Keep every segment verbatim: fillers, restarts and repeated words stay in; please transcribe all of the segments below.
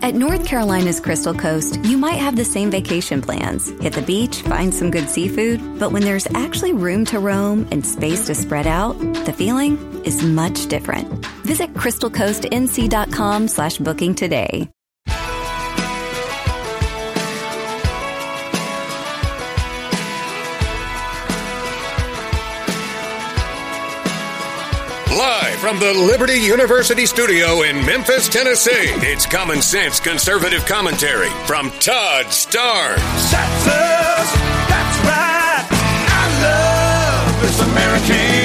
At North Carolina's Crystal Coast, you might have the same vacation plans. Hit the beach, find some good seafood, but when there's actually room to roam and space to spread out, the feeling is much different. Visit crystal coast n c dot com slash booking today. Live from the Liberty University studio in Memphis, Tennessee, it's Common Sense Conservative Commentary from Todd Starnes. Texas, that's right. I love this American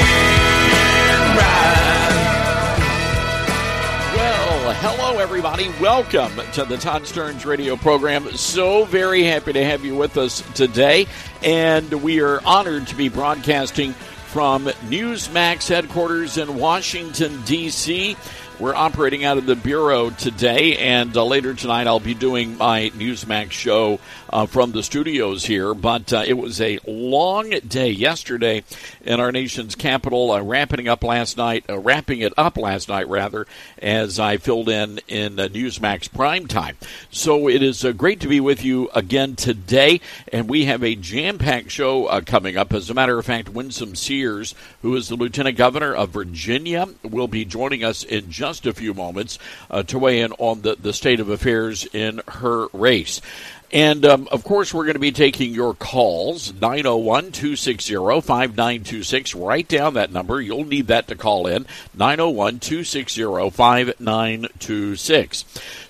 ride. Well, hello, everybody. Welcome to the Todd Starnes radio program. So very happy to have you with us today, and we are honored to be broadcasting from Newsmax headquarters in Washington, D C We're operating out of the Bureau today, and uh, later tonight I'll be doing my Newsmax show uh, from the studios here. But uh, it was a long day yesterday in our nation's capital, uh, wrapping up last night, uh, wrapping it up last night, rather, as I filled in in uh, Newsmax Primetime. So it is uh, great to be with you again today, and we have a jam-packed show uh, coming up. As a matter of fact, Winsome Sears, who is the Lieutenant Governor of Virginia, will be joining us in just just a few moments uh, to weigh in on the, the state of affairs in her race. And, um, of course, we're going to be taking your calls, nine oh one, two six zero, five nine two six. Write down that number. You'll need that to call in, nine oh one, two six zero, five nine two six.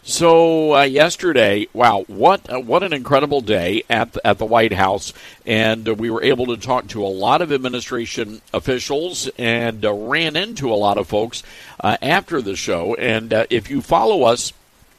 So uh, yesterday, wow, what uh, what an incredible day at the, at the White House. And uh, we were able to talk to a lot of administration officials and uh, ran into a lot of folks uh, after the show. And uh, if you follow us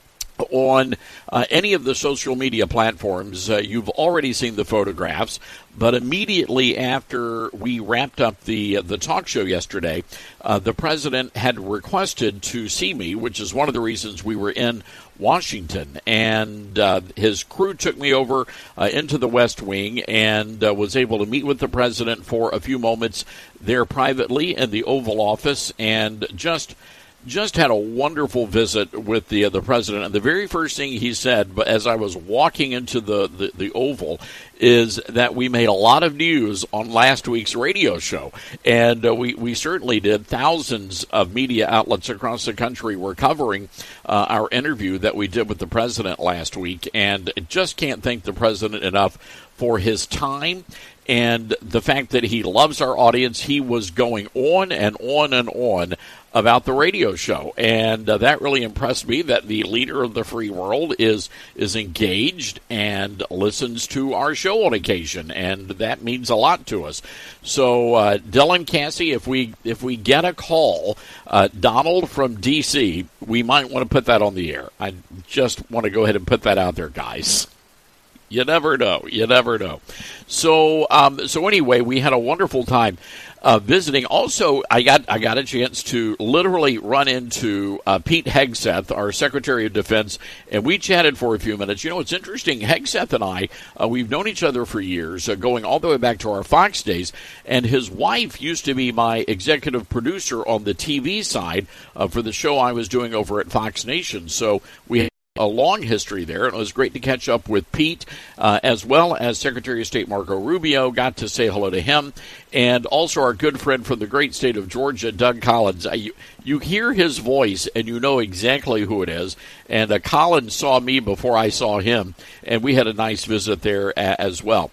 on uh, any of the social media platforms, uh, you've already seen the photographs. But immediately after we wrapped up the uh, the talk show yesterday, uh, the president had requested to see me, which is one of the reasons we were in Washington. And uh, his crew took me over uh, into the West Wing and uh, was able to meet with the president for a few moments there privately in the Oval Office, and just Just had a wonderful visit with the uh, the president. And the very first thing he said, but as I was walking into the, the, the Oval, is that we made a lot of news on last week's radio show. And uh, we, we certainly did. Thousands of media outlets across the country were covering uh, our interview that we did with the president last week. And just can't thank the president enough for his time and the fact that he loves our audience. He was going on and on and on about the radio show, and uh, that really impressed me, that the leader of the free world is is engaged and listens to our show on occasion, and that means a lot to us. So, uh, Dylan, Cassie, if we if we get a call, uh, Donald from D C, we might want to put that on the air. I just want to go ahead and put that out there, guys. You never know. You never know. So, um, so anyway, we had a wonderful time uh, visiting. Also, I got I got a chance to literally run into uh, Pete Hegseth, our Secretary of Defense, and we chatted for a few minutes. You know, it's interesting. Hegseth and I, uh, we've known each other for years, uh, going all the way back to our Fox days. And his wife used to be my executive producer on the T V side uh, for the show I was doing over at Fox Nation. So we a long history there, and it was great to catch up with Pete, uh, as well as Secretary of State Marco Rubio. Got to say hello to him, and also our good friend from the great state of Georgia, Doug Collins. Uh, you, you hear his voice, and you know exactly who it is. And uh, Collins saw me before I saw him, and we had a nice visit there a- as well.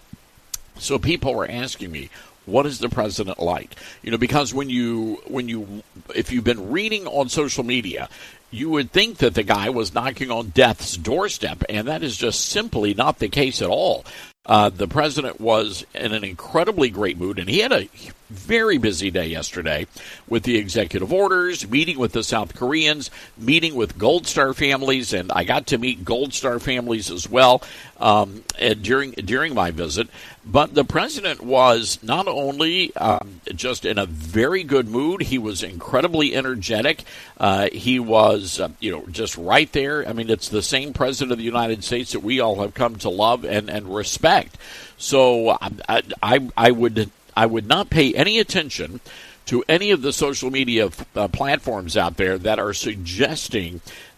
So people were asking me, what is the president like? You know, because when you, when you, if you've been reading on social media, you would think that the guy was knocking on death's doorstep, and that is just simply not the case at all. Uh, the president was in an incredibly great mood, and he had a very busy day yesterday with the executive orders, meeting with the South Koreans, meeting with Gold Star families, and I got to meet Gold Star families as well um, and during during my visit. But the president was not only um, just in a very good mood, he was incredibly energetic. Uh, he was, uh, you know, just right there. I mean, it's the same president of the United States that we all have come to love and, and respect. So I, I, I would I would not pay any attention to any of the social media uh, platforms out there that are suggesting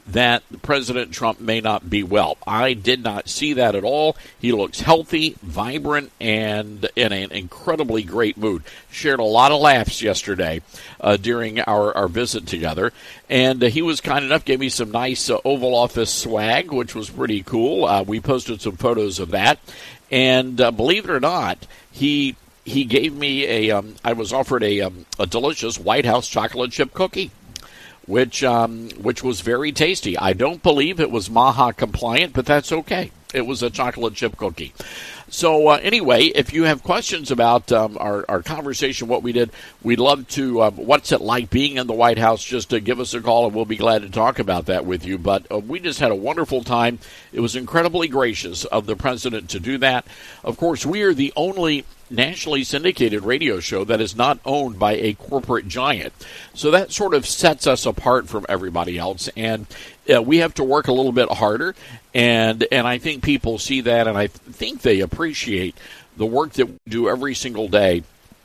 that President Trump may not be well. I did not see that at all. He looks healthy, vibrant, and in an incredibly great mood. Shared a lot of laughs yesterday uh, during our, our visit together, and uh, he was kind enough, gave me some nice uh, Oval Office swag, which was pretty cool. Uh, we posted some photos of that, and uh, believe it or not, he he gave me a, um, I was offered a, um, a delicious White House chocolate chip cookie, which um, which was very tasty. I don't believe it was MAHA compliant, but that's okay. It was a chocolate chip cookie. So uh, anyway, if you have questions about um, our, our conversation, what we did, we'd love to, uh, what's it like being in the White House, just to give us a call, and we'll be glad to talk about that with you. But uh, we just had a wonderful time. It was incredibly gracious of the president to do that. Of course, we are the only nationally syndicated radio show that is not owned by a corporate giant. So that sort of sets us apart from everybody else, and uh, we have to work a little bit harder, and and I think people see that, and I think they appreciate the work that we do every single day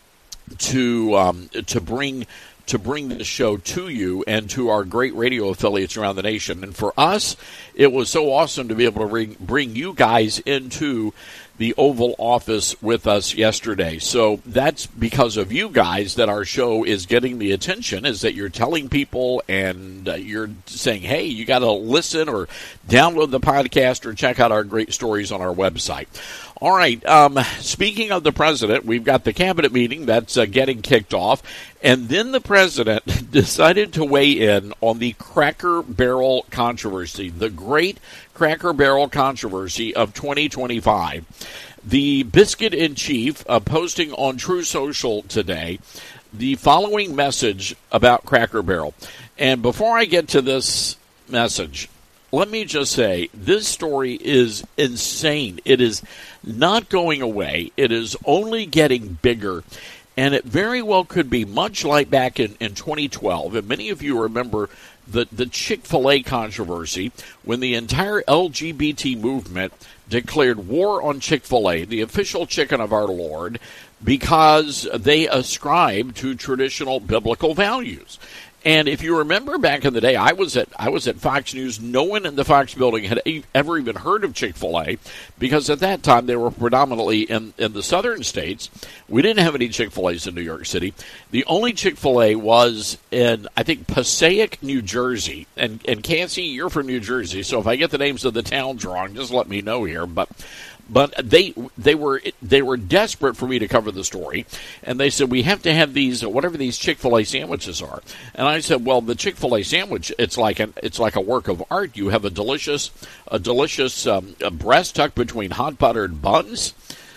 to um, to bring to bring this show to you and to our great radio affiliates around the nation. And for us, it was so awesome to be able to bring, bring you guys into the Oval Office with us yesterday. So that's because of you guys that our show is getting the attention, is that you're telling people and uh, you're saying, hey, you got to listen or download the podcast or check out our great stories on our website. All right, um, speaking of the president, we've got the cabinet meeting that's uh, getting kicked off, and then the president decided to weigh in on the Cracker Barrel controversy, the great Cracker Barrel controversy of twenty twenty-five. The Biscuit in Chief uh, posting on True Social today the following message about Cracker Barrel. And before I get to this message, let me just say, this story is insane. It is not going away. It is only getting bigger. And it very well could be much like back in, in twenty twelve. And many of you remember the, the Chick-fil-A controversy when the entire L G B T movement declared war on Chick-fil-A, the official chicken of our Lord, because they ascribe to traditional biblical values. And if you remember back in the day, I was at I was at Fox News. No one in the Fox building had ever even heard of Chick-fil-A, because at that time they were predominantly in, in the southern states. We didn't have any Chick-fil-A's in New York City. The only Chick-fil-A was in, I think, Passaic, New Jersey. And, and Cassie, you're from New Jersey, so if I get the names of the towns wrong, just let me know here. But But they they were they were desperate for me to cover the story, and they said, we have to have these, whatever these Chick-fil-A sandwiches are. And I said, well, the Chick-fil-A sandwich, it's like an it's like a work of art. You have a delicious a delicious um, a breast tucked between hot buttered buns.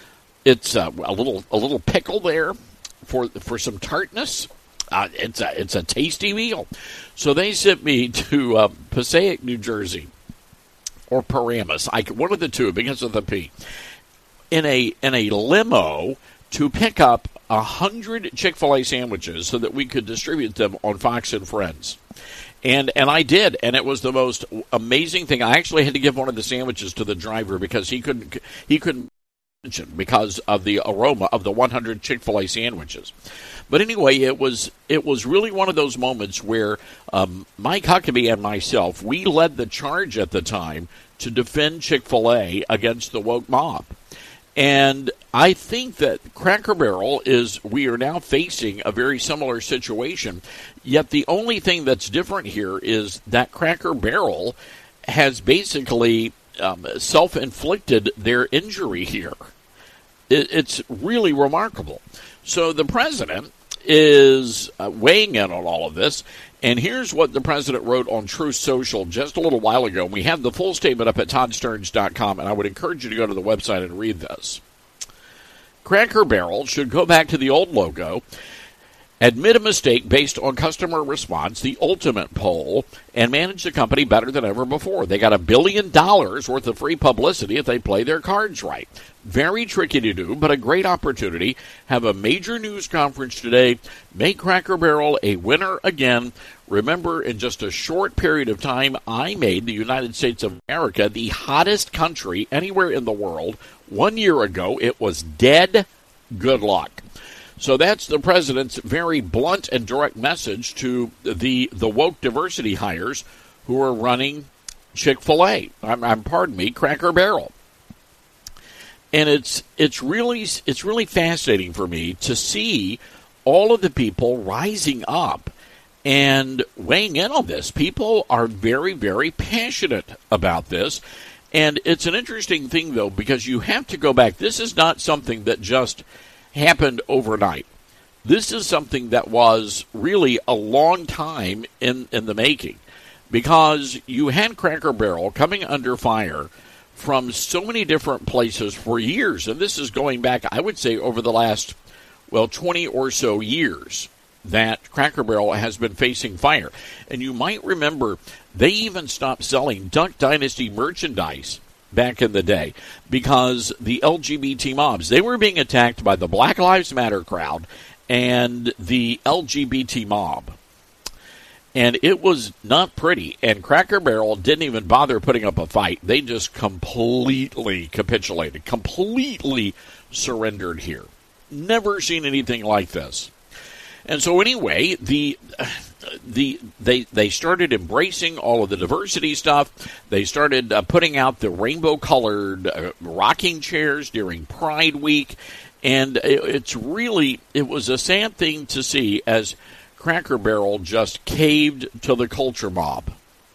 It's uh, a little a little pickle there for for some tartness. Uh, it's a it's a tasty meal. So they sent me to uh, Passaic, New Jersey, or Paramus, I, one of the two, begins with a P, in a in a limo to pick up a hundred Chick-fil-A sandwiches so that we could distribute them on Fox and Friends. And and I did, and it was the most amazing thing. I actually had to give one of the sandwiches to the driver because he couldn't he couldn't because of the aroma of the one hundred Chick-fil-A sandwiches. But anyway, it was it was really one of those moments where um, Mike Huckabee and myself, we led the charge at the time to defend Chick-fil-A against the woke mob. And I think that Cracker Barrel is, we are now facing a very similar situation, yet the only thing that's different here is that Cracker Barrel has basically um, self-inflicted their injury here. It, it's really remarkable. So the president is uh, weighing in on all of this, and here's what the president wrote on Truth Social just a little while ago. We have the full statement up at todd stearns dot com, and I would encourage you to go to the website and read this. Cracker Barrel should go back to the old logo, admit a mistake based on customer response, the ultimate poll, and manage the company better than ever before. They got a billion dollars worth of free publicity if they play their cards right. Very tricky to do, but a great opportunity. Have a major news conference today. Make Cracker Barrel a winner again. Remember, in just a short period of time, I made the United States of America the hottest country anywhere in the world. One year ago, it was dead. Good luck. So that's the president's very blunt and direct message to the, the woke diversity hires who are running Chick-fil-A. I'm, I'm pardon me, Cracker Barrel. And it's it's really it's really fascinating for me to see all of the people rising up and weighing in on this. People are very, very passionate about this. And it's an interesting thing, though, because you have to go back. This is not something that just happened overnight. This is something that was really a long time in, in the making, because you had Cracker Barrel coming under fire from so many different places for years. And this is going back, I would say, over the last, well, twenty or so years that Cracker Barrel has been facing fire. And you might remember they even stopped selling Duck Dynasty merchandise back in the day because the L G B T mobs, they were being attacked by the Black Lives Matter crowd and the L G B T mob. And it was not pretty. And Cracker Barrel didn't even bother putting up a fight. They just completely capitulated, completely surrendered here. Never seen anything like this. And so anyway, the the they they started embracing all of the diversity stuff. They started uh, putting out the rainbow-colored uh, rocking chairs during Pride Week. And it, it's really, it was a sad thing to see as Cracker Barrel just caved to the culture mob.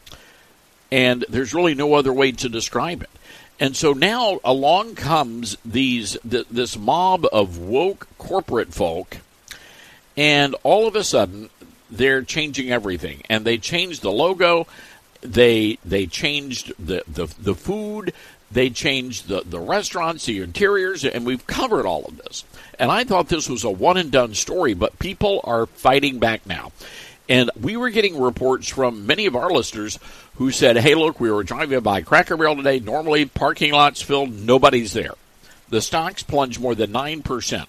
And there's really no other way to describe it. And so now along comes these th- this mob of woke corporate folk, and all of a sudden they're changing everything. And they changed the logo, they they changed the, the, the food, they changed the, the restaurants, the interiors, and we've covered all of this. And I thought this was a one-and-done story, but people are fighting back now. And we were getting reports from many of our listeners who said, hey, look, we were driving by Cracker Barrel today. Normally, parking lots filled, nobody's there. The stocks plunged more than nine percent.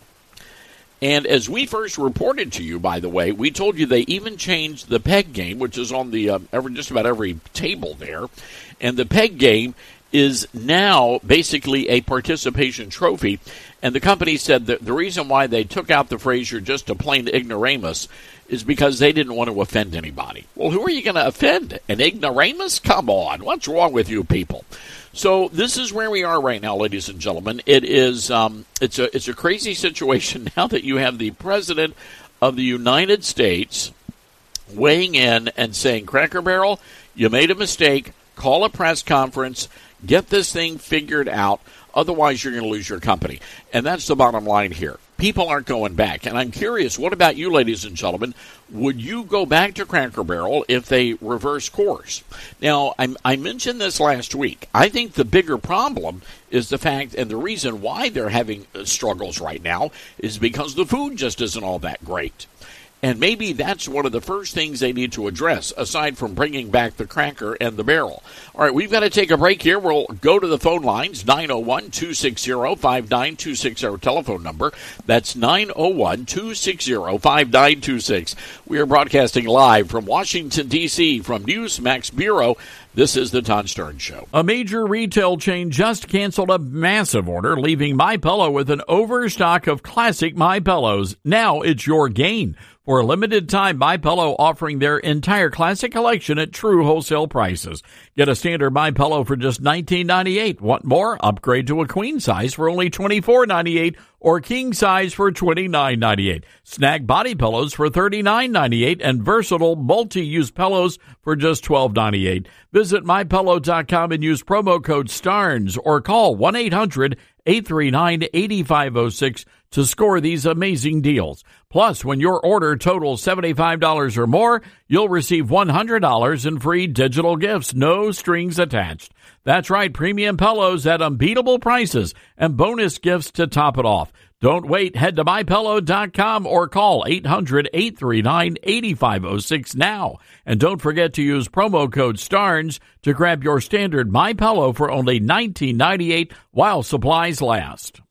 And as we first reported to you, by the way, we told you they even changed the peg game, which is on the uh, every, just about every table there. And the peg game is now basically a participation trophy. And the company said that the reason why they took out the phrase, you're just a plain ignoramus, is because they didn't want to offend anybody. Well, who are you going to offend? An ignoramus? Come on. What's wrong with you people? So this is where we are right now, ladies and gentlemen. It is um, it's a it's a crazy situation now that you have the President of the United States weighing in and saying, Cracker Barrel, you made a mistake. Call a press conference. Get this thing figured out. Otherwise, you're going to lose your company. And that's the bottom line here. People aren't going back. And I'm curious, what about you, ladies and gentlemen? Would you go back to Cracker Barrel if they reverse course? Now, I, I mentioned this last week. I think the bigger problem is the fact, and the reason why they're having struggles right now, is because the food just isn't all that great. And maybe that's one of the first things they need to address, aside from bringing back the Cracker and the Barrel. All right, we've got to take a break here. We'll go to the phone lines, nine oh one, two six zero, five nine two six, our telephone number. That's nine oh one, two six zero, five nine two six. We are broadcasting live from Washington, D C, from Newsmax Bureau. This is the Todd Stern Show. A major retail chain just canceled a massive order, leaving MyPillow with an overstock of classic MyPillows. Now it's your gain. For a limited time, MyPillow offering their entire classic collection at true wholesale prices. Get a standard MyPillow for just nineteen ninety-eight dollars. Want more? Upgrade to a queen size for only twenty-four ninety-eight dollars or king size for twenty-nine ninety-eight. Snag body pillows for thirty-nine ninety-eight and versatile multi-use pillows for just twelve ninety-eight. Visit my pillow dot com and use promo code STARNS or call one eight hundred, eight three nine, eight five zero six to score these amazing deals. Plus, when your order totals seventy-five dollars or more, you'll receive one hundred dollars in free digital gifts, no strings attached. That's right, premium pillows at unbeatable prices and bonus gifts to top it off. Don't wait. Head to my pillow dot com or call eight hundred, eight three nine, eight five zero six now. And don't forget to use promo code STARNS to grab your standard MyPillow for only nineteen ninety-eight while supplies last.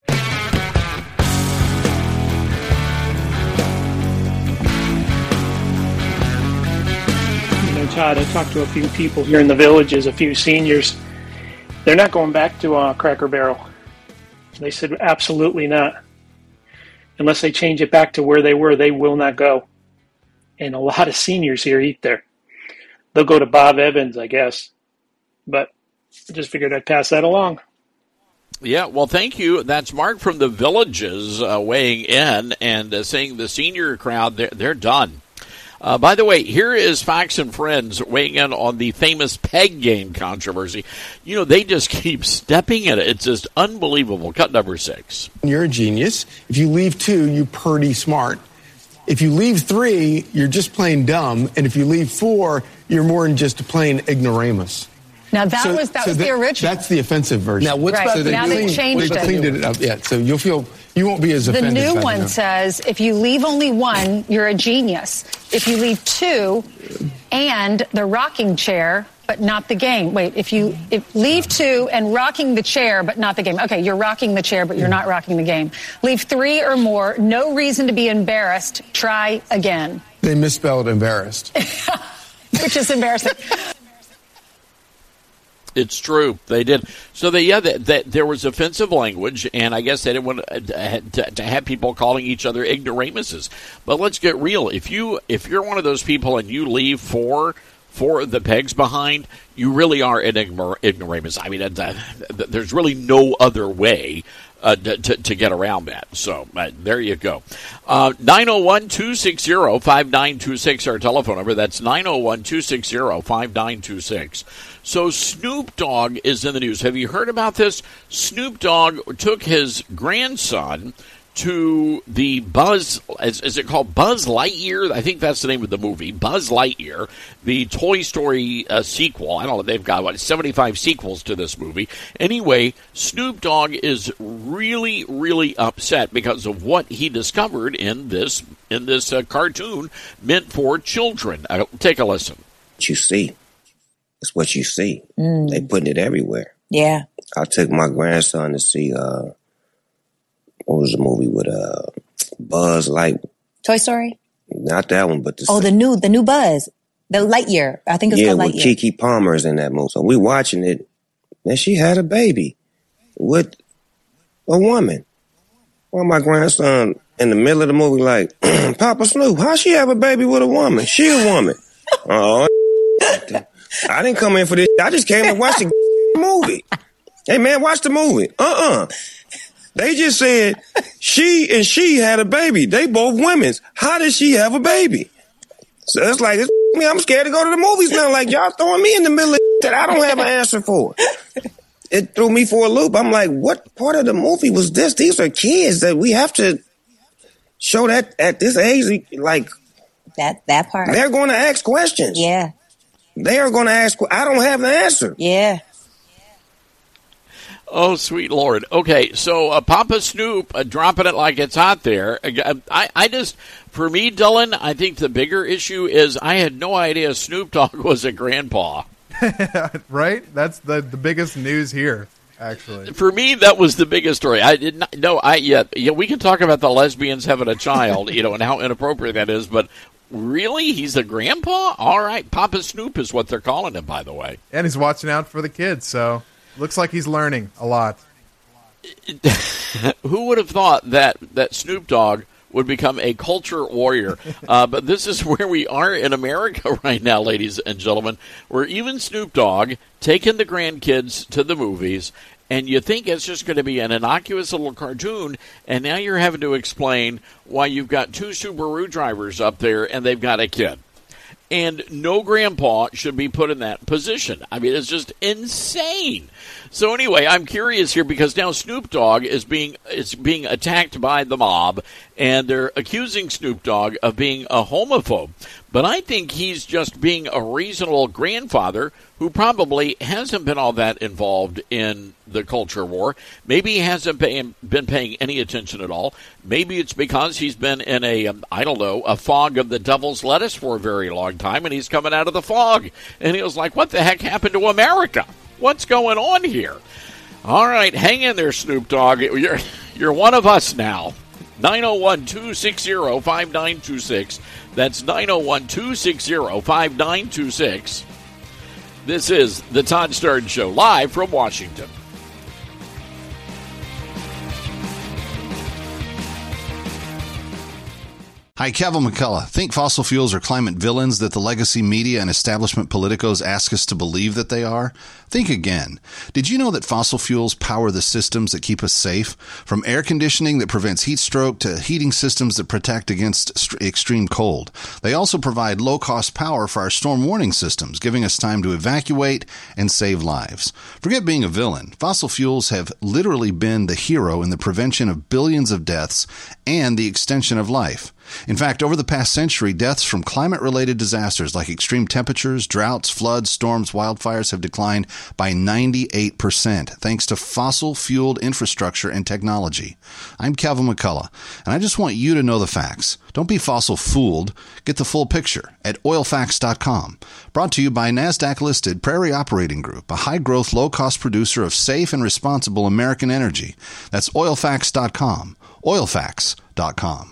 Todd, I talked to a few people here in the villages, a few seniors. They're not going back to uh, Cracker Barrel. They said absolutely not. Unless they change it back to where they were, they will not go. And a lot of seniors here eat there. they'll go to Bob Evans, I guess. But I just figured I'd pass that along. Yeah, well, thank you. That's Mark from the Villages uh, weighing in and uh, saying the senior crowd, they're, they're done. Uh, by the way, here is Fox and Friends weighing in on the famous peg game controversy. You know, they just keep stepping in it. It's just unbelievable. Cut number six. You're a genius. If you leave two, you're pretty smart. If you leave three, you're just plain dumb. And if you leave four, you're more than just plain ignoramus. Now, that so, was that so was the, the original. That's the offensive version. Now, what's right. so they now cleaned, they changed they it. cleaned it up, yeah. So you'll feel, you won't be as offended. The new one now. says, if you leave only one, you're a genius. If you leave two and the rocking chair, but not the game. Wait, if you if leave two and rocking the chair, but not the game. Okay, you're rocking the chair, but you're not rocking the game. Leave three or more, no reason to be embarrassed. Try again. They misspelled embarrassed. Which is embarrassing. It's true. They did. So, they, yeah, that, that there was offensive language, and I guess they didn't want to, to, to have people calling each other ignoramuses. But let's get real. If, you, if you're one of those people and you leave four, four of the pegs behind, you really are an ignoramus. I mean, uh, there's really no other way Uh, to, to get around that. So uh, there you go. Uh, nine oh one, two six zero, five nine two six, our telephone number. That's nine oh one, two six zero, five nine two six. So Snoop Dogg is in the news. Have you heard about this? Snoop Dogg took his grandson to the Buzz, is, is it called Buzz Lightyear? I think that's the name of the movie, Buzz Lightyear, the Toy Story uh, sequel. I don't know, they've got, what, seventy-five sequels to this movie. Anyway, Snoop Dogg is really, really upset because of what he discovered in this in this uh, cartoon meant for children. Uh, take a listen. What you see. It's what you see. Mm. They putting it everywhere. Yeah. I took my grandson to see, uh, what was the movie with uh, Buzz Light? Toy Story? Not that one, but the oh, the new the new Buzz, the Lightyear. I think it's yeah, called Lightyear. Yeah, with Keke Palmer is in that movie. So we watching it, and she had a baby with a woman. Well, my grandson in the middle of the movie, like, Papa Snoop, how she have a baby with a woman? She a woman. Oh, I didn't come in for this. I just came to watch the movie. Hey man, watch the movie. Uh uh They just said she and she had a baby. They both women's. How did she have a baby? So it's like, it's me. I'm scared to go to the movies now. Like, y'all throwing me in the middle of that I don't have an answer for. It threw me for a loop. I'm like, what part of the movie was this? These are kids that we have to show that at this age. Like, that that part. They're going to ask questions. Yeah. They are going to ask. I don't have the answer. Yeah. Oh, sweet Lord. Okay, so uh, Papa Snoop uh, dropping it like it's hot there. I, I just, for me, Dylan, I think the bigger issue is I had no idea Snoop Dogg was a grandpa. Right? That's the, the biggest news here, actually. For me, that was the biggest story. I did not know. I yet. Yeah, we can talk about the lesbians having a child, you know, and how inappropriate that is, but really? He's a grandpa? All right, Papa Snoop is what they're calling him, by the way. And he's watching out for the kids, so looks like he's learning a lot. Who would have thought that, that Snoop Dogg would become a culture warrior? Uh, but this is where we are in America right now, ladies and gentlemen, where even Snoop Dogg taking the grandkids to the movies, and you think it's just going to be an innocuous little cartoon, and now you're having to explain why you've got two Subaru drivers up there and they've got a kid. And no grandpa should be put in that position. I mean, it's just insane. So anyway, I'm curious here because now Snoop Dogg is being is being attacked by the mob, and they're accusing Snoop Dogg of being a homophobe. But I think he's just being a reasonable grandfather who probably hasn't been all that involved in the culture war. Maybe he hasn't pay, been paying any attention at all. Maybe it's because he's been in a, um, I don't know, a fog of the devil's lettuce for a very long time, and he's coming out of the fog. And he was like, what the heck happened to America? What's going on here? All right, hang in there, Snoop Dogg. You're, you're one of us now. nine oh one, two six zero, five nine two six. That's nine oh one, two six zero, five nine two six. This is the Todd Stern Show, live from Washington. Hi, Kevin McCullough. Think fossil fuels are climate villains that the legacy media and establishment politicos ask us to believe that they are? Think again. Did you know that fossil fuels power the systems that keep us safe? From air conditioning that prevents heat stroke to heating systems that protect against st- extreme cold. They also provide low-cost power for our storm warning systems, giving us time to evacuate and save lives. Forget being a villain. Fossil fuels have literally been the hero in the prevention of billions of deaths and the extension of life. In fact, over the past century, deaths from climate-related disasters like extreme temperatures, droughts, floods, storms, wildfires have declined by ninety-eight percent thanks to fossil-fueled infrastructure and technology. I'm Kevin McCullough, and I just want you to know the facts. Don't be fossil-fooled. Get the full picture at oil facts dot com. Brought to you by NASDAQ-listed Prairie Operating Group, a high-growth, low-cost producer of safe and responsible American energy. That's oil facts dot com. oil facts dot com.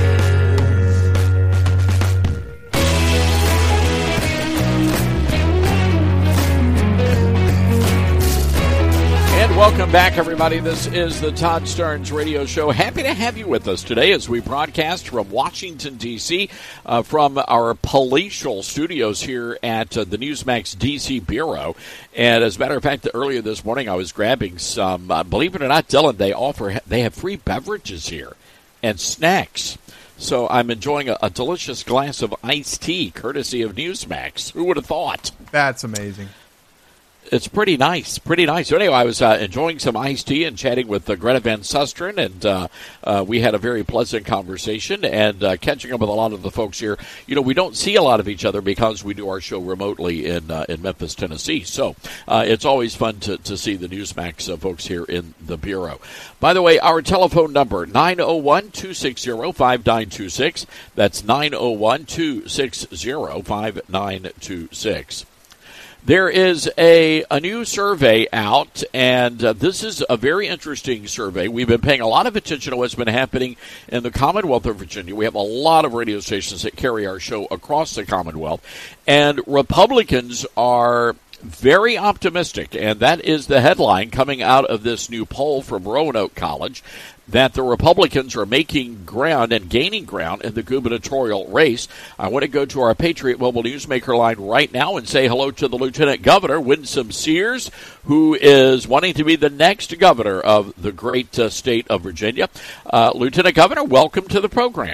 And welcome back, everybody. This is the Todd Starnes Radio Show. Happy to have you with us today as we broadcast from Washington, D C, uh, from our palatial studios here at uh, the Newsmax D C Bureau. And as a matter of fact, earlier this morning I was grabbing some, uh, believe it or not, Dylan, they offer, they have free beverages here and snacks. So I'm enjoying a, a delicious glass of iced tea, courtesy of Newsmax. Who would have thought? That's amazing. It's pretty nice, pretty nice. So anyway, I was uh, enjoying some iced tea and chatting with uh, Greta Van Susteren, and uh, uh, we had a very pleasant conversation and uh, catching up with a lot of the folks here. You know, we don't see a lot of each other because we do our show remotely in uh, in Memphis, Tennessee. So uh, it's always fun to, to see the Newsmax uh, folks here in the Bureau. By the way, our telephone number, nine oh one, two six zero, five nine two six. That's nine oh one, two six zero, five nine two six. There is a, a new survey out, and uh, this is a very interesting survey. We've been paying a lot of attention to what's been happening in the Commonwealth of Virginia. We have a lot of radio stations that carry our show across the Commonwealth, and Republicans are very optimistic, and that is the headline coming out of this new poll from Roanoke College, that the Republicans are making ground and gaining ground in the gubernatorial race. I want to go to our Patriot Mobile Newsmaker line right now and say hello to the Lieutenant Governor, Winsome Sears, who is wanting to be the next governor of the great uh, state of Virginia. Uh, Lieutenant Governor, welcome to the program.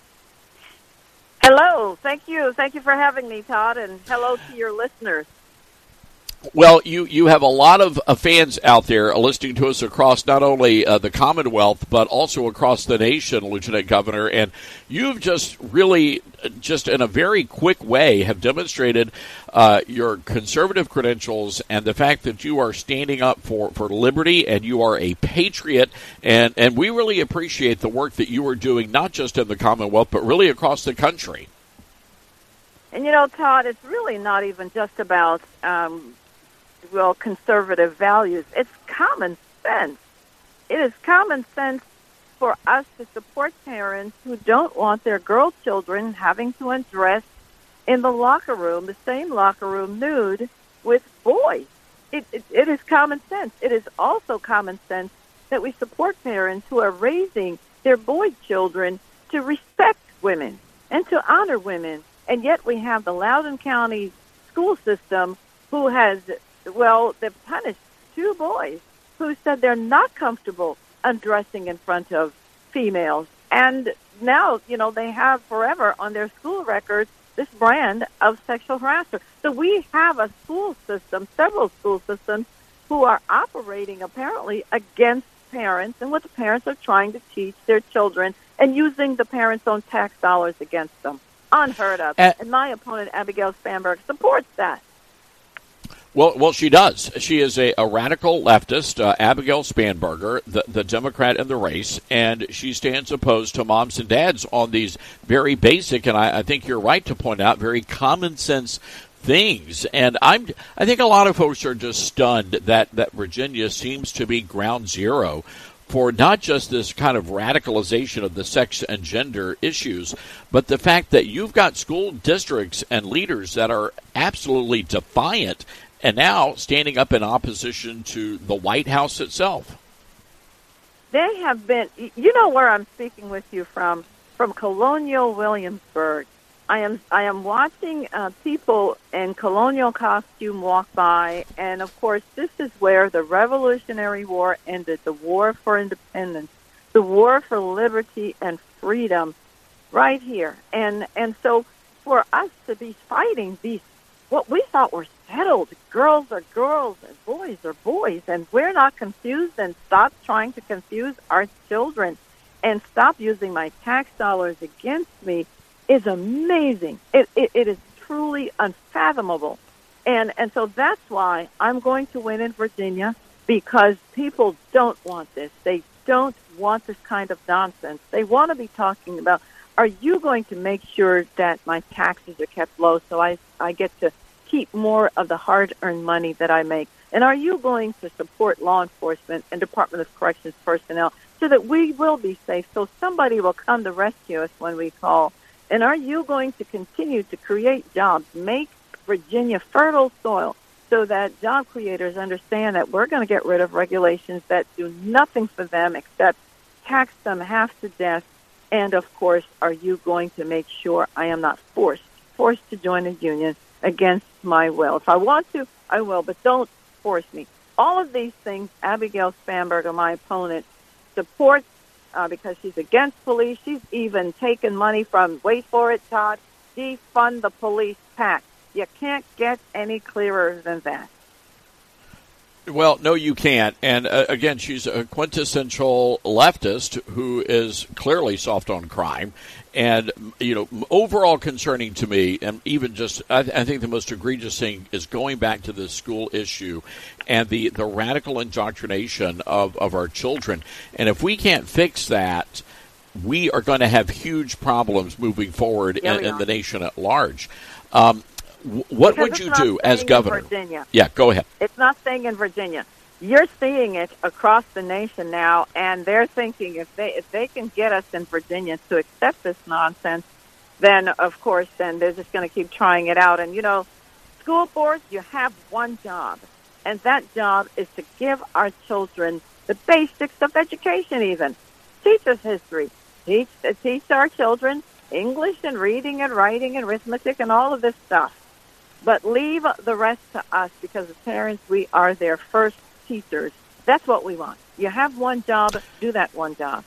Hello. Thank you. Thank you for having me, Todd, and hello to your listeners. Well, you, you have a lot of uh, fans out there listening to us across not only uh, the Commonwealth, but also across the nation, Lieutenant Governor. And you've just really, just in a very quick way, have demonstrated uh, your conservative credentials and the fact that you are standing up for, for liberty and you are a patriot. And, and we really appreciate the work that you are doing, not just in the Commonwealth, but really across the country. And, you know, Todd, it's really not even just about um, well, conservative values. It's common sense. It is common sense for us to support parents who don't want their girl children having to undress in the locker room, the same locker room nude with boys. It, it, it is common sense. It is also common sense that we support parents who are raising their boy children to respect women and to honor women. And yet we have the Loudoun County school system who has, well, they've punished two boys who said they're not comfortable undressing in front of females. And now, you know, they have forever on their school records this brand of sexual harasser. So we have a school system, several school systems, who are operating apparently against parents and what the parents are trying to teach their children and using the parents' own tax dollars against them. Unheard of. Uh, and my opponent, Abigail Spanberg, supports that. Well, well, she does. She is a, a radical leftist, uh, Abigail Spanberger, the, the Democrat in the race, and she stands opposed to moms and dads on these very basic, and I, I think you're right to point out, very common sense things. And I'm, I think a lot of folks are just stunned that, that Virginia seems to be ground zero for not just this kind of radicalization of the sex and gender issues, but the fact that you've got school districts and leaders that are absolutely defiant and now standing up in opposition to the White House itself. They have been, you know where I'm speaking with you from, from Colonial Williamsburg. I am I am watching uh, people in colonial costume walk by, and of course, this is where the Revolutionary War ended, the war for independence, the war for liberty and freedom, right here. And and so for us to be fighting these, what we thought were settled, girls are girls and boys are boys, and we're not confused, and stop trying to confuse our children and stop using my tax dollars against me, is amazing. It, it, it is truly unfathomable. And and so that's why I'm going to win in Virginia, because people don't want this. They don't want this kind of nonsense. They want to be talking about, are you going to make sure that my taxes are kept low so I, I get to keep more of the hard-earned money that I make? And are you going to support law enforcement and Department of Corrections personnel so that we will be safe, so somebody will come to rescue us when we call? And are you going to continue to create jobs, make Virginia fertile soil so that job creators understand that we're going to get rid of regulations that do nothing for them except tax them half to death? And, of course, are you going to make sure I am not forced, forced to join a union against my will? If I want to, I will, but don't force me. All of these things, Abigail Spanberger, my opponent, supports uh, because she's against police. She's even taken money from, wait for it, Todd, defund the police PAC. You can't get any clearer than that. Well, no, you can't. And uh, again, she's a quintessential leftist who is clearly soft on crime. And, you know, overall concerning to me, and even just, I, th- I think the most egregious thing is going back to the school issue and the, the radical indoctrination of, of our children. And if we can't fix that, we are going to have huge problems moving forward yeah, in, in the nation at large. Um, What because would you do as governor? Virginia. Yeah, go ahead. It's not staying in Virginia. You're seeing it across the nation now, and they're thinking if they if they can get us in Virginia to accept this nonsense, then of course, then they're just going to keep trying it out. And you know, school boards, you have one job, and that job is to give our children the basics of education. Even teach us history, teach teach our children English and reading and writing and arithmetic and all of this stuff. But leave the rest to us, because as parents, we are their first teachers. That's what we want. You have one job, do that one job.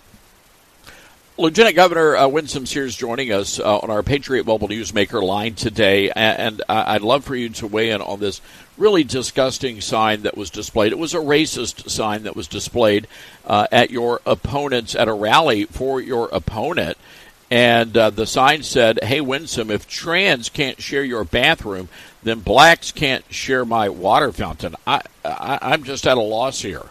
Lieutenant Governor uh, Winsome Sears joining us uh, on our Patriot Mobile Newsmaker line today, and uh, I'd love for you to weigh in on this really disgusting sign that was displayed. It was a racist sign that was displayed uh, at your opponent's, at a rally for your opponent. And uh, the sign said, hey, Winsome, if trans can't share your bathroom, then blacks can't share my water fountain. I, I, I'm just at a loss here.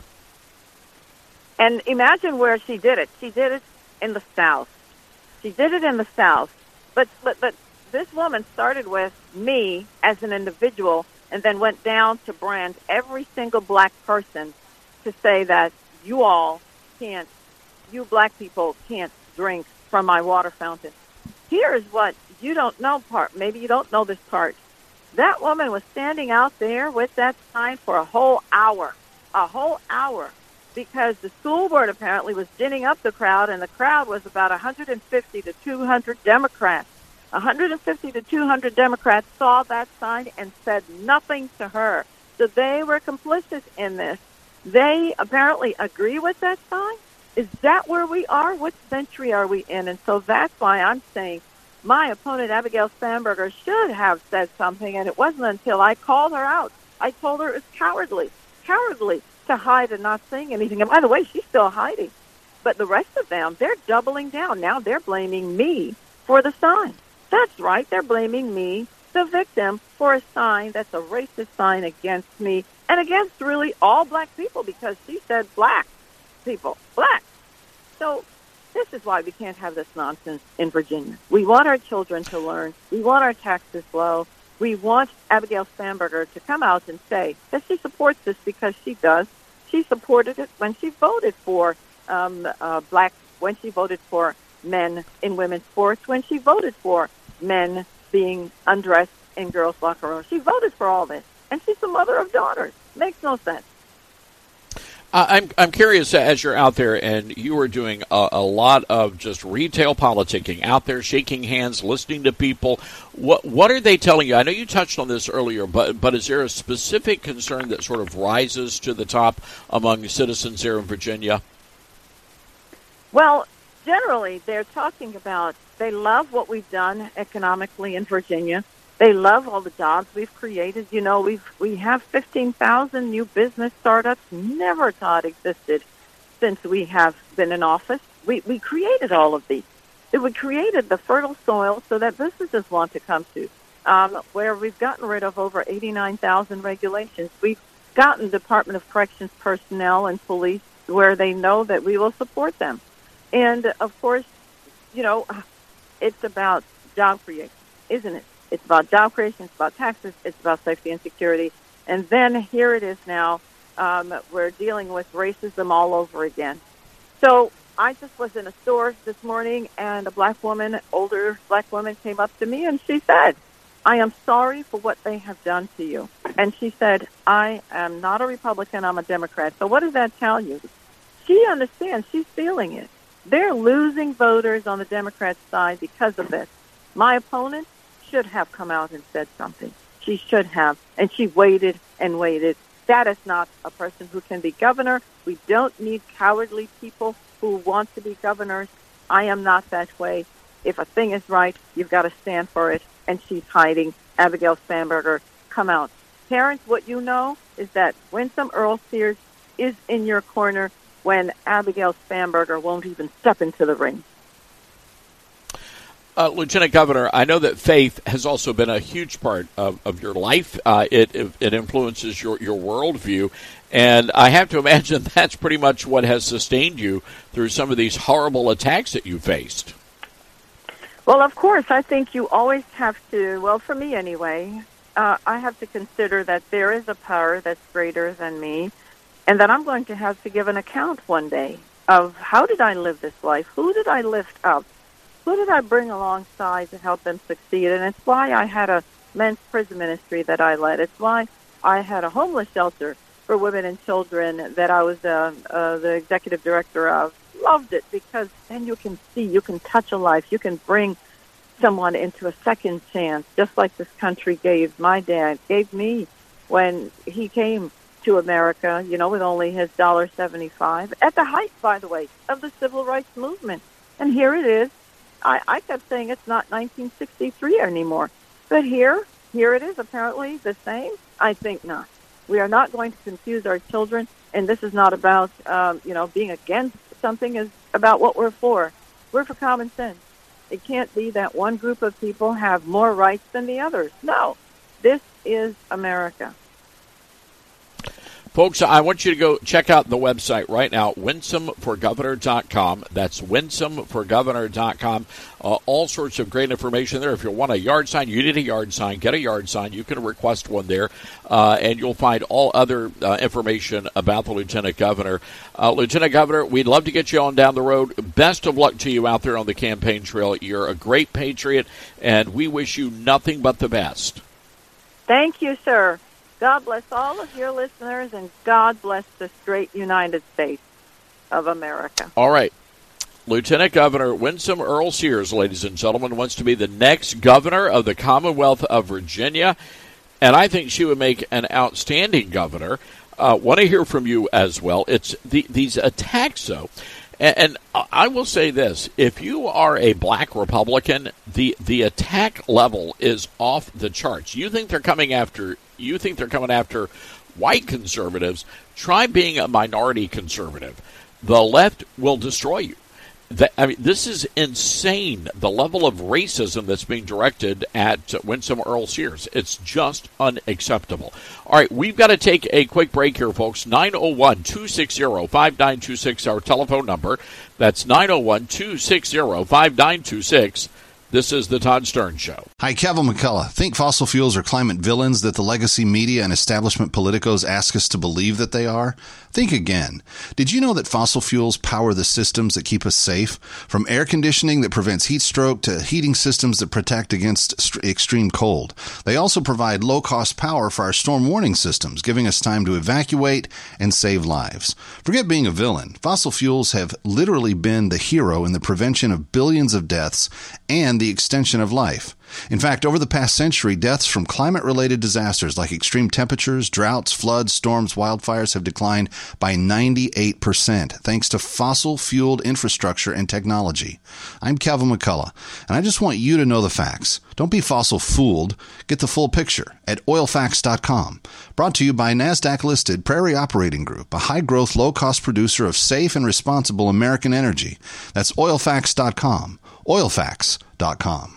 And imagine where she did it. She did it in the South. She did it in the South. But, but, but this woman started with me as an individual and then went down to brand every single black person to say that you all can't, you black people can't drink from my water fountain. Here is what you don't know part. Maybe you don't know this part. That woman was standing out there with that sign for a whole hour, a whole hour, because the school board apparently was ginning up the crowd, and the crowd was about one hundred fifty to two hundred Democrats. one hundred fifty to two hundred Democrats saw that sign and said nothing to her. So they were complicit in this. They apparently agree with that sign. Is that where we are? What century are we in? And so that's why I'm saying my opponent, Abigail Spanberger, should have said something, and it wasn't until I called her out. I told her it was cowardly, cowardly to hide and not saying anything. And by the way, she's still hiding. But the rest of them, they're doubling down. Now they're blaming me for the sign. That's right. They're blaming me, the victim, for a sign that's a racist sign against me and against really all black people, because she said black people, black. So this is why we can't have this nonsense in Virginia. We want our children to learn. We want our taxes low. We want Abigail Spanberger to come out and say that she supports this, because she does. She supported it when she voted for um, uh, black, when she voted for men in women's sports, when she voted for men being undressed in girls' locker rooms. She voted for all this. And she's the mother of daughters. Makes no sense. I'm I'm curious, as you're out there and you are doing a, a lot of just retail politicking, out there shaking hands, listening to people. What what are they telling you? I know you touched on this earlier, but but is there a specific concern that sort of rises to the top among citizens here in Virginia? Well, generally, they're talking about they love what we've done economically in Virginia. They love all the jobs we've created. You know, we've we have fifteen thousand new business startups. Never thought existed since we have been in office. We we created all of these. We created the fertile soil so that businesses want to come to. Um, where we've gotten rid of over eighty-nine thousand regulations. We've gotten Department of Corrections personnel and police where they know that we will support them. And of course, you know, it's about job creation, isn't it? It's about job creation, it's about taxes, it's about safety and security. And then here it is now, um, we're dealing with racism all over again. So I just was in a store this morning, and a black woman, older black woman, came up to me, and she said, I am sorry for what they have done to you. And she said, I am not a Republican, I'm a Democrat. So what does that tell you? She understands, she's feeling it. They're losing voters on the Democrat side because of this. My opponent should have come out and said something. She should have. And she waited and waited. That is not a person who can be governor. We don't need cowardly people who want to be governors. I am not that way. If a thing is right, you've got to stand for it. And she's hiding. Abigail Spanberger, come out. Parents, what you know is that Winsome Earl Sears is in your corner when Abigail Spanberger won't even step into the ring. Uh, Lieutenant Governor, I know that faith has also been a huge part of, of your life. Uh, it, it influences your, your worldview, and I have to imagine that's pretty much what has sustained you through some of these horrible attacks that you faced. Well, of course, I think you always have to, well, for me anyway, uh, I have to consider that there is a power that's greater than me, and that I'm going to have to give an account one day of how did I live this life? Who did I lift up? Who did I bring alongside to help them succeed? And it's why I had a men's prison ministry that I led. It's why I had a homeless shelter for women and children that I was uh, uh, the executive director of. Loved it because then you can see, you can touch a life, you can bring someone into a second chance, just like this country gave my dad, gave me when he came to America, you know, with only his one dollar seventy-five, at the height, by the way, of the civil rights movement. And here it is. I, I kept saying it's not nineteen sixty-three anymore. But here, here it is, apparently the same. I think not. We are not going to confuse our children, and this is not about, um, you know, being against something. Is about what we're for. We're for common sense. It can't be that one group of people have more rights than the others. No, this is America. Folks, I want you to go check out the website right now, winsome for governor dot com. That's winsome for governor dot com. Uh, all sorts of great information there. If you want a yard sign, you need a yard sign, get a yard sign. You can request one there, uh, and you'll find all other uh, information about the Lieutenant Governor. Uh, Lieutenant Governor, we'd love to get you on down the road. Best of luck to you out there on the campaign trail. You're a great patriot, and we wish you nothing but the best. Thank you, sir. God bless all of your listeners, and God bless the great United States of America. All right. Lieutenant Governor Winsome Earl Sears, ladies and gentlemen, wants to be the next governor of the Commonwealth of Virginia, and I think she would make an outstanding governor. Uh, want to hear from you as well. It's the, these attacks, though. And, and I will say this. If you are a black Republican, the, the attack level is off the charts. You think they're coming after You think they're coming after white conservatives, try being a minority conservative. The left will destroy you. The, I mean, this is insane, the level of racism that's being directed at Winsome Earl Sears. It's just unacceptable. All right, we've got to take a quick break here, folks. nine oh one, two six zero, five nine two six, our telephone number. That's nine oh one, two six zero, five nine two six. This is the Todd Stern Show. Hi, Kevin McCullough. Think fossil fuels are climate villains that the legacy media and establishment politicos ask us to believe that they are? Think again. Did you know that fossil fuels power the systems that keep us safe? From air conditioning that prevents heat stroke to heating systems that protect against st- extreme cold. They also provide low-cost power for our storm warning systems, giving us time to evacuate and save lives. Forget being a villain. Fossil fuels have literally been the hero in the prevention of billions of deaths and the extension of life. In fact, over the past century, deaths from climate-related disasters like extreme temperatures, droughts, floods, storms, wildfires have declined by ninety-eight percent thanks to fossil-fueled infrastructure and technology. I'm Kevin McCullough, and I just want you to know the facts. Don't be fossil-fooled. Get the full picture at oil facts dot com. Brought to you by NASDAQ-listed Prairie Operating Group, a high-growth, low-cost producer of safe and responsible American energy. That's oil facts dot com. oil facts dot com.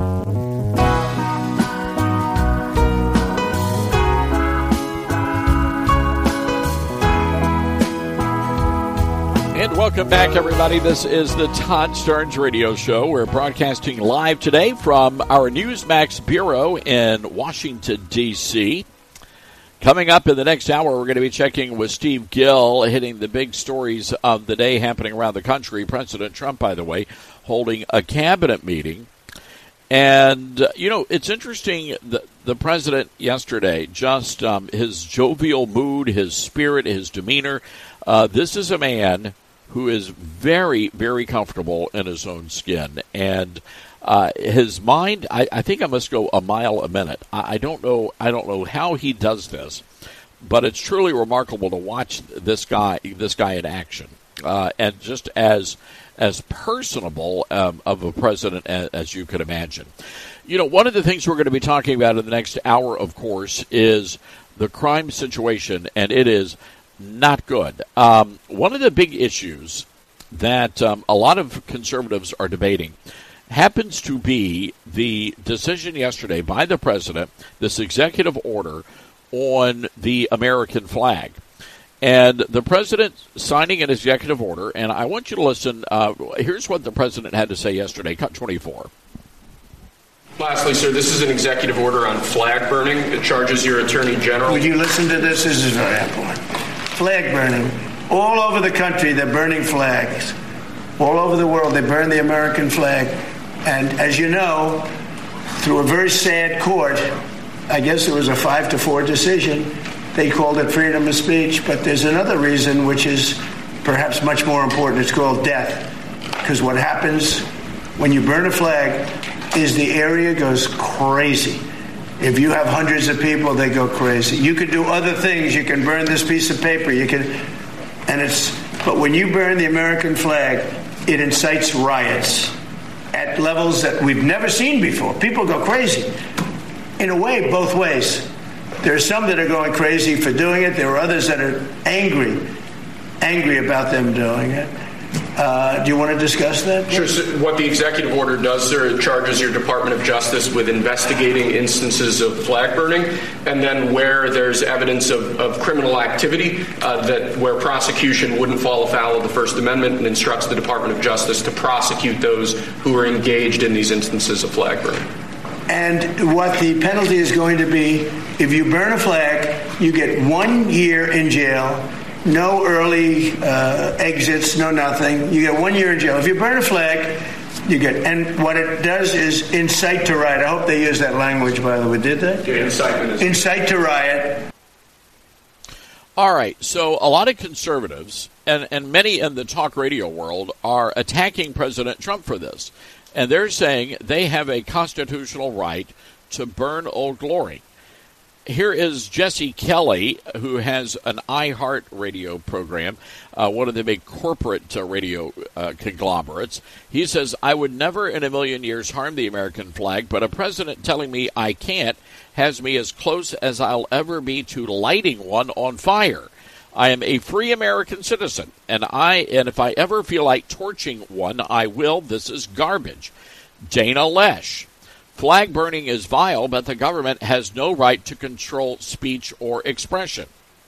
And welcome back, everybody. This is the Todd Stearns Radio Show. We're broadcasting live today from our Newsmax Bureau in Washington, D C Coming up in the next hour, we're going to be checking with Steve Gill, hitting the big stories of the day happening around the country. President Trump, by the way, holding a cabinet meeting. And, uh, you know, it's interesting, the, the president yesterday, just um, his jovial mood, his spirit, his demeanor. Uh, this is a man who is very, very comfortable in his own skin. And uh, his mind, I, I think I must go a mile a minute. I, I don't know I don't know how he does this, but it's truly remarkable to watch this guy this guy in action. Uh, and just as as personable um, of a president as, as you could imagine. You know, one of the things we're going to be talking about in the next hour, of course, is the crime situation, and it is not good. Um, one of the big issues that um, a lot of conservatives are debating happens to be the decision yesterday by the president, this executive order on the American flag. And the president signing an executive order, and I want you to listen. Uh, here's what the president had to say yesterday, cut twenty-four. Lastly, sir, this is an executive order on flag burning. It charges your attorney general. Would you listen to this? This is very important. Flag burning. All over the country, they're burning flags. All over the world, they burn the American flag. And as you know, through a very sad court, I guess it was a five to four decision, they called it freedom of speech, but there's another reason which is perhaps much more important. It's called death. Because what happens when you burn a flag is the area goes crazy. If you have hundreds of people, they go crazy. You can do other things. You can burn this piece of paper. You can, and it's. But when you burn the American flag, it incites riots at levels that we've never seen before. People go crazy. In a way, both ways. There are some that are going crazy for doing it. There are others that are angry, angry about them doing it. Uh, do you want to discuss that? Sure. So what the executive order does, sir, it charges your Department of Justice with investigating instances of flag burning, and then where there's evidence of, of criminal activity, uh, that where prosecution wouldn't fall afoul of the First Amendment, and instructs the Department of Justice to prosecute those who are engaged in these instances of flag burning. And what the penalty is going to be, if you burn a flag, you get one year in jail, no early uh, exits, no nothing. You get one year in jail. If you burn a flag, you get, and what it does is incite to riot. I hope they use that language, by the way. Did they? Yeah, incitement. Incite to riot. All right, so a lot of conservatives, and, and many in the talk radio world, are attacking President Trump for this. And they're saying they have a constitutional right to burn Old Glory. Here is Jesse Kelly, who has an iHeart radio program, uh, one of the big corporate uh, radio uh, conglomerates. He says, I would never in a million years harm the American flag, but a president telling me I can't has me as close as I'll ever be to lighting one on fire. I am a free American citizen, and I and if I ever feel like torching one, I will. This is garbage. Dana Lesh. Flag burning is vile, but the government has no right to control speech or expression.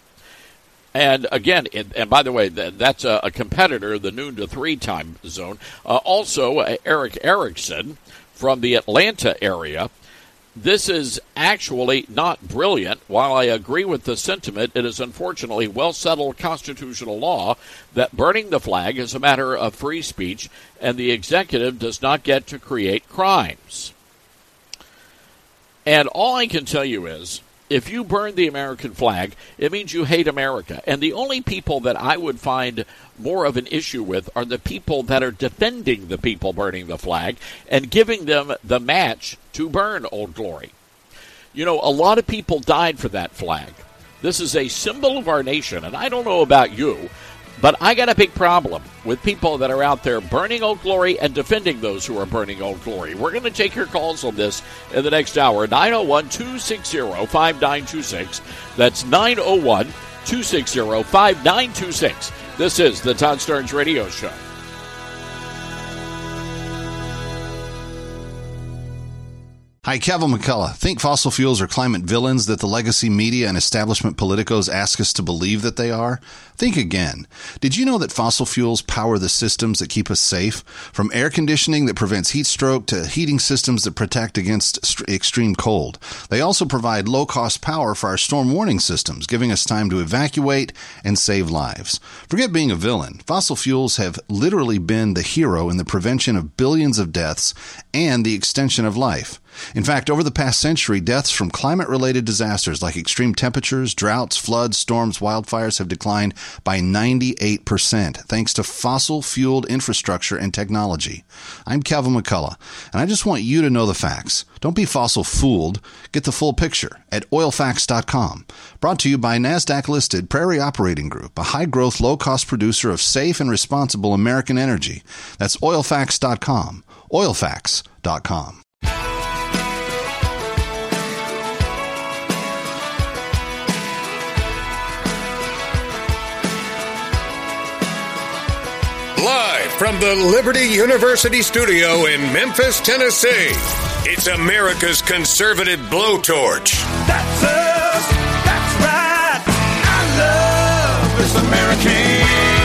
And again, and by the way, that's a competitor, the noon to three time zone. Uh, also, uh, Eric Erickson, from the Atlanta area. This is actually not brilliant. While I agree with the sentiment, it is unfortunately well-settled constitutional law that burning the flag is a matter of free speech, and the executive does not get to create crimes. And all I can tell you is, if you burn the American flag, it means you hate America. And the only people that I would find more of an issue with are the people that are defending the people burning the flag and giving them the match to burn Old Glory. You know, a lot of people died for that flag. This is a symbol of our nation, and I don't know about you, but I got a big problem with people that are out there burning Old Glory and defending those who are burning Old Glory. We're going to take your calls on this in the next hour. nine oh one, two six zero, five nine two six. That's nine oh one, two six zero, five nine two six. This is the Todd Starnes Radio Show. Hi, Kevin McCullough. Think fossil fuels are climate villains that the legacy media and establishment politicos ask us to believe that they are? Think again. Did you know that fossil fuels power the systems that keep us safe? From air conditioning that prevents heat stroke to heating systems that protect against st- extreme cold. They also provide low-cost power for our storm warning systems, giving us time to evacuate and save lives. Forget being a villain. Fossil fuels have literally been the hero in the prevention of billions of deaths and the extension of life. In fact, over the past century, deaths from climate-related disasters like extreme temperatures, droughts, floods, storms, wildfires have declined by ninety-eight percent thanks to fossil-fueled infrastructure and technology. I'm Kevin McCullough, and I just want you to know the facts. Don't be fossil-fooled. Get the full picture at oil facts dot com. Brought to you by NASDAQ-listed Prairie Operating Group, a high-growth, low-cost producer of safe and responsible American energy. That's oil facts dot com. oil facts dot com. Live from the Liberty University studio in Memphis, Tennessee, it's America's conservative blowtorch. That's us. That's right. I love this American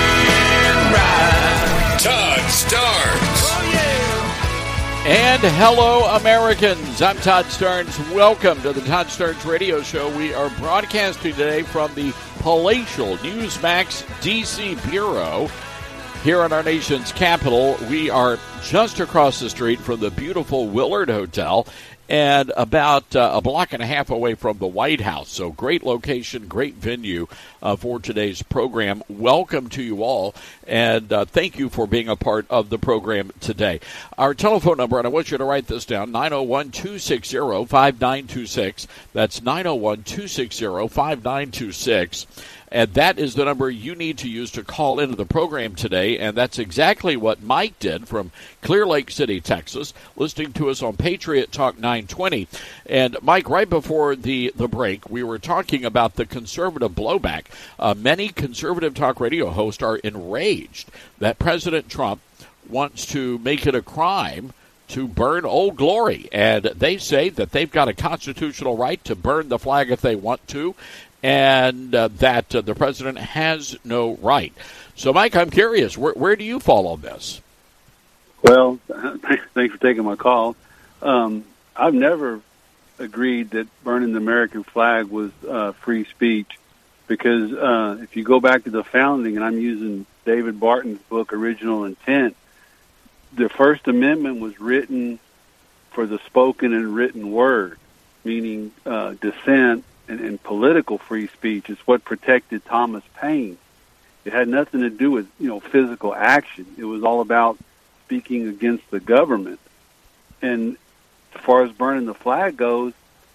ride. Todd Starnes. Oh, yeah. And hello, Americans. I'm Todd Starnes. Welcome to the Todd Starnes Radio Show. We are broadcasting today from the palatial Newsmax D C Bureau here in our nation's capital. We are just across the street from the beautiful Willard Hotel and about uh, a block and a half away from the White House. So great location, great venue uh, for today's program. Welcome to you all, and uh, thank you for being a part of the program today. Our telephone number, and I want you to write this down, nine oh one, two six zero, five nine two six. That's nine oh one, two six zero, five nine two six. And that is the number you need to use to call into the program today. And that's exactly what Mike did from Clear Lake City, Texas, listening to us on Patriot Talk nine twenty. And, Mike, right before the, the break, we were talking about the conservative blowback. Uh, many conservative talk radio hosts are enraged that President Trump wants to make it a crime to burn Old Glory. And they say that they've got a constitutional right to burn the flag if they want to, and uh, that uh, the president has no right. So, Mike, I'm curious, where, where do you fall on this? Well, thanks for taking my call. Um, I've never agreed that burning the American flag was uh, free speech because uh, if you go back to the founding, and I'm using David Barton's book, Original Intent, the First Amendment was written for the spoken and written word, meaning uh, dissent, And, and political free speech is what protected Thomas Paine. It had nothing to do with, you know, physical action. It was all about speaking against the government. And as far as burning the flag goes,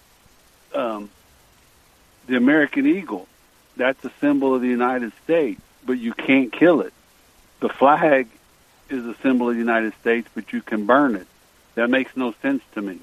um, the American eagle, that's a symbol of the United States, but you can't kill it. The flag is a symbol of the United States, but you can burn it. That makes no sense to me.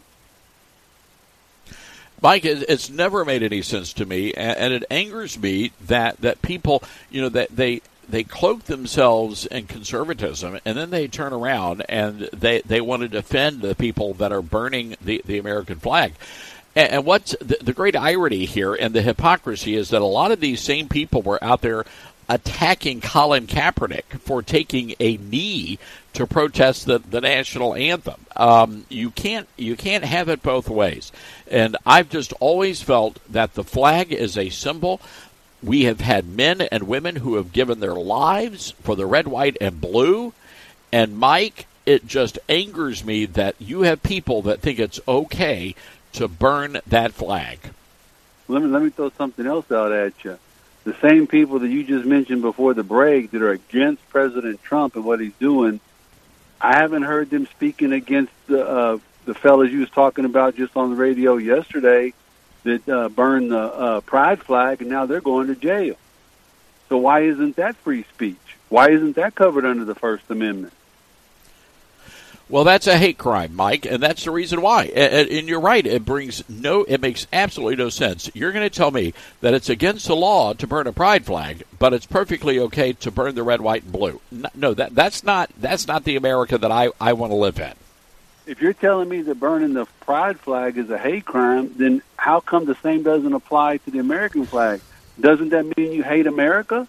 Mike, it's never made any sense to me, and it angers me that, that people, you know, that they they cloak themselves in conservatism, and then they turn around and they, they want to defend the people that are burning the, the American flag. And, and what's the, the great irony here and the hypocrisy is that a lot of these same people were out there attacking Colin Kaepernick for taking a knee to protest the, the national anthem. Um, you can't you can't have it both ways. And I've just always felt that the flag is a symbol. We have had men and women who have given their lives for the red, white, and blue. And, Mike, it just angers me that you have people that think it's okay to burn that flag. Let me, let me throw something else out at you. The same people that you just mentioned before the break that are against President Trump and what he's doing, I haven't heard them speaking against the uh, the fellas you was talking about just on the radio yesterday that uh, burned the uh, pride flag, and now they're going to jail. So why isn't that free speech? Why isn't that covered under the First Amendment? Well, that's a hate crime, Mike, and that's the reason why. And, and you're right; it brings no, it makes absolutely no sense. You're going to tell me that it's against the law to burn a pride flag, but it's perfectly okay to burn the red, white, and blue. No, that that's not that's not the America that I, I want to live in. If you're telling me that burning the pride flag is a hate crime, then how come the same doesn't apply to the American flag? Doesn't that mean you hate America?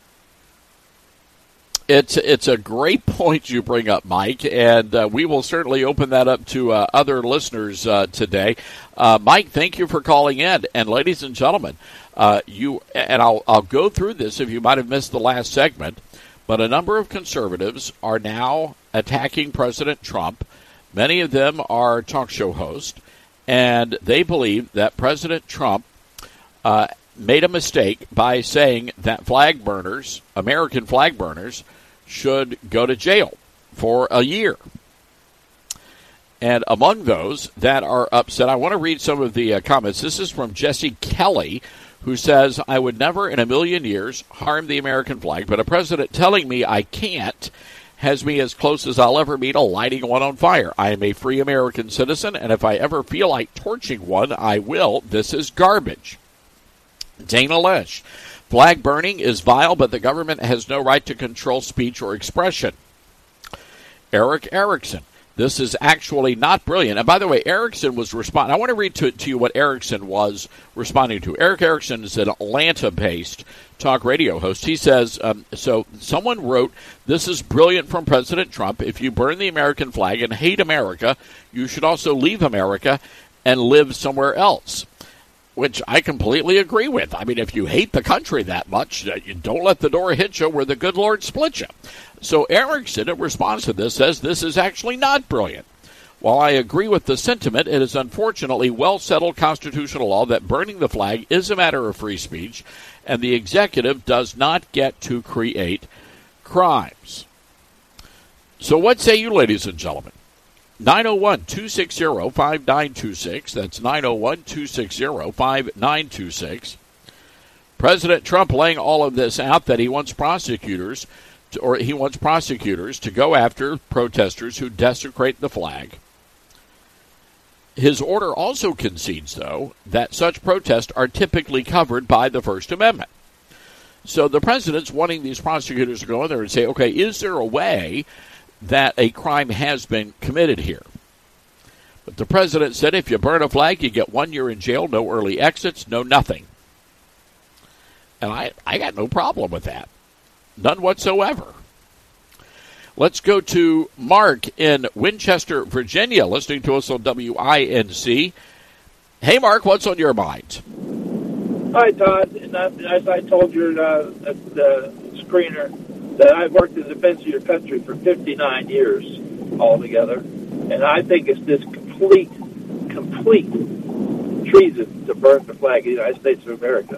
It's it's a great point you bring up, Mike, and uh, we will certainly open that up to uh, other listeners uh, today. Uh, Mike, thank you for calling in, and ladies and gentlemen, uh, you and I'll I'll go through this if you might have missed the last segment, but a number of conservatives are now attacking President Trump. Many of them are talk show hosts, and they believe that President Trump uh, made a mistake by saying that flag burners, American flag burners, should go to jail for a year. And among those that are upset, I want to read some of the uh, comments. This is from Jesse Kelly, who says, I would never in a million years harm the American flag, but a president telling me I can't has me as close as I'll ever be to lighting one on fire. I am a free American citizen, and if I ever feel like torching one, I will. This is garbage. Dana Lesh, flag burning is vile, but the government has no right to control speech or expression. Eric Erickson, this is actually not brilliant. And by the way, Erickson was responding. I want to read to, to you what Erickson was responding to. Eric Erickson is an Atlanta-based talk radio host. He says, um, so someone wrote, this is brilliant from President Trump. If you burn the American flag and hate America, you should also leave America and live somewhere else. Which I completely agree with. I mean, if you hate the country that much, you don't let the door hit you where the good Lord split you. So Erickson, in response to this, says this is actually not brilliant. While I agree with the sentiment, it is unfortunately well-settled constitutional law that burning the flag is a matter of free speech, and the executive does not get to create crimes. So what say you, ladies and gentlemen? nine oh one, two six zero, five nine two six. That's nine oh one, two six zero, five nine two six. President Trump laying all of this out that he wants prosecutors to, or he wants prosecutors to go after protesters who desecrate the flag. His order also concedes, though, that such protests are typically covered by the First Amendment. So the president's wanting these prosecutors to go in there and say, okay, is there a way that a crime has been committed here? But the president said if you burn a flag, you get one year in jail, no early exits, no nothing. And I, I got no problem with that. None whatsoever. Let's go to Mark in Winchester, Virginia, listening to us on W I N C. Hey, Mark, what's on your mind? Hi, Todd. And I, as I told your uh, the screener, that I've worked in defense of your country for fifty-nine years altogether, and I think it's this complete, complete treason to burn the flag of the United States of America.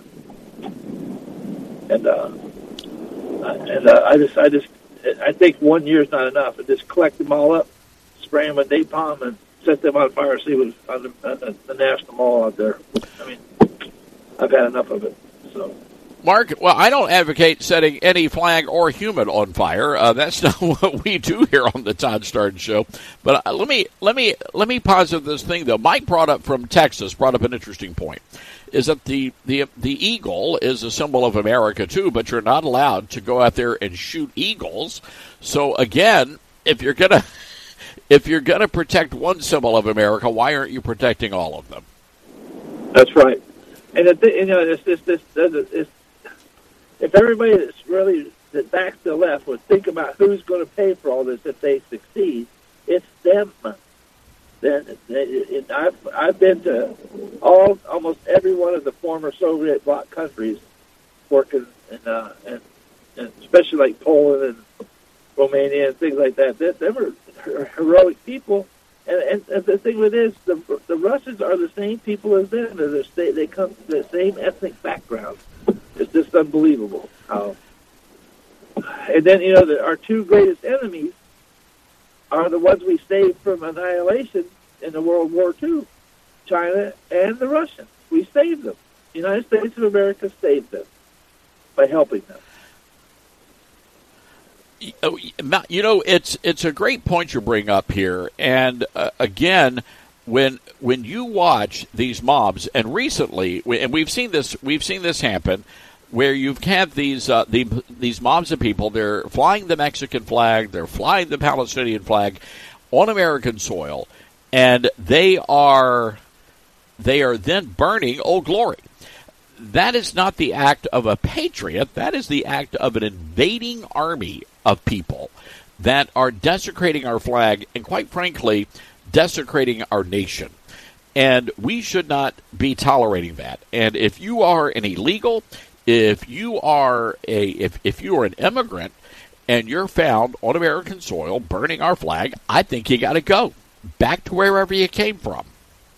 And uh, and uh, I just, I just, I think one year is not enough. And just collect them all up, spray them with napalm, and set them on fire. See what's on the, on the, the National Mall out there. I mean, I've had enough of it. So. Mark, well, I don't advocate setting any flag or human on fire. Uh, that's not what we do here on the Todd Starnes Show. But uh, let me let me let me posit this thing though. Mike brought up from Texas brought up an interesting point. Is that the the the eagle is a symbol of America too, but you're not allowed to go out there and shoot eagles. So again, if you're gonna if you're gonna protect one symbol of America, why aren't you protecting all of them? That's right. And it, you know, it's this this it's if everybody that's really that backs the left would think about who's going to pay for all this if they succeed, it's them. Then it, I've I've been to all almost every one of the former Soviet bloc countries, working in, uh, and, and especially like Poland and Romania and things like that. They, they were heroic people, and, and, and the thing with it is the the Russians are the same people as them. They're the, they come from the same ethnic background. It's just unbelievable. Um, and then you know the, our two greatest enemies are the ones we saved from annihilation in the World War Two, China and the Russians. We saved them. The United States of America saved them by helping them. You know, it's it's a great point you bring up here, and uh, again, when when you watch these mobs, and recently, and we've seen this, we've seen this happen, where you've had these uh, the, these mobs of people. They're flying the Mexican flag, they're flying the Palestinian flag on American soil, and they are they are then burning Old Glory. That is not the act of a patriot. That is the act of an invading army of people that are desecrating our flag and, quite frankly, desecrating our nation. And we should not be tolerating that. And if you are an illegal, if you are a if, if you are an immigrant and you're found on American soil burning our flag, I think you got to go back to wherever you came from.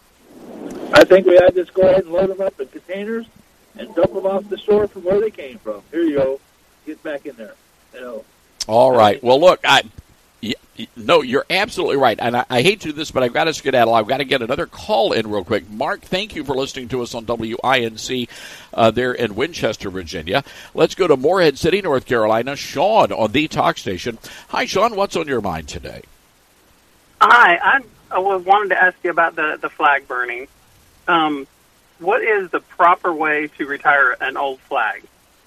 I think we had to just go ahead and load them up in containers and dump them off the shore from where they came from. Here you go. Get back in there. You know. All right. Well, look, I no, you're absolutely right. And I, I hate to do this, but I've got to skedaddle. I've got to get another call in real quick. Mark, thank you for listening to us on W I N C uh, there in Winchester, Virginia. Let's go to Morehead City, North Carolina. Sean on the talk station. Hi, Sean. What's on your mind today? Hi. I, I wanted to ask you about the, the flag burning. Um, what is the proper way to retire an old flag?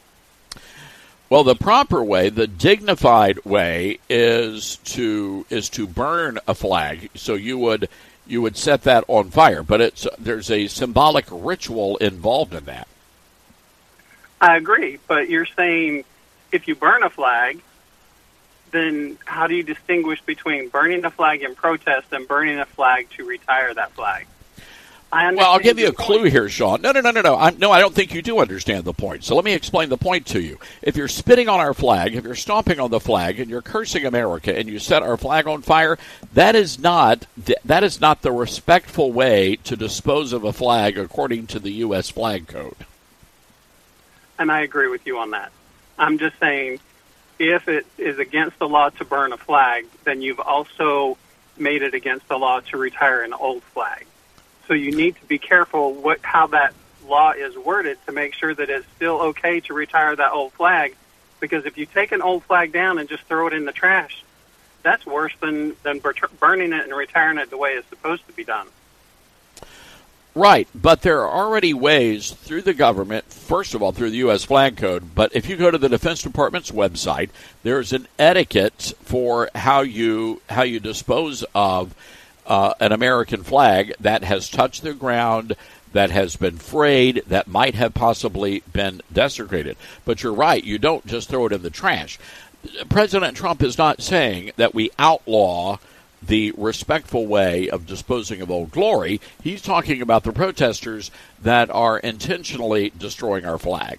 Well, the proper way, the dignified way, is to is to burn a flag. So you would you would set that on fire, but it's there's a symbolic ritual involved in that. I agree, but you're saying if you burn a flag, then how do you distinguish between burning a flag in protest and burning a flag to retire that flag? Well, I'll give you a clue here, Sean. No, no, no, no, no. I'm, no, I don't think you do understand the point. So let me explain the point to you. If you're spitting on our flag, if you're stomping on the flag, and you're cursing America, and you set our flag on fire, that is not that is not the respectful way to dispose of a flag according to the U S Flag Code. And I agree with you on that. I'm just saying, if it is against the law to burn a flag, then you've also made it against the law to retire an old flag. So you need to be careful what how that law is worded to make sure that it's still okay to retire that old flag. Because if you take an old flag down and just throw it in the trash, that's worse than, than burning it and retiring it the way it's supposed to be done. Right, but there are already ways through the government, first of all through the U S Flag Code, but if you go to the Defense Department's website, there's an etiquette for how you how you dispose of Uh, an American flag that has touched the ground, that has been frayed, that might have possibly been desecrated. But you're right, you don't just throw it in the trash. President Trump is not saying that we outlaw the respectful way of disposing of Old Glory. He's talking about the protesters that are intentionally destroying our flag.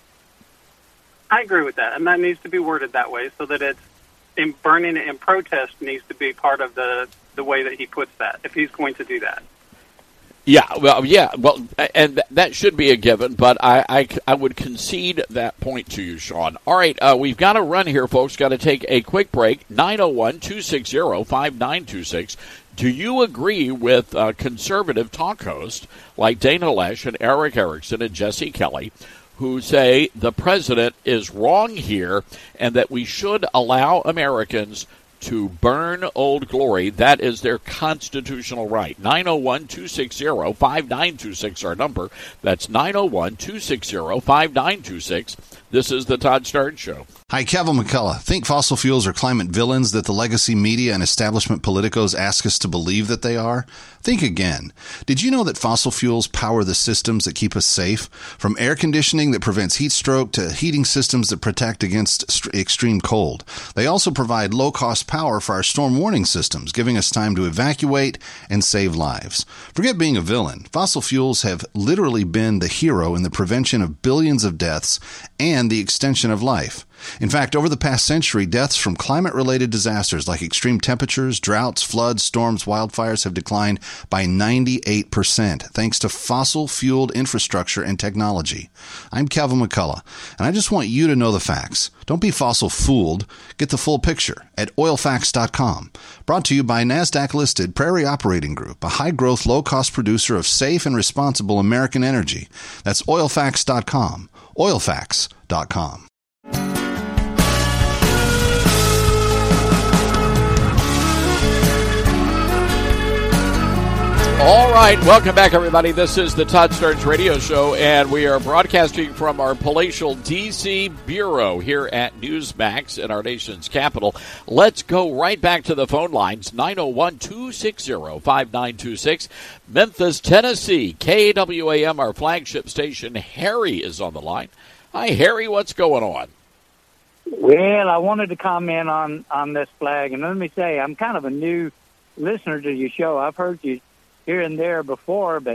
I agree with that, and that needs to be worded that way so that it's in burning it in protest needs to be part of the the way that he puts that, if he's going to do that. Yeah, well, yeah, well, and th- that should be a given, but I, I, I would concede that point to you, Sean. All right, uh, we've got to run here, folks. Got to take a quick break. nine oh one, two six zero, five nine two six. Do you agree with uh, conservative talk hosts like Dana Loesch and Eric Erickson and Jesse Kelly, who say the president is wrong here and that we should allow Americans to burn Old Glory? That is their constitutional right. nine oh one, two six zero, five nine two six, our number. That's nine oh one, two six zero, five nine two six. This is the Todd Starnes Show. Hi, Kevin McCullough. Think fossil fuels are climate villains that the legacy media and establishment politicos ask us to believe that they are? Think again. Did you know that fossil fuels power the systems that keep us safe? From air conditioning that prevents heat stroke to heating systems that protect against st- extreme cold. They also provide low-cost power for our storm warning systems, giving us time to evacuate and save lives. Forget being a villain. Fossil fuels have literally been the hero in the prevention of billions of deaths and the extension of life. In fact, over the past century, deaths from climate-related disasters like extreme temperatures, droughts, floods, storms, wildfires have declined by ninety-eight percent thanks to fossil-fueled infrastructure and technology. I'm Kevin McCullough, and I just want you to know the facts. Don't be fossil-fooled. Get the full picture at oil facts dot com. Brought to you by NASDAQ-listed Prairie Operating Group, a high-growth, low-cost producer of safe and responsible American energy. That's oil facts dot com. oil facts dot com. All right, welcome back, everybody. This is the Todd Starnes Radio Show, and we are broadcasting from our palatial D C bureau here at Newsmax in our nation's capital. Let's go right back to the phone lines, nine oh one, two six zero, five nine two six. Memphis, Tennessee, K W A M, our flagship station. Harry is on the line. Hi, Harry, what's going on? Well, I wanted to comment on, on this flag, and let me say, I'm kind of a new listener to your show. I've heard you here and there before, but,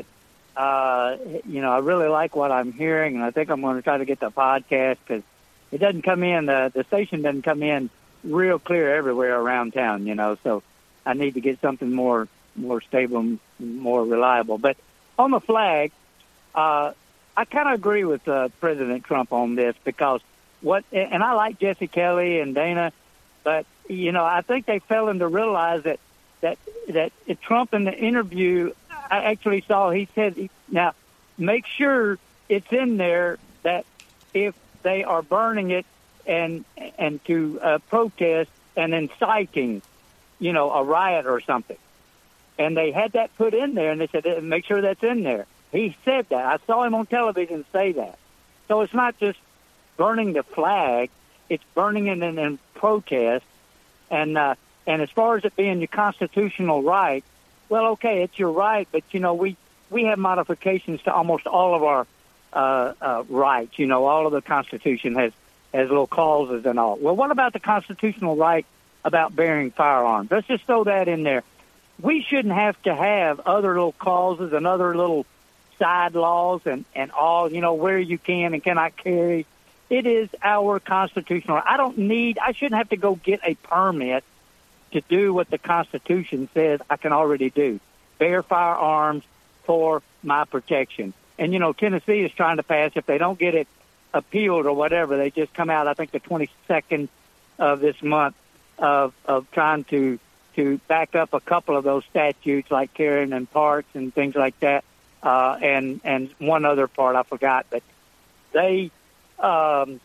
uh, you know, I really like what I'm hearing, and I think I'm going to try to get the podcast because it doesn't come in, uh, the station doesn't come in real clear everywhere around town, you know, so I need to get something more more stable, more reliable. But on the flag, uh, I kind of agree with uh, President Trump on this because what, and I like Jesse Kelly and Dana, but, you know, I think they failing to realize that that that Trump in the interview, I actually saw, he said, now, make sure it's in there that if they are burning it and and to uh, protest and inciting, you know, a riot or something. And they had that put in there, and they said, make sure that's in there. He said that. I saw him on television say that. So it's not just burning the flag, it's burning it in, in protest. And, uh, And as far as it being your constitutional right, well, okay, it's your right, but, you know, we, we have modifications to almost all of our uh, uh, rights. You know, all of the Constitution has, has little clauses and all. Well, what about the constitutional right about bearing firearms? Let's just throw that in there. We shouldn't have to have other little clauses and other little side laws and, and all, you know, where you can and cannot carry. It is our constitutional. I don't need, I shouldn't have to go get a permit to do what the Constitution says I can already do, bear firearms for my protection. And, you know, Tennessee is trying to pass, if they don't get it appealed or whatever, they just come out, I think, the twenty-second of this month of, of trying to, to back up a couple of those statutes like carrying in parks and things like that, uh, and, and one other part I forgot. But they, um,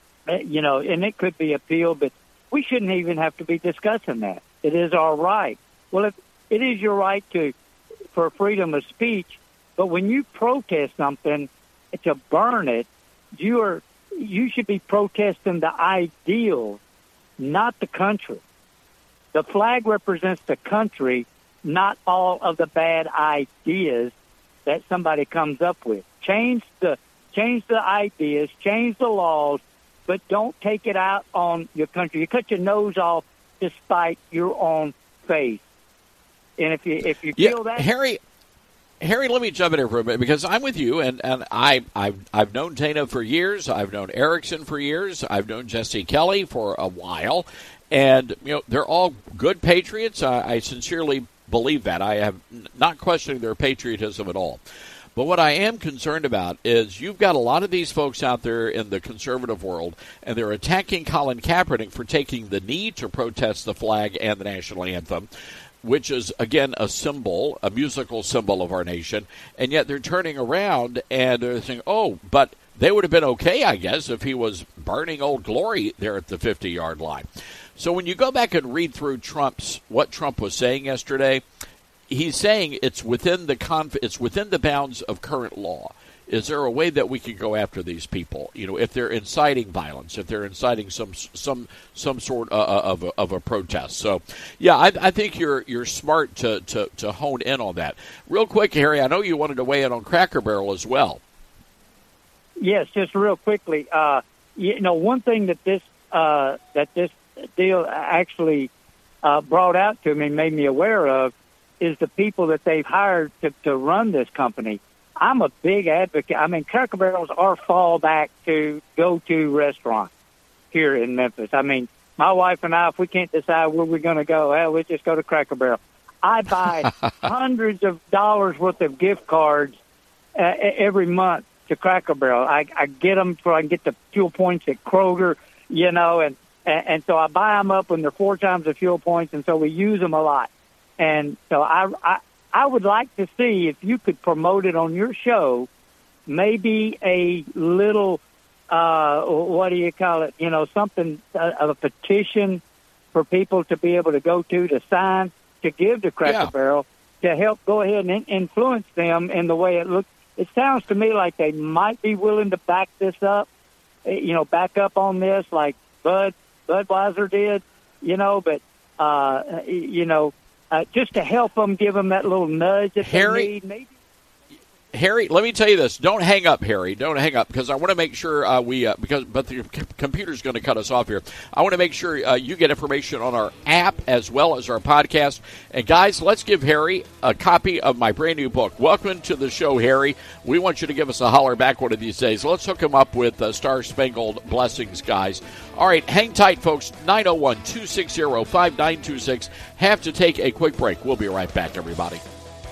you know, and it could be appealed, but we shouldn't even have to be discussing that. It is our right. Well, if it is your right to for freedom of speech, but when you protest something to burn it, you are you should be protesting the ideals, not the country. The flag represents the country, not all of the bad ideas that somebody comes up with. Change the change the ideas, change the laws, but don't take it out on your country. You cut your nose off to spite your own face. And if you if you yeah, feel that, Harry, Harry, let me jump in here for a minute because I'm with you, and, and I I've I've known Dana for years. I've known Erickson for years. I've known Jesse Kelly for a while, and you know they're all good patriots. I, I sincerely believe that. I have not questioning their patriotism at all. But what I am concerned about is you've got a lot of these folks out there in the conservative world, and they're attacking Colin Kaepernick for taking the knee to protest the flag and the national anthem, which is, again, a symbol, a musical symbol of our nation, and yet they're turning around and they're saying, oh, but they would have been okay, I guess, if he was burning Old Glory there at the fifty-yard line. So when you go back and read through Trump's what Trump was saying yesterday, he's saying it's within the conf- it's within the bounds of current law. is there a way that we can go after these people? You know, if they're inciting violence, if they're inciting some some some sort of, of, a, of a protest. So, yeah, I, I think you're you're smart to, to, to hone in on that. Real quick, Harry, I know you wanted to weigh in on Cracker Barrel as well. Yes, just real quickly. Uh, you know, one thing that this uh, that this deal actually uh, brought out to me, made me aware of, is the people that they've hired to, to run this company. I'm a big advocate. I mean, Cracker Barrel's our fallback to go-to restaurant here in Memphis. I mean, my wife and I, if we can't decide where we're going to go, well, we just go to Cracker Barrel. I buy hundreds of dollars worth of gift cards uh, every month to Cracker Barrel. I, I get them so I can get the fuel points at Kroger, you know, and, and, and so I buy them up when they're four times the fuel points, and so we use them a lot. And so I, I, I would like to see if you could promote it on your show, maybe a little, uh, what do you call it, you know, something uh, of a petition for people to be able to go to, to sign, to give to Cracker yeah. Barrel, to help go ahead and influence them in the way it looks. It sounds to me like they might be willing to back this up, you know, back up on this like Bud Budweiser did, you know, but, uh, you know, uh, just to help them, give them that little nudge that Harry, they need. Maybe. Harry, let me tell you this. Don't hang up, Harry. Don't hang up, because I want to make sure uh, we uh, – because but the c- computer's going to cut us off here. I want to make sure uh, you get information on our app as well as our podcast. And, guys, let's give Harry a copy of my brand-new book. Welcome to the show, Harry. We want you to give us a holler back one of these days. Let's hook him up with uh, Star Spangled Blessings, guys. All right, hang tight, folks. nine oh one, two six zero, five nine two six. Have to take a quick break. We'll be right back, everybody.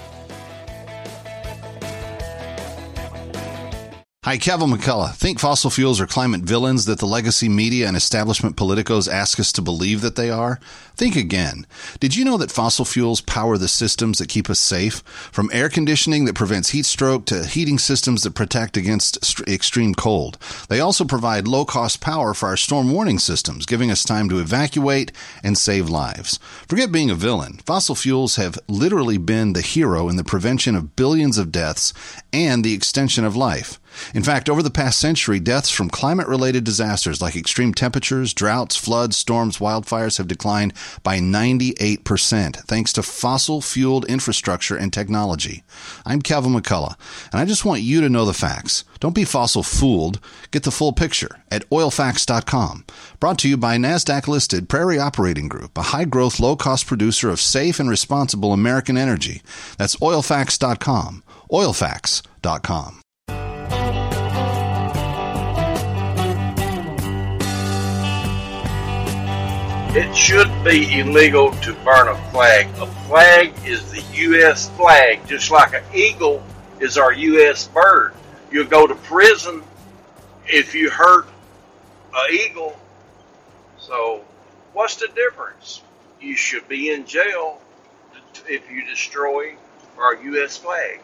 Hi, Kevin McCullough. Think fossil fuels are climate villains that the legacy media and establishment politicos ask us to believe that they are? Think again. Did you know that fossil fuels power the systems that keep us safe? From air conditioning that prevents heat stroke to heating systems that protect against st- extreme cold. They also provide low-cost power for our storm warning systems, giving us time to evacuate and save lives. Forget being a villain. Fossil fuels have literally been the hero in the prevention of billions of deaths and the extension of life. In fact, over the past century, deaths from climate-related disasters like extreme temperatures, droughts, floods, storms, wildfires have declined by ninety-eight percent thanks to fossil-fueled infrastructure and technology. I'm Kevin McCullough, and I just want you to know the facts. Don't be fossil-fooled. Get the full picture at oil facts dot com. Brought to you by NASDAQ-listed Prairie Operating Group, a high-growth, low-cost producer of safe and responsible American energy. That's oil facts dot com. oil facts dot com. It should be illegal to burn a flag. A flag is the U S flag, just like an eagle is our U S bird. You'll go to prison if you hurt an eagle. So what's the difference? You should be in jail if you destroy our U S flag.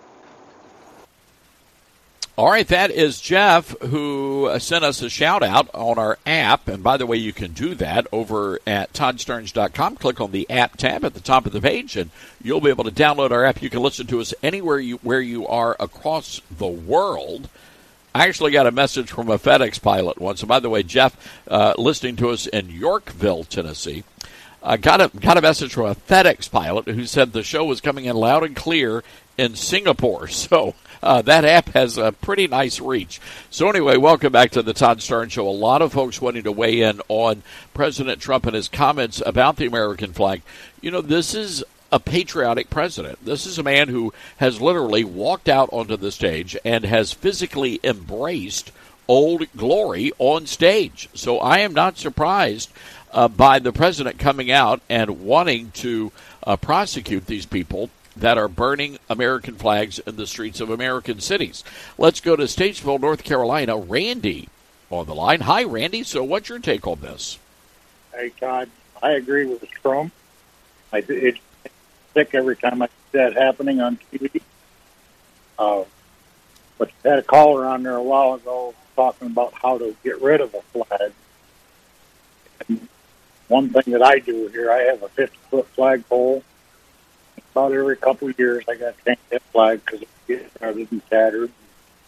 All right, that is Jeff, who sent us a shout-out on our app. And by the way, you can do that over at todd stearns dot com. Click on the app tab at the top of the page, and you'll be able to download our app. You can listen to us anywhere you where you are across the world. I actually got a message from a FedEx pilot once. And by the way, Jeff, uh, listening to us in Yorkville, Tennessee, uh, got a got a message from a FedEx pilot who said the show was coming in loud and clear in Singapore. So uh, that app has a pretty nice reach. So anyway, welcome back to the Todd Stern Show. A lot of folks wanting to weigh in on President Trump and his comments about the American flag. You know, this is a patriotic president. This is a man who has literally walked out onto the stage and has physically embraced Old Glory on stage. So I am not surprised uh, by the president coming out and wanting to uh, prosecute these people that are burning American flags in the streets of American cities. Let's go to Statesville, North Carolina. Randy on the line. Hi, Randy. So what's your take on this? Hey, Todd, I agree with Trump. I, it's sick every time I see that happening on T V. Uh, but you had a caller on there a while ago talking about how to get rid of a flag. And one thing that I do here, I have a fifty-foot flagpole. About every couple of years, I got to change that flag because it gets started and tattered.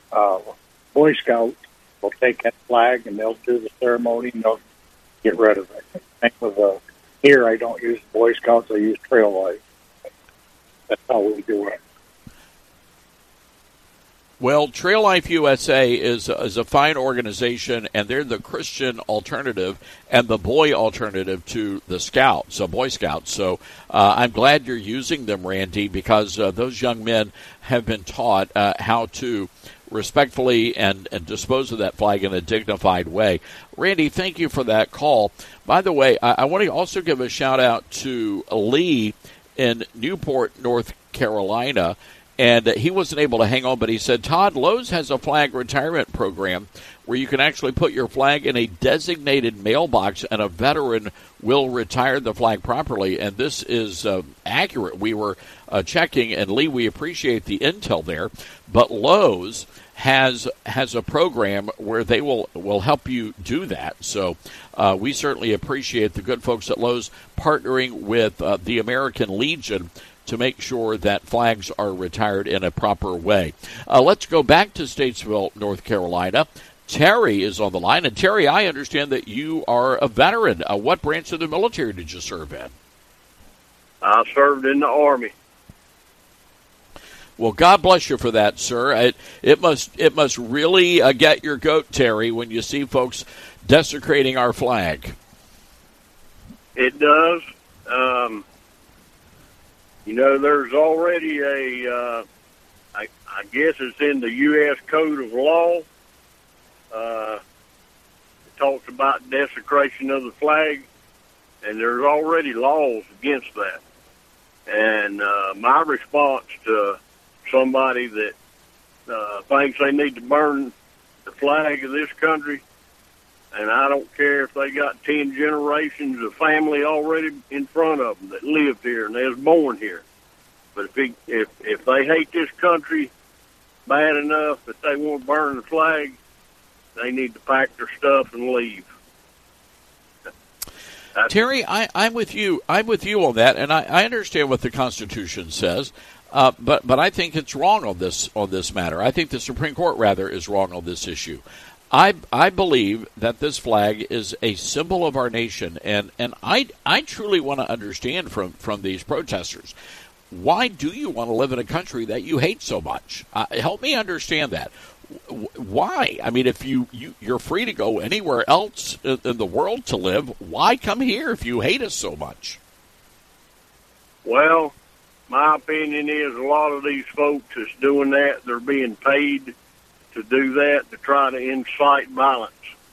uh, Boy Scouts will take that flag and they'll do the ceremony and they'll get rid of it. Same with, uh, here, I don't use Boy Scouts, I use Trail Life. That's how we do it. Well, Trail Life U S A is, is a fine organization, and they're the Christian alternative and the boy alternative to the Scouts, so Boy Scouts. So uh, I'm glad you're using them, Randy, because uh, those young men have been taught uh, how to respectfully and, and dispose of that flag in a dignified way. Randy, thank you for that call. By the way, I, I want to also give a shout-out to Lee in Newport, North Carolina. And he wasn't able to hang on, but he said, Todd, Lowe's has a flag retirement program where you can actually put your flag in a designated mailbox and a veteran will retire the flag properly. And this is uh, accurate. We were uh, checking, and Lee, we appreciate the intel there. But Lowe's has has a program where they will, will help you do that. So uh, we certainly appreciate the good folks at Lowe's partnering with uh, the American Legion to make sure that flags are retired in a proper way. Uh, let's go back to Statesville, North Carolina. Terry is on the line. And Terry, I understand that you are a veteran. Uh, what branch of the military did you serve in? I served in the Army. Well, God bless you for that, sir. It, it must it must really uh, get your goat, Terry, when you see folks desecrating our flag. It does. Um, You know, there's already a, uh, I, I guess it's in the U S Code of Law. Uh, it talks about desecration of the flag, and there's already laws against that. And uh, my response to somebody that uh, thinks they need to burn the flag of this country, and I don't care if they got ten generations of family already in front of them that lived here and they was born here. But if he, if if they hate this country bad enough that they want to burn the flag, they need to pack their stuff and leave. That's Terry, I, I'm with you. I'm with you on that, and I, I understand what the Constitution says. Uh, but but I think it's wrong on this on this matter. I think the Supreme Court rather is wrong on this issue. I I believe that this flag is a symbol of our nation, and, and I I truly want to understand from, from these protesters, why do you want to live in a country that you hate so much? Uh, help me understand that. Why? I mean, if you, you you're free to go anywhere else in the world to live, why come here if you hate us so much? Well, my opinion is a lot of these folks that's doing that, they're being paid to do that, to try to incite violence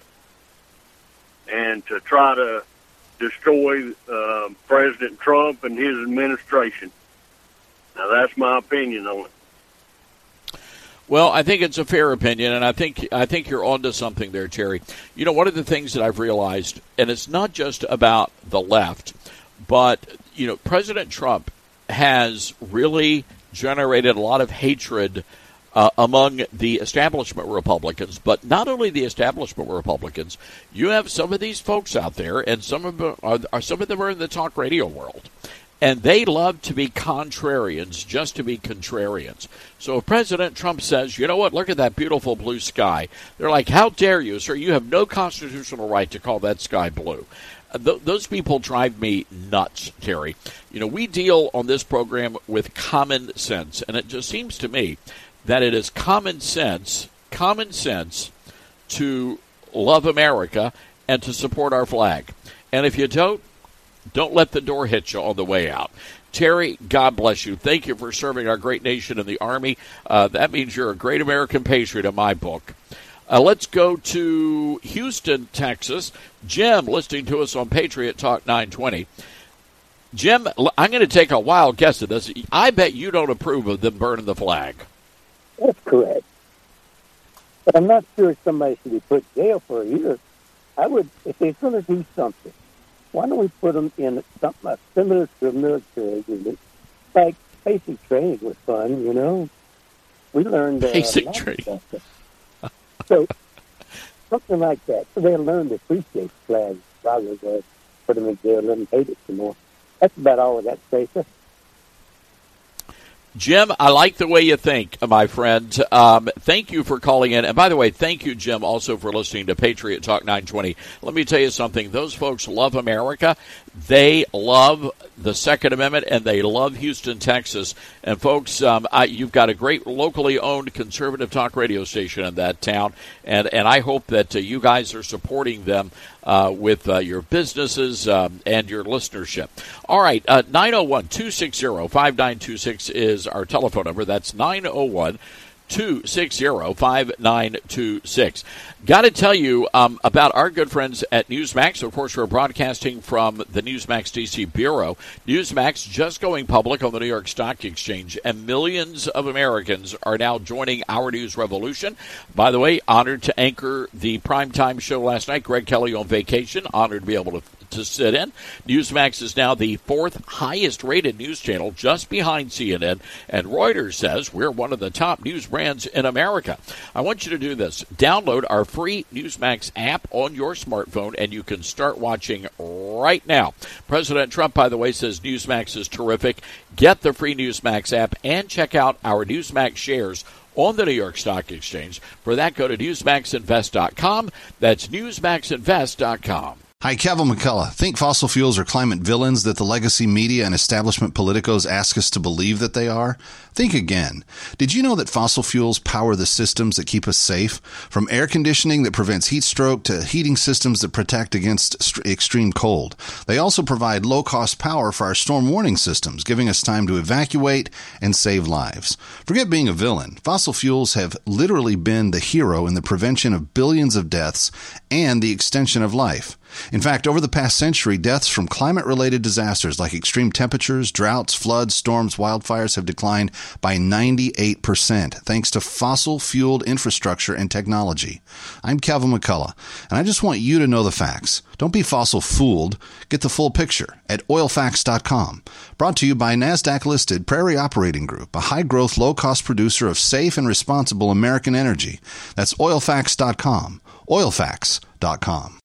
and to try to destroy uh, President Trump and his administration. Now, that's my opinion on it. Well, I think it's a fair opinion, and I think I think you're onto something there, Terry. You know, one of the things that I've realized, and it's not just about the left, but, you know, President Trump has really generated a lot of hatred Uh, among the establishment Republicans, but not only the establishment Republicans. You have some of these folks out there, and some of them are, are some of them are in the talk radio world, and they love to be contrarians, just to be contrarians. So if President Trump says, "You know what? Look at that beautiful blue sky," they're like, "How dare you, sir? You have no constitutional right to call that sky blue." Th- those people drive me nuts, Terry. You know, we deal on this program with common sense, and it just seems to me that it is common sense, common sense to love America and to support our flag. And if you don't, don't let the door hit you on the way out. Terry, God bless you. Thank you for serving our great nation in the Army. Uh, that means you're a great American patriot in my book. Uh, let's go to Houston, Texas. Jim, listening to us on Patriot Talk nine twenty. Jim, I'm going to take a wild guess at this. I bet you don't approve of them burning the flag. That's correct. But I'm not sure somebody should be put in jail for a year. I would, if they're going to do something, why don't we put them in something similar to a military unit? Like basic training was fun, you know. We learned uh, basic training. So something like that, so they'll learn to appreciate flags rather than put them in jail and let them hate it some more. That's about all of that, Stacey. Jim, I like the way you think, my friend. Um, thank you for calling in. And by the way, thank you, Jim, also for listening to Patriot Talk nine twenty. Let me tell you something. Those folks love America. They love the Second Amendment, and they love Houston, Texas. And, folks, um, I, you've got a great locally owned conservative talk radio station in that town, and, and I hope that uh, you guys are supporting them uh, with uh, your businesses um, and your listenership. All right, uh, nine oh one, two six zero, five nine two six is our telephone number. That's nine oh one, two six zero, five nine two six. Got to tell you um, about our good friends at Newsmax. Of course, we're broadcasting from the Newsmax D C Bureau. Newsmax just going public on the New York Stock Exchange, and millions of Americans are now joining our news revolution. By the way, honored to anchor the primetime show last night. Greg Kelly on vacation. Honored to be able to to sit in. Newsmax is now the fourth highest rated news channel, just behind C N N, and Reuters says we're one of the top news brands in America. I want you to do this. Download our free Newsmax app on your smartphone, and you can start watching right now. President Trump, by the way, says Newsmax is terrific. Get the free Newsmax app and check out our Newsmax shares on the New York Stock Exchange. For that, go to newsmax invest dot com. That's newsmax invest dot com. Hi, Kevin McCullough. Think fossil fuels are climate villains that the legacy media and establishment politicos ask us to believe that they are? Think again. Did you know that fossil fuels power the systems that keep us safe? From air conditioning that prevents heat stroke to heating systems that protect against st- extreme cold. They also provide low-cost power for our storm warning systems, giving us time to evacuate and save lives. Forget being a villain. Fossil fuels have literally been the hero in the prevention of billions of deaths and the extension of life. In fact, over the past century, deaths from climate-related disasters like extreme temperatures, droughts, floods, storms, wildfires have declined by ninety-eight percent thanks to fossil-fueled infrastructure and technology. I'm Kevin McCullough, and I just want you to know the facts. Don't be fossil-fooled. Get the full picture at oil facts dot com. Brought to you by NASDAQ-listed Prairie Operating Group, a high-growth, low-cost producer of safe and responsible American energy. That's oil facts dot com. oil facts dot com.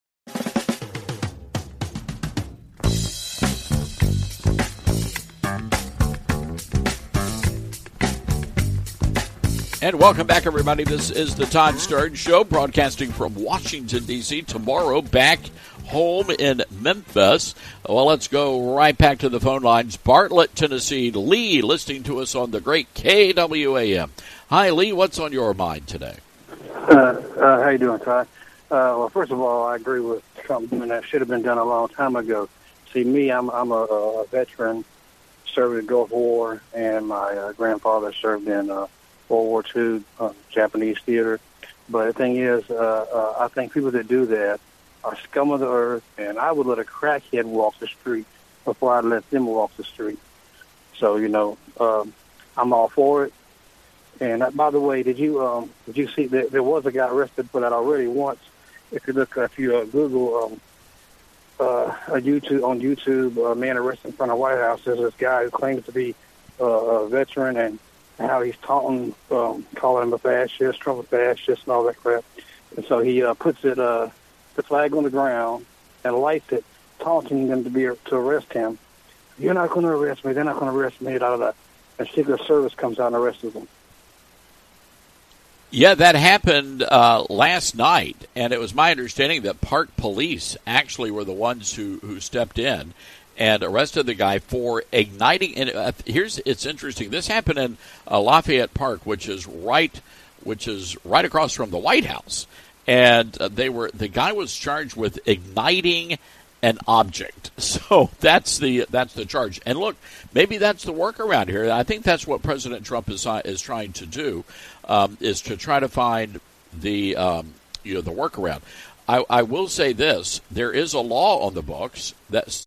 And welcome back, everybody. This is the Todd Stern Show, broadcasting from Washington, D C Tomorrow, back home in Memphis. Well, let's go right back to the phone lines. Bartlett, Tennessee. Lee, listening to us on the great K W A M. Hi, Lee. What's on your mind today? Uh, uh, how you doing, Todd? Uh, well, first of all, I agree with Trump, and that should have been done a long time ago. See, me, I'm, I'm a, a veteran, served in the Gulf War, and my uh, grandfather served in uh, World War Two, uh, Japanese theater. But the thing is, uh, uh, I think people that do that are scum of the earth, and I would let a crackhead walk the street before I'd let them walk the street. So, you know, um, I'm all for it. And uh, by the way, did you um, did you see that there was a guy arrested for that already once? If you look, if you uh, Google um, uh, a YouTube on YouTube, a man arrested in front of the White House. There's this guy who claims to be uh, a veteran and how he's taunting, um, calling him a fascist, Trump a fascist, and all that crap. And so he uh, puts it, uh, the flag on the ground and lights it, taunting them to be to arrest him. You're not going to arrest me. They're not going to arrest me. Da, da, da. And Secret Service comes out and arrests them. Yeah, that happened uh, last night, and it was my understanding that Park Police actually were the ones who, who stepped in and arrested the guy for igniting. And uh, here's it's interesting. This happened in uh, Lafayette Park, which is right, which is right across from the White House. And uh, they were the guy was charged with igniting an object. So that's the that's the charge. And look, maybe that's the workaround here. I think that's what President Trump is is trying to do, um, is to try to find the um, you know the workaround. I, I will say this: there is a law on the books that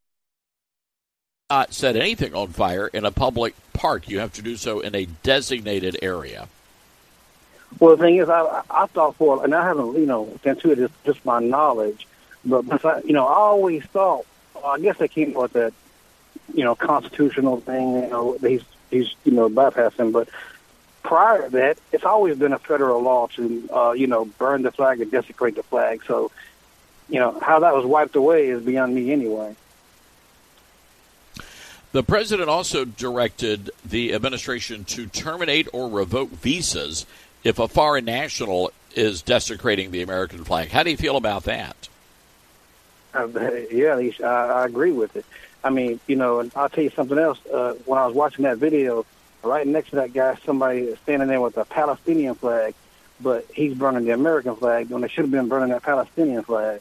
not set anything on fire in a public park. You have to do so in a designated area. Well, the thing is, I, I thought for, and I haven't, you know, into it, it's just my knowledge, but, you know, I always thought, well, I guess they came up with that, you know, constitutional thing, you know, he's, he's, you know, bypassing, but prior to that, it's always been a federal law to, uh, you know, burn the flag and desecrate the flag. So, you know, how that was wiped away is beyond me anyway. The president also directed the administration to terminate or revoke visas if a foreign national is desecrating the American flag. How do you feel about that? Uh, yeah, I, I agree with it. I mean, you know, and I'll tell you something else. Uh, when I was watching that video, right next to that guy, somebody standing there with a Palestinian flag, but he's burning the American flag when they should have been burning that Palestinian flag.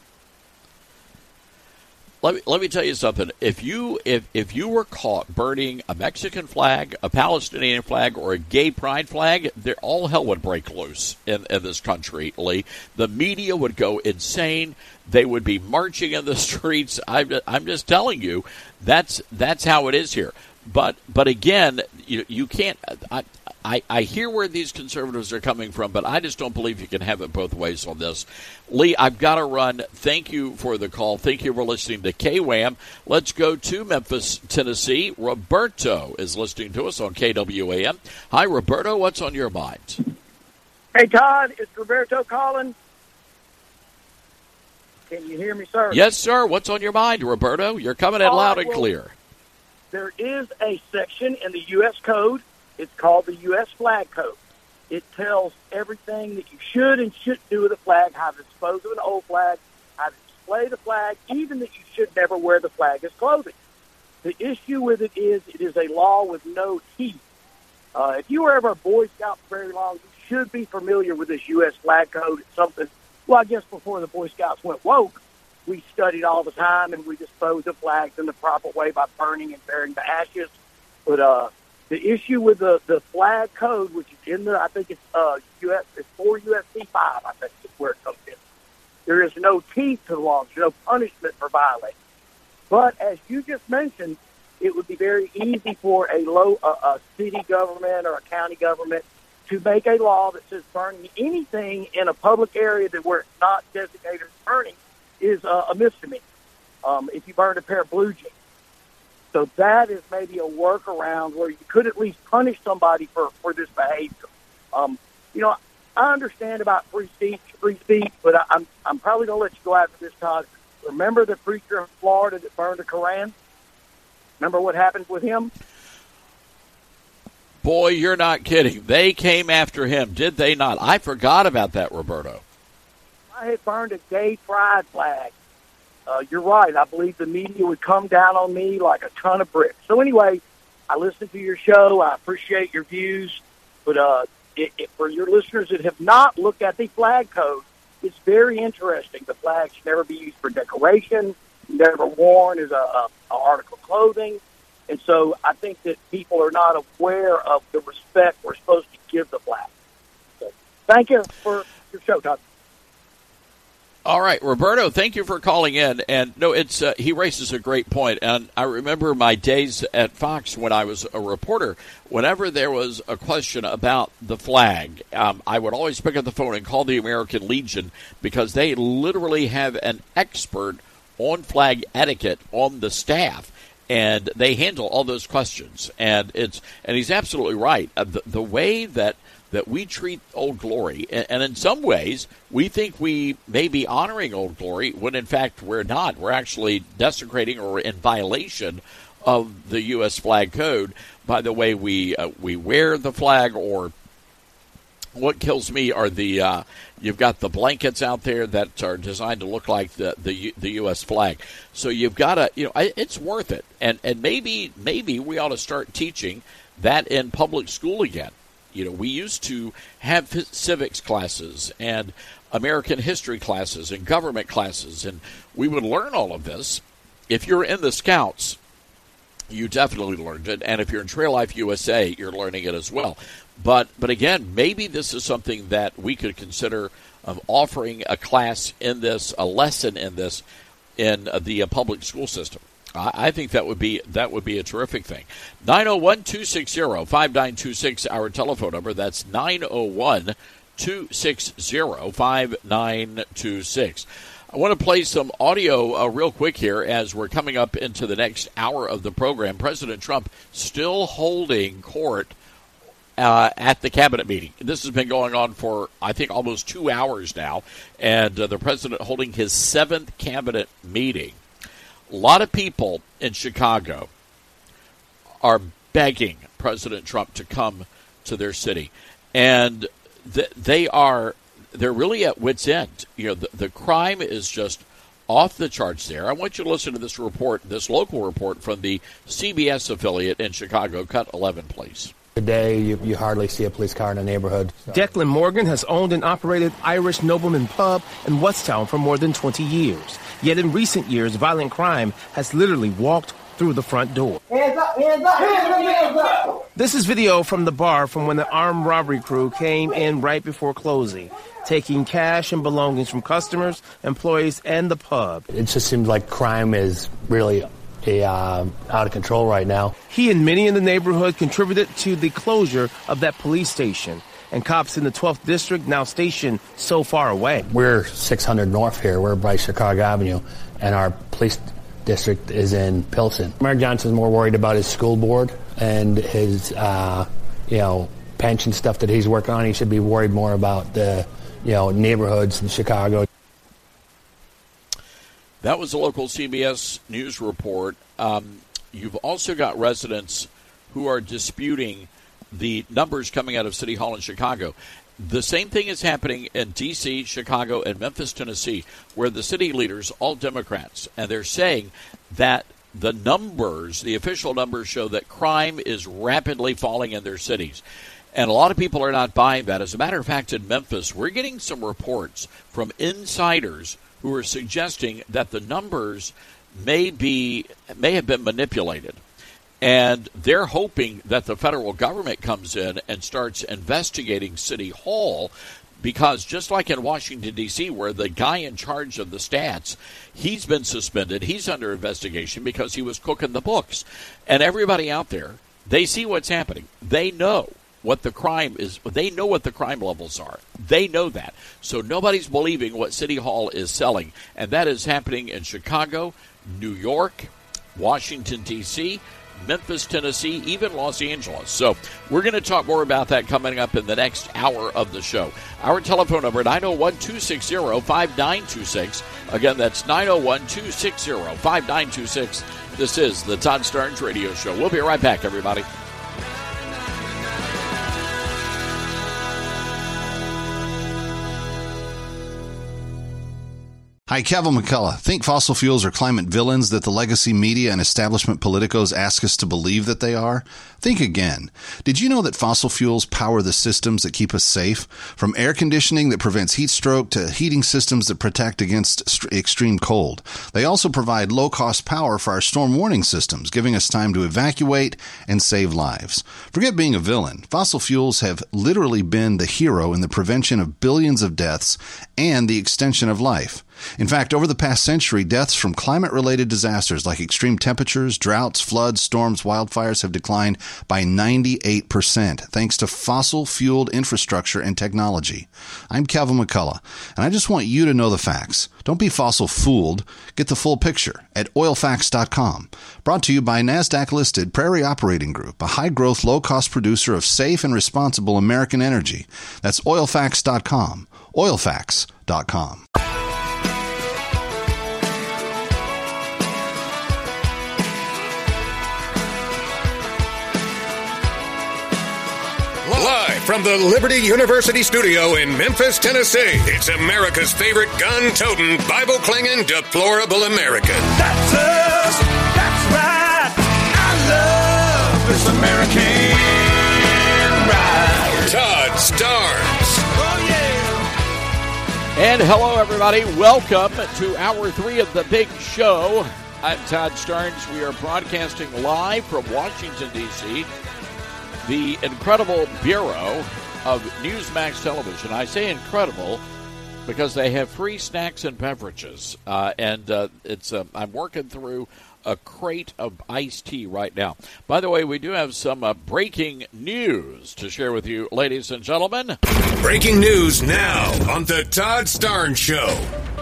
Let me let me tell you something. If you if if you were caught burning a Mexican flag, a Palestinian flag, or a gay pride flag, there all hell would break loose in, in this country, Lee. The media would go insane. They would be marching in the streets. I'm I'm just telling you, that's that's how it is here. But but again, you you can't. I, I, I hear where these conservatives are coming from, but I just don't believe you can have it both ways on this. Lee, I've got to run. Thank you for the call. Thank you for listening to K W A M. Let's go to Memphis, Tennessee. Roberto is listening to us on K W A M. Hi, Roberto. What's on your mind? Hey, Todd. It's Roberto calling. Can you hear me, sir? Yes, sir. What's on your mind, Roberto? You're coming in All loud right, and well, clear. There is a section in the U S Code. It's called the U S Flag Code. It tells everything that you should and shouldn't do with a flag, how to dispose of an old flag, how to display the flag, even that you should never wear the flag as clothing. The issue with it is it is a law with no teeth. Uh, if you were ever a Boy Scout for very long, you should be familiar with this U S Flag Code. It's something, well, I guess before the Boy Scouts went woke, we studied all the time, and we disposed of flags in the proper way by burning and burying the ashes. But uh, the issue with the, the flag code, which is in the, I think it's uh, U S, it's four U S C five, I think is where it comes in. There is no teeth to the law. There's no punishment for violating. But as you just mentioned, it would be very easy for a low a, a city government or a county government to make a law that says burning anything in a public area that where it's not designated as burning is uh, a misdemeanor. Um, if you burn a pair of blue jeans. So that is maybe a workaround where you could at least punish somebody for, for this behavior. Um, you know, I understand about free speech, free speech, but I, I'm I'm probably going to let you go after this, Todd. Remember the preacher in Florida that burned the Koran? Remember what happened with him? Boy, you're not kidding. They came after him, did they not? I forgot about that, Roberto. I had burned a gay pride flag. Uh, you're right. I believe the media would come down on me like a ton of bricks. So anyway, I listen to your show. I appreciate your views. But uh, it, it, for your listeners that have not looked at the flag code, it's very interesting. The flag should never be used for decoration, never worn as a, a, a article of clothing. And so I think that people are not aware of the respect we're supposed to give the flag. So thank you for your show, Todd. All right, Roberto, thank you for calling in. And no, it's uh, he raises a great point. And I remember my days at Fox when I was a reporter. Whenever there was a question about the flag, um, I would always pick up the phone and call the American Legion because they literally have an expert on flag etiquette on the staff. And they handle all those questions. And it's and he's absolutely right. Uh, the, the way that that we treat Old Glory, and, and in some ways, we think we may be honoring Old Glory, when in fact we're not. We're actually desecrating or in violation of the U S flag code by the way we uh, we wear the flag. Or what kills me are the uh, you've got the blankets out there that are designed to look like the the, the U S flag. So you've got to, you know, it's worth it, and and maybe maybe we ought to start teaching that in public school again. You know, we used to have civics classes and American history classes and government classes, and we would learn all of this. If you're in the Scouts, you definitely learned it, and if you're in Trail Life U S A, you're learning it as well. But but again, maybe this is something that we could consider of offering a class in this, a lesson in this, in the uh, public school system. I think that would be that would be a terrific thing. nine oh one, two six zero, five nine two six, our telephone number. That's nine oh one, two six zero, five nine two six. I want to play some audio uh, real quick here as we're coming up into the next hour of the program. President Trump still holding court uh, at the cabinet meeting. This has been going on for, I think, almost two hours now, and uh, the president holding his seventh cabinet meeting. A lot of people in Chicago are begging President Trump to come to their city. And th- they are, they're really at wit's end. You know, the, the crime is just off the charts there. I want you to listen to this report, this local report from the C B S affiliate in Chicago. Cut eleven, please. Today, you, you hardly see a police car in a neighborhood. Declan Morgan has owned and operated Irish Nobleman Pub in Westtown for more than twenty years. Yet in recent years, violent crime has literally walked through the front door. Hands up, hands up, hands up, hands up. This is video from the bar from when the armed robbery crew came in right before closing, taking cash and belongings from customers, employees, and the pub. It just seems like crime is really a, uh, out of control right now. He and many in the neighborhood contributed to the closure of that police station, and cops in the twelfth District now stationed so far away. We're six hundred north here. We're by Chicago Avenue, and our police district is in Pilsen. Mayor Johnson's more worried about his school board and his, uh, you know, pension stuff that he's working on. He should be worried more about the, you know, neighborhoods in Chicago. That was a local C B S News report. Um, you've also got residents who are disputing the numbers coming out of City Hall in Chicago. The same thing is happening in D C, Chicago, and Memphis, Tennessee, where the city leaders, all Democrats, and they're saying that the numbers, the official numbers, show that crime is rapidly falling in their cities. And a lot of people are not buying that. As a matter of fact, in Memphis, we're getting some reports from insiders who are suggesting that the numbers may be may have been manipulated. And they're hoping that the federal government comes in and starts investigating City Hall, because just like in Washington, D C, where the guy in charge of the stats, he's been suspended. He's under investigation because he was cooking the books. And everybody out there, they see what's happening. They know what the crime is. They know what the crime levels are. They know that. So nobody's believing what City Hall is selling. And that is happening in Chicago, New York, Washington, D C, Memphis, Tennessee, even Los Angeles. So we're going to talk more about that coming up in the next hour of the show. Our telephone number, nine oh one, two six zero, five nine two six. Again, that's nine oh one, two six zero, five nine two six. This is the Todd Starnes Radio Show. We'll be right back, everybody. Hi, Kevin McCullough. Think fossil fuels are climate villains that the legacy media and establishment politicos ask us to believe that they are? Think again. Did you know that fossil fuels power the systems that keep us safe? From air conditioning that prevents heat stroke to heating systems that protect against st- extreme cold. They also provide low-cost power for our storm warning systems, giving us time to evacuate and save lives. Forget being a villain. Fossil fuels have literally been the hero in the prevention of billions of deaths and the extension of life. In fact, over the past century, deaths from climate-related disasters like extreme temperatures, droughts, floods, storms, wildfires have declined by ninety-eight percent thanks to fossil-fueled infrastructure and technology. I'm Kevin McCullough, and I just want you to know the facts. Don't be fossil-fooled. Get the full picture at oil facts dot com. Brought to you by NASDAQ-listed Prairie Operating Group, a high-growth, low-cost producer of safe and responsible American energy. That's oil facts dot com. oil facts dot com. Live from the Liberty University studio in Memphis, Tennessee, it's America's favorite gun-toting, Bible-clinging, deplorable American. That's us. That's right. I love this American ride. Todd Starnes. Oh, yeah. And hello, everybody. Welcome to hour three of the big show. I'm Todd Starnes. We are broadcasting live from Washington, D C, the incredible Bureau of Newsmax Television. I say incredible because they have free snacks and beverages. Uh, and uh, it's uh, I'm working through a crate of iced tea right now. By the way, we do have some uh, breaking news to share with you, ladies and gentlemen. Breaking news now on the Todd Starnes Show.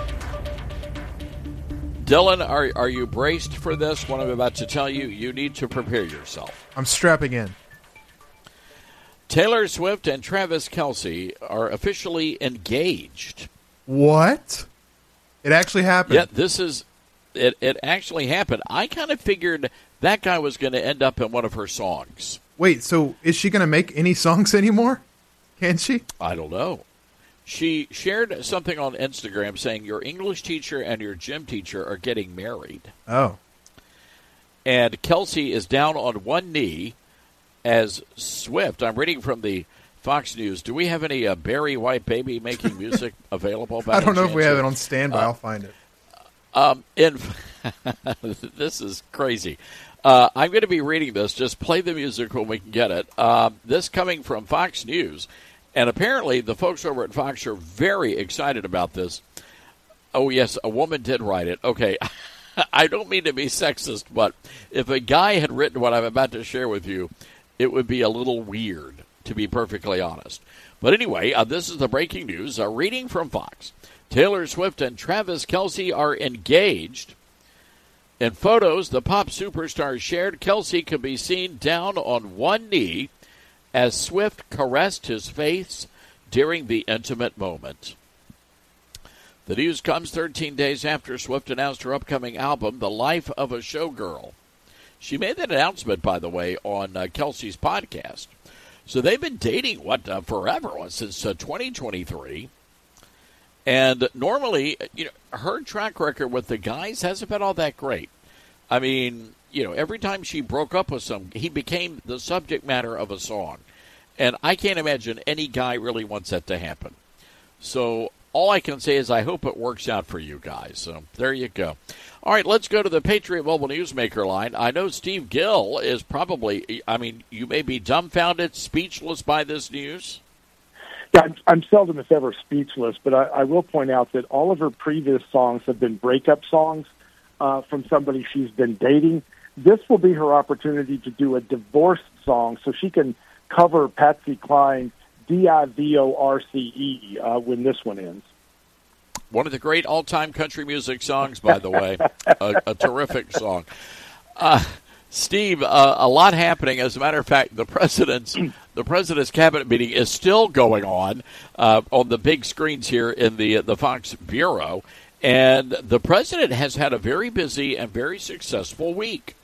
Dylan, are, are you braced for this? What I'm about to tell you, you need to prepare yourself. I'm strapping in. Taylor Swift and Travis Kelce are officially engaged. What? It actually happened. Yeah, this is it. It actually happened. I kind of figured that guy was going to end up in one of her songs. Wait, so is she going to make any songs anymore? Can she? I don't know. She shared something on Instagram saying your English teacher and your gym teacher are getting married. Oh. And Kelsey is down on one knee as Swift. I'm reading from the Fox News. Do we have any uh, Barry White baby making music available? I don't know if we have it on standby. Uh, I'll find it. Um, in this is crazy. Uh, I'm going to be reading this. Just play the music when we can get it. Uh, this coming from Fox News. And apparently the folks over at Fox are very excited about this. Oh, yes, a woman did write it. Okay, I don't mean to be sexist, but if a guy had written what I'm about to share with you, it would be a little weird, to be perfectly honest. But anyway, uh, this is the breaking news. A reading from Fox. Taylor Swift and Travis Kelce are engaged. In photos the pop superstar shared, Kelce could be seen down on one knee as Swift caressed his face during the intimate moment. The news comes thirteen days after Swift announced her upcoming album, The Life of a Showgirl. She made that announcement, by the way, on uh, Kelsey's podcast. So they've been dating, what, uh, forever, since uh, twenty twenty-three. And normally, you know, her track record with the guys hasn't been all that great. I mean, you know, every time she broke up with some, he became the subject matter of a song. And I can't imagine any guy really wants that to happen. So all I can say is I hope it works out for you guys. So there you go. All right, let's go to the Patriot Mobile Newsmaker line. I know Steve Gill is probably, I mean, you may be dumbfounded, speechless by this news. Yeah, I'm, I'm seldom, if ever, speechless, but I, I will point out that all of her previous songs have been breakup songs uh, from somebody she's been dating. This will be her opportunity to do a divorced song so she can cover Patsy Cline's D I V O R C E uh, when this one ends. One of the great all-time country music songs, by the way. a, a terrific song. Uh, Steve, uh, a lot happening. As a matter of fact, the president's the president's cabinet meeting is still going on uh, on the big screens here in the the Fox Bureau, and the president has had a very busy and very successful week.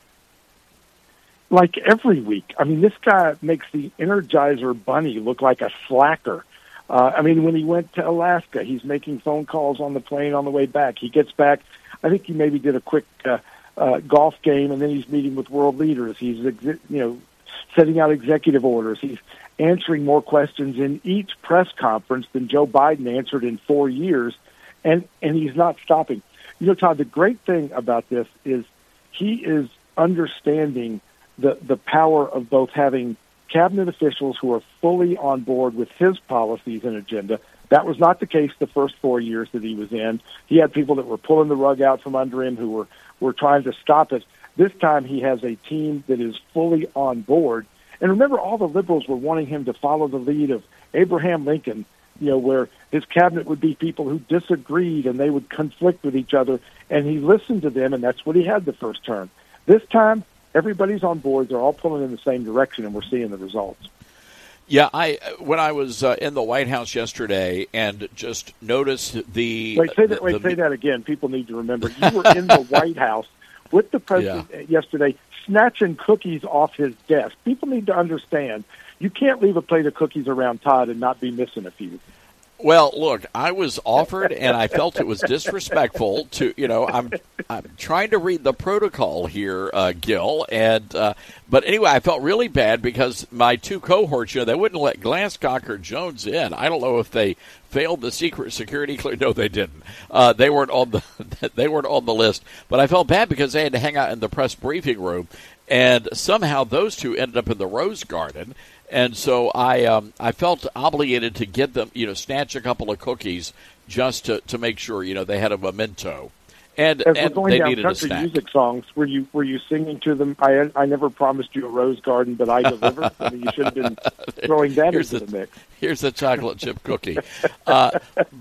Like every week. I mean, this guy makes the Energizer Bunny look like a slacker. Uh, I mean, when he went to Alaska, he's making phone calls on the plane on the way back. He gets back. I think he maybe did a quick uh, uh, golf game, and then he's meeting with world leaders. He's, you know, setting out executive orders. He's answering more questions in each press conference than Joe Biden answered in four years, and, and he's not stopping. You know, Todd, the great thing about this is he is understanding the, the power of both having cabinet officials who are fully on board with his policies and agenda. That was not the case the first four years that he was in. He had people that were pulling the rug out from under him who were, were trying to stop it. This time he has a team that is fully on board. And remember, all the liberals were wanting him to follow the lead of Abraham Lincoln, you know, where his cabinet would be people who disagreed and they would conflict with each other. And he listened to them, and that's what he had the first term. This time, everybody's on board. They're all pulling in the same direction, and we're seeing the results. Yeah, I when I was uh, in the White House yesterday and just noticed the... Wait, say that, the, wait, the, say that again. People need to remember. You were in the White House with the president yeah. yesterday, snatching cookies off his desk. People need to understand, you can't leave a plate of cookies around Todd and not be missing a few. Well, look, I was offered, and I felt it was disrespectful to, you know, I'm I'm trying to read the protocol here, uh, Gil, and uh, but anyway, I felt really bad because my two cohorts, you know, they wouldn't let Glasscock or Jones in. I don't know if they failed the secret security clear. No, they didn't. Uh, they weren't on the they weren't on the list. But I felt bad because they had to hang out in the press briefing room, and somehow those two ended up in the Rose Garden. And so I um, I felt obligated to get them, you know, snatch a couple of cookies just to, to make sure, you know, they had a memento. And, As and we're going they down needed country a snack. music songs, were you were you singing to them? I I never promised you a rose garden, but I delivered. I mean, you should have been throwing that here's into the, the mix. Here's the chocolate chip cookie. Uh, but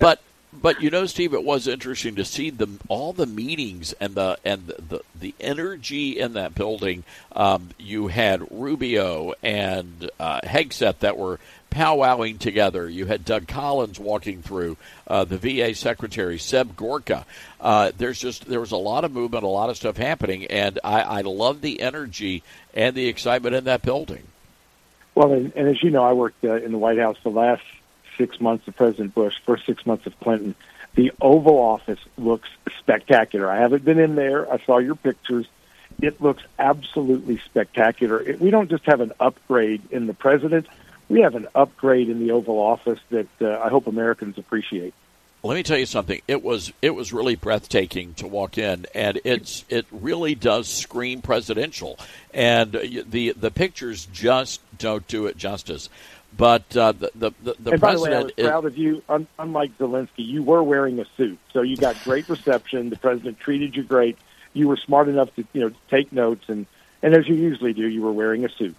But you know, Steve, it was interesting to see the all the meetings and the and the, the, the energy in that building. Um, you had Rubio and uh, Hegseth that were powwowing together. You had Doug Collins walking through, uh, the V A Secretary, Seb Gorka. Uh, there's just there was a lot of movement, a lot of stuff happening, and I, I love the energy and the excitement in that building. Well, and, and as you know, I worked uh, in the White House the last six months of President Bush, first six months of Clinton. The Oval Office looks spectacular. I haven't been in there. I saw your pictures. It looks absolutely spectacular. It, we don't just have an upgrade in the president. We have an upgrade in the Oval Office that uh, I hope Americans appreciate. Let me tell you something. It was it was really breathtaking to walk in, and it's it really does scream presidential. And the the pictures just don't do it justice. But uh, the the the, the and president. by the way, I was is, proud of you. Un- unlike Zelensky, you were wearing a suit, so you got great reception. The president treated you great. You were smart enough to you know take notes, and, and as you usually do, you were wearing a suit.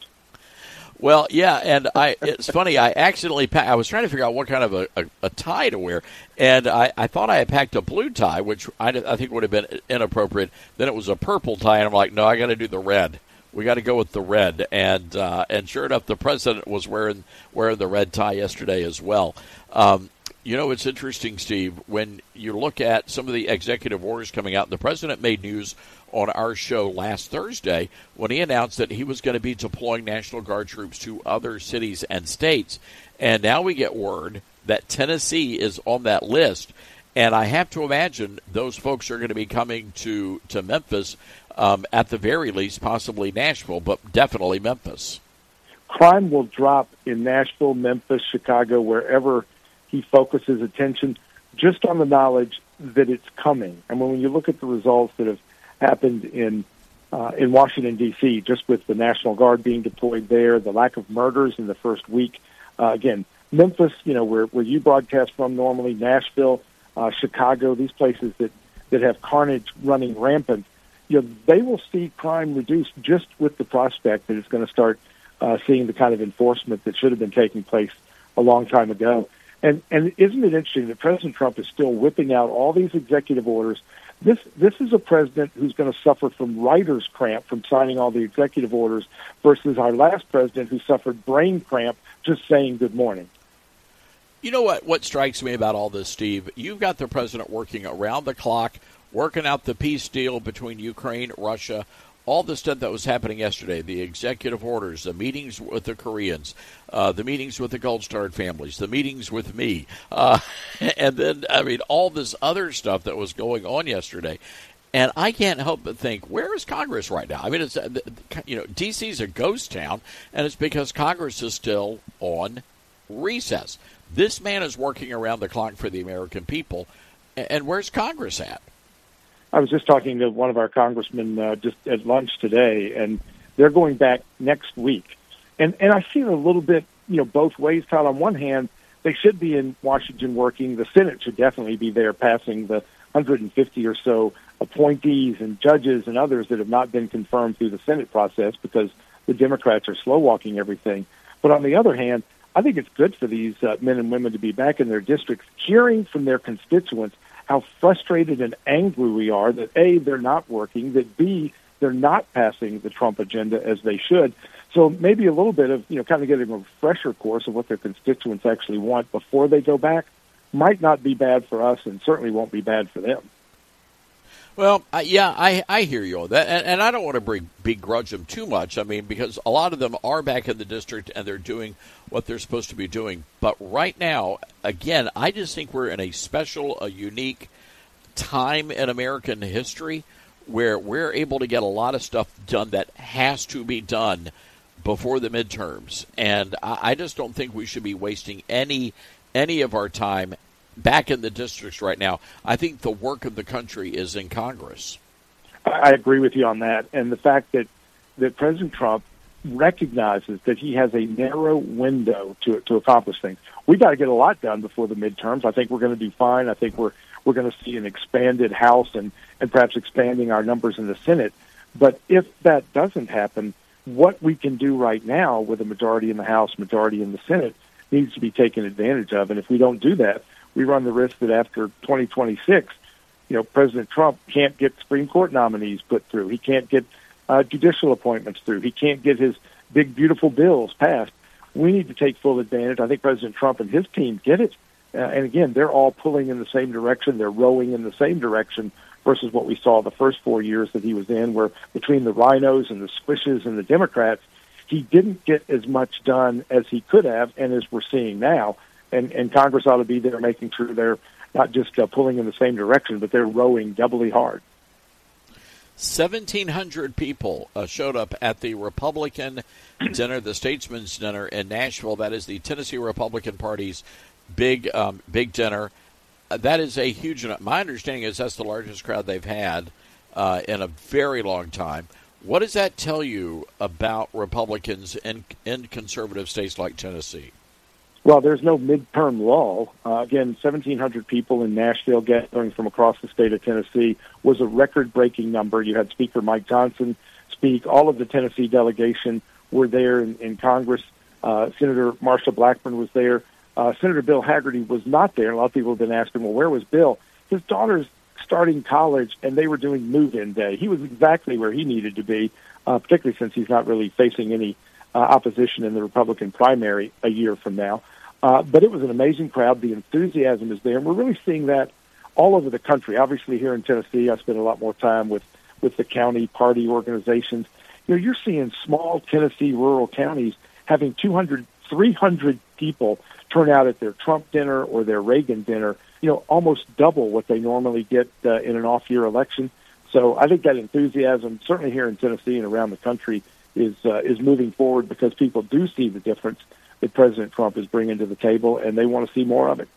Well, yeah, and I it's funny. I accidentally packed, I was trying to figure out what kind of a, a, a tie to wear, and I, I thought I had packed a blue tie, which I, I think would have been inappropriate. Then it was a purple tie, and I'm like, no, I got to do the red. We got to go with the red, and uh, and sure enough, the president was wearing wearing the red tie yesterday as well. Um, you know, it's interesting, Steve, when you look at some of the executive orders coming out. The president made news on our show last Thursday when he announced that he was going to be deploying National Guard troops to other cities and states, and now we get word that Tennessee is on that list. And I have to imagine those folks are going to be coming to to Memphis. Um, at the very least, possibly Nashville, but definitely Memphis. Crime will drop in Nashville, Memphis, Chicago, wherever he focuses attention, just on the knowledge that it's coming. And when you look at the results that have happened in uh, in Washington, D C, just with the National Guard being deployed there, the lack of murders in the first week. Uh, again, Memphis, you know, where, where you broadcast from normally, Nashville, uh, Chicago, these places that, that have carnage running rampant. You know, they will see crime reduced just with the prospect that it's going to start uh, seeing the kind of enforcement that should have been taking place a long time ago. And and isn't it interesting that President Trump is still whipping out all these executive orders? This this is a president who's going to suffer from writer's cramp from signing all the executive orders versus our last president who suffered brain cramp just saying good morning. You know what, what strikes me about all this, Steve? You've got the president working around the clock, working out the peace deal between Ukraine, Russia, all the stuff that was happening yesterday, the executive orders, the meetings with the Koreans, uh, the meetings with the Goldstart families, the meetings with me, uh, and then, I mean, all this other stuff that was going on yesterday. And I can't help but think, where is Congress right now? I mean, it's you know, D C's a ghost town, and it's because Congress is still on recess. This man is working around the clock for the American people, and where's Congress at? I was just talking to one of our congressmen uh, just at lunch today, and they're going back next week. And and I see it a little bit, you know, both ways, Todd. On one hand, they should be in Washington working. The Senate should definitely be there passing the one hundred fifty or so appointees and judges and others that have not been confirmed through the Senate process because the Democrats are slow-walking everything. But on the other hand, I think it's good for these uh, men and women to be back in their districts, hearing from their constituents how frustrated and angry we are that, A, they're not working, that, B, they're not passing the Trump agenda as they should. So maybe a little bit of, you know, kind of getting a refresher course of what their constituents actually want before they go back might not be bad for us and certainly won't be bad for them. Well, uh, yeah, I I hear you on that, and, and I don't want to begrudge them too much. I mean, because a lot of them are back in the district and they're doing what they're supposed to be doing. But right now, again, I just think we're in a special, a unique time in American history where we're able to get a lot of stuff done that has to be done before the midterms. And I, I just don't think we should be wasting any any of our time back in the districts right now. I think the work of the country is in Congress. I agree with you on that. And the fact that, that President Trump recognizes that he has a narrow window to to accomplish things. We got to get a lot done before the midterms. I think we're going to do fine. I think we're we're going to see an expanded House and, and perhaps expanding our numbers in the Senate. But if that doesn't happen, what we can do right now with a majority in the House, majority in the Senate, needs to be taken advantage of. And if we don't do that, we run the risk that after twenty twenty-six, you know, President Trump can't get Supreme Court nominees put through. He can't get uh, judicial appointments through. He can't get his big, beautiful bills passed. We need to take full advantage. I think President Trump and his team get it. Uh, and again, they're all pulling in the same direction. They're rowing in the same direction versus what we saw the first four years that he was in, where between the rhinos and the squishes and the Democrats, he didn't get as much done as he could have, and as we're seeing now. And, and Congress ought to be there making sure they're not just uh, pulling in the same direction, but they're rowing doubly hard. seventeen hundred people uh, showed up at the Republican dinner, the Statesman's Dinner in Nashville. That is the Tennessee Republican Party's big um, big dinner. Uh, that is a huge – my understanding is that's the largest crowd they've had uh, in a very long time. What does that tell you about Republicans in, in conservative states like Tennessee? Well, there's no midterm lull. Uh, again, seventeen hundred people in Nashville gathering from across the state of Tennessee was a record-breaking number. You had Speaker Mike Johnson speak. All of the Tennessee delegation were there in, in Congress. Uh, Senator Marsha Blackburn was there. Uh, Senator Bill Hagerty was not there. A lot of people have been asking, well, where was Bill? His daughter's starting college, and they were doing move-in day. He was exactly where he needed to be, uh, particularly since he's not really facing any uh, opposition in the Republican primary a year from now. Uh, but it was an amazing crowd. The enthusiasm is there, and we're really seeing that all over the country. Obviously, here in Tennessee, I spent a lot more time with, with the county party organizations. You know, you're seeing small Tennessee rural counties having two hundred, three hundred people turn out at their Trump dinner or their Reagan dinner, you know, almost double what they normally get uh, in an off-year election. So I think that enthusiasm, certainly here in Tennessee and around the country, is uh, is moving forward because people do see the difference that President Trump is bringing to the table, and they want to see more of it.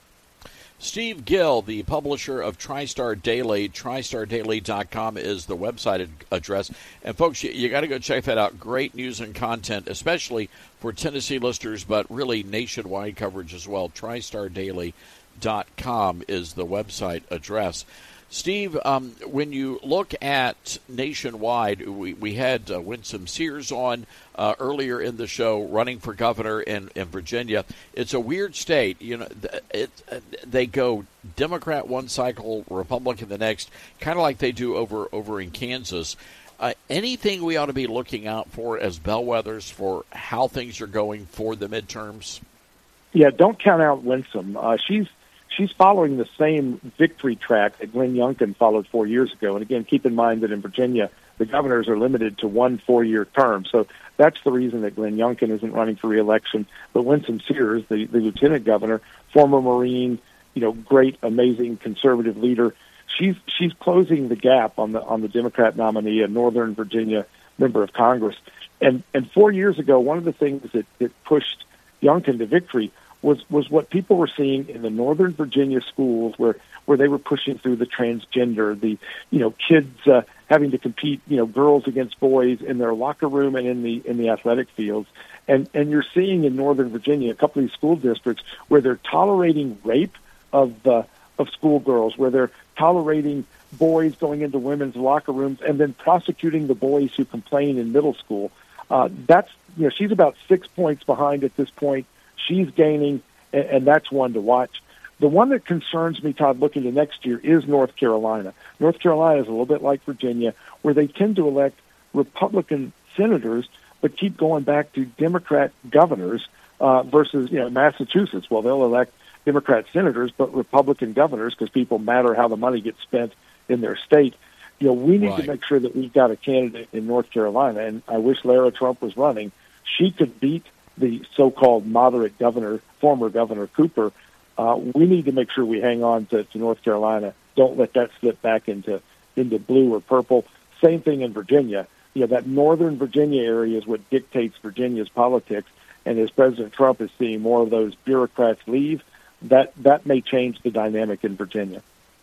Steve Gill, the publisher of TriStar Daily, tri star daily dot com is the website address. And, folks, you, you got to go check that out. Great news and content, especially for Tennessee listeners, but really nationwide coverage as well. tri star daily dot com is the website address. Steve, um, when you look at nationwide, we, we had uh, Winsome Sears on uh, earlier in the show, running for governor in, in Virginia. It's a weird state. You know, it, it, they go Democrat one cycle, Republican the next, kind of like they do over, over in Kansas. Uh, anything we ought to be looking out for as bellwethers for how things are going for the midterms? Yeah, don't count out Winsome. Uh, she's She's following the same victory track that Glenn Youngkin followed four years ago. And again, keep in mind that in Virginia, the governors are limited to one four-year term. So that's the reason that Glenn Youngkin isn't running for re-election. But Winsome Sears, the, the lieutenant governor, former Marine, you know, great, amazing conservative leader, she's she's closing the gap on the on the Democrat nominee, a Northern Virginia member of Congress. And and four years ago, one of the things that, that pushed Youngkin to victory was was what people were seeing in the Northern Virginia schools, where where they were pushing through the transgender, the you know kids uh, having to compete, you know girls against boys in their locker room and in the in the athletic fields, and and you're seeing in Northern Virginia a couple of these school districts where they're tolerating rape of uh, of schoolgirls, where they're tolerating boys going into women's locker rooms and then prosecuting the boys who complain in middle school. Uh, that's you know she's about six points behind at this point. She's gaining, and that's one to watch. The one that concerns me, Todd, looking to next year is North Carolina. North Carolina is a little bit like Virginia, where they tend to elect Republican senators but keep going back to Democrat governors uh, versus, you know, Massachusetts. Well, they'll elect Democrat senators but Republican governors because people matter how the money gets spent in their state. You know, we need right. to make sure that we've got a candidate in North Carolina, and I wish Lara Trump was running. She could beat the so-called moderate governor, former Governor Cooper. Uh, we need to make sure we hang on to, to North Carolina. Don't let that slip back into into blue or purple. Same thing in Virginia. You know, that Northern Virginia area is what dictates Virginia's politics. And as President Trump is seeing more of those bureaucrats leave, that, that may change the dynamic in Virginia.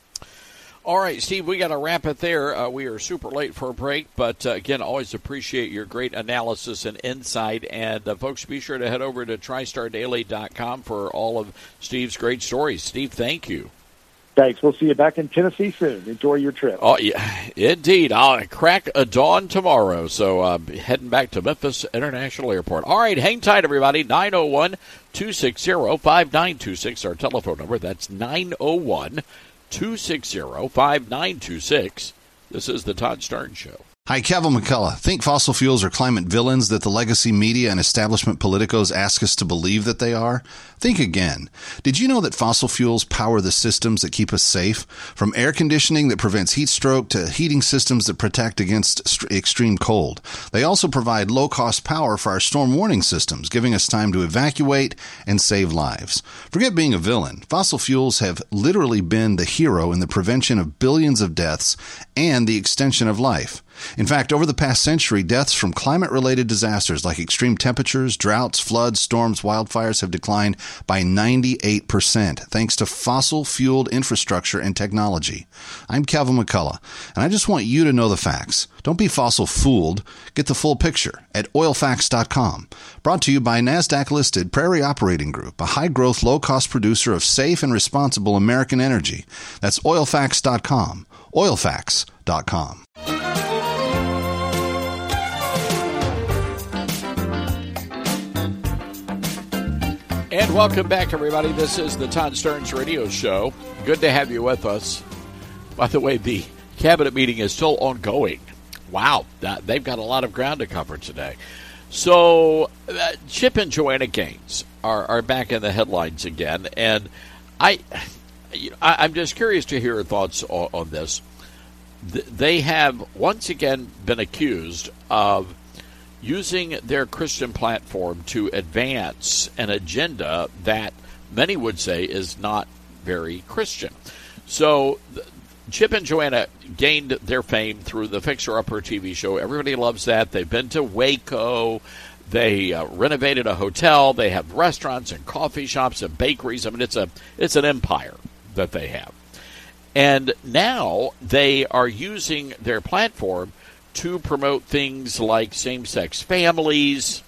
All right, Steve, we got to wrap it there. Uh, we are super late for a break, but uh, again, always appreciate your great analysis and insight. And uh, folks, be sure to head over to tri star daily dot com for all of Steve's great stories. Steve, thank you. Thanks. We'll see you back in Tennessee soon. Enjoy your trip. Oh, yeah, indeed. I'll crack a dawn tomorrow. So uh, heading back to Memphis International Airport. All right, hang tight, everybody. nine oh one, two six zero, five nine two six, our telephone number. That's nine oh one, two six zero, five nine two six. This is the Todd Starnes Show. Hi, Kevin McCullough. Think fossil fuels are climate villains that the legacy media and establishment politicos ask us to believe that they are? Think again. Did you know that fossil fuels power the systems that keep us safe? From air conditioning that prevents heat stroke to heating systems that protect against st- extreme cold. They also provide low-cost power for our storm warning systems, giving us time to evacuate and save lives. Forget being a villain. Fossil fuels have literally been the hero in the prevention of billions of deaths and the extension of life. In fact, over the past century, deaths from climate-related disasters like extreme temperatures, droughts, floods, storms, wildfires have declined by ninety-eight percent thanks to fossil-fueled infrastructure and technology. I'm Kevin McCullough, and I just want you to know the facts. Don't be fossil-fooled. Get the full picture at oil facts dot com. Brought to you by NASDAQ-listed Prairie Operating Group, a high-growth, low-cost producer of safe and responsible American energy. That's oil facts dot com. oil facts dot com. And welcome back, everybody. This is the Todd Starnes Radio Show. Good to have you with us. By the way, the cabinet meeting is still ongoing. Wow, that, they've got a lot of ground to cover today. So, uh, Chip and Joanna Gaines are, are back in the headlines again, and I, you know, I, I'm just curious to hear your thoughts on, on this. Th- they have once again been accused of using their Christian platform to advance an agenda that many would say is not very Christian. So Chip and Joanna gained their fame through the Fixer Upper T V show. Everybody loves that. They've been to Waco. They uh, renovated a hotel. They have restaurants and coffee shops and bakeries. I mean, it's a it's an empire that they have. And now they are using their platform to promote things like same-sex families,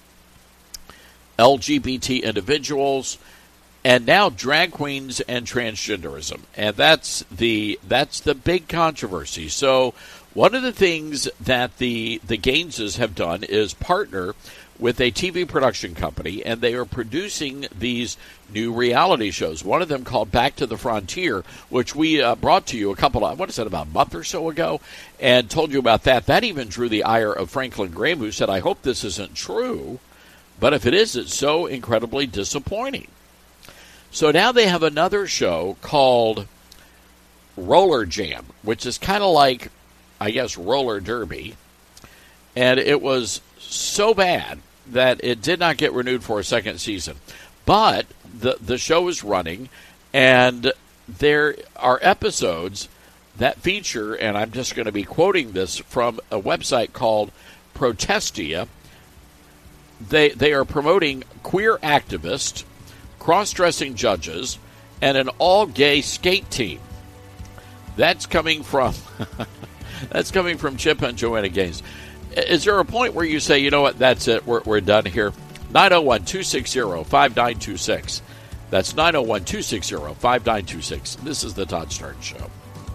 L G B T individuals, and now drag queens and transgenderism. And that's the that's the big controversy. So one of the things that the, the Gaineses have done is partner with a T V production company, and they are producing these new reality shows. One of them called Back to the Frontier, which we uh, brought to you a couple of, what is it, about a month or so ago, and told you about that. That even drew the ire of Franklin Graham, who said, I hope this isn't true, but if it is, it's so incredibly disappointing. So now they have another show called Roller Jam, which is kind of like, I guess, roller derby, and it was so bad that it did not get renewed for a second season. But the the show is running, and there are episodes that feature, and I'm just going to be quoting this from a website called Protestia. They they are promoting queer activists, cross-dressing judges, and an all-gay skate team. That's coming from that's coming from Chip and Joanna Gaines. Is there a point where you say, you know what, that's it, we're, we're done here? nine oh one, two six zero, five nine two six. That's nine oh one, two six zero, five nine two six. This is the Todd Starnes Show.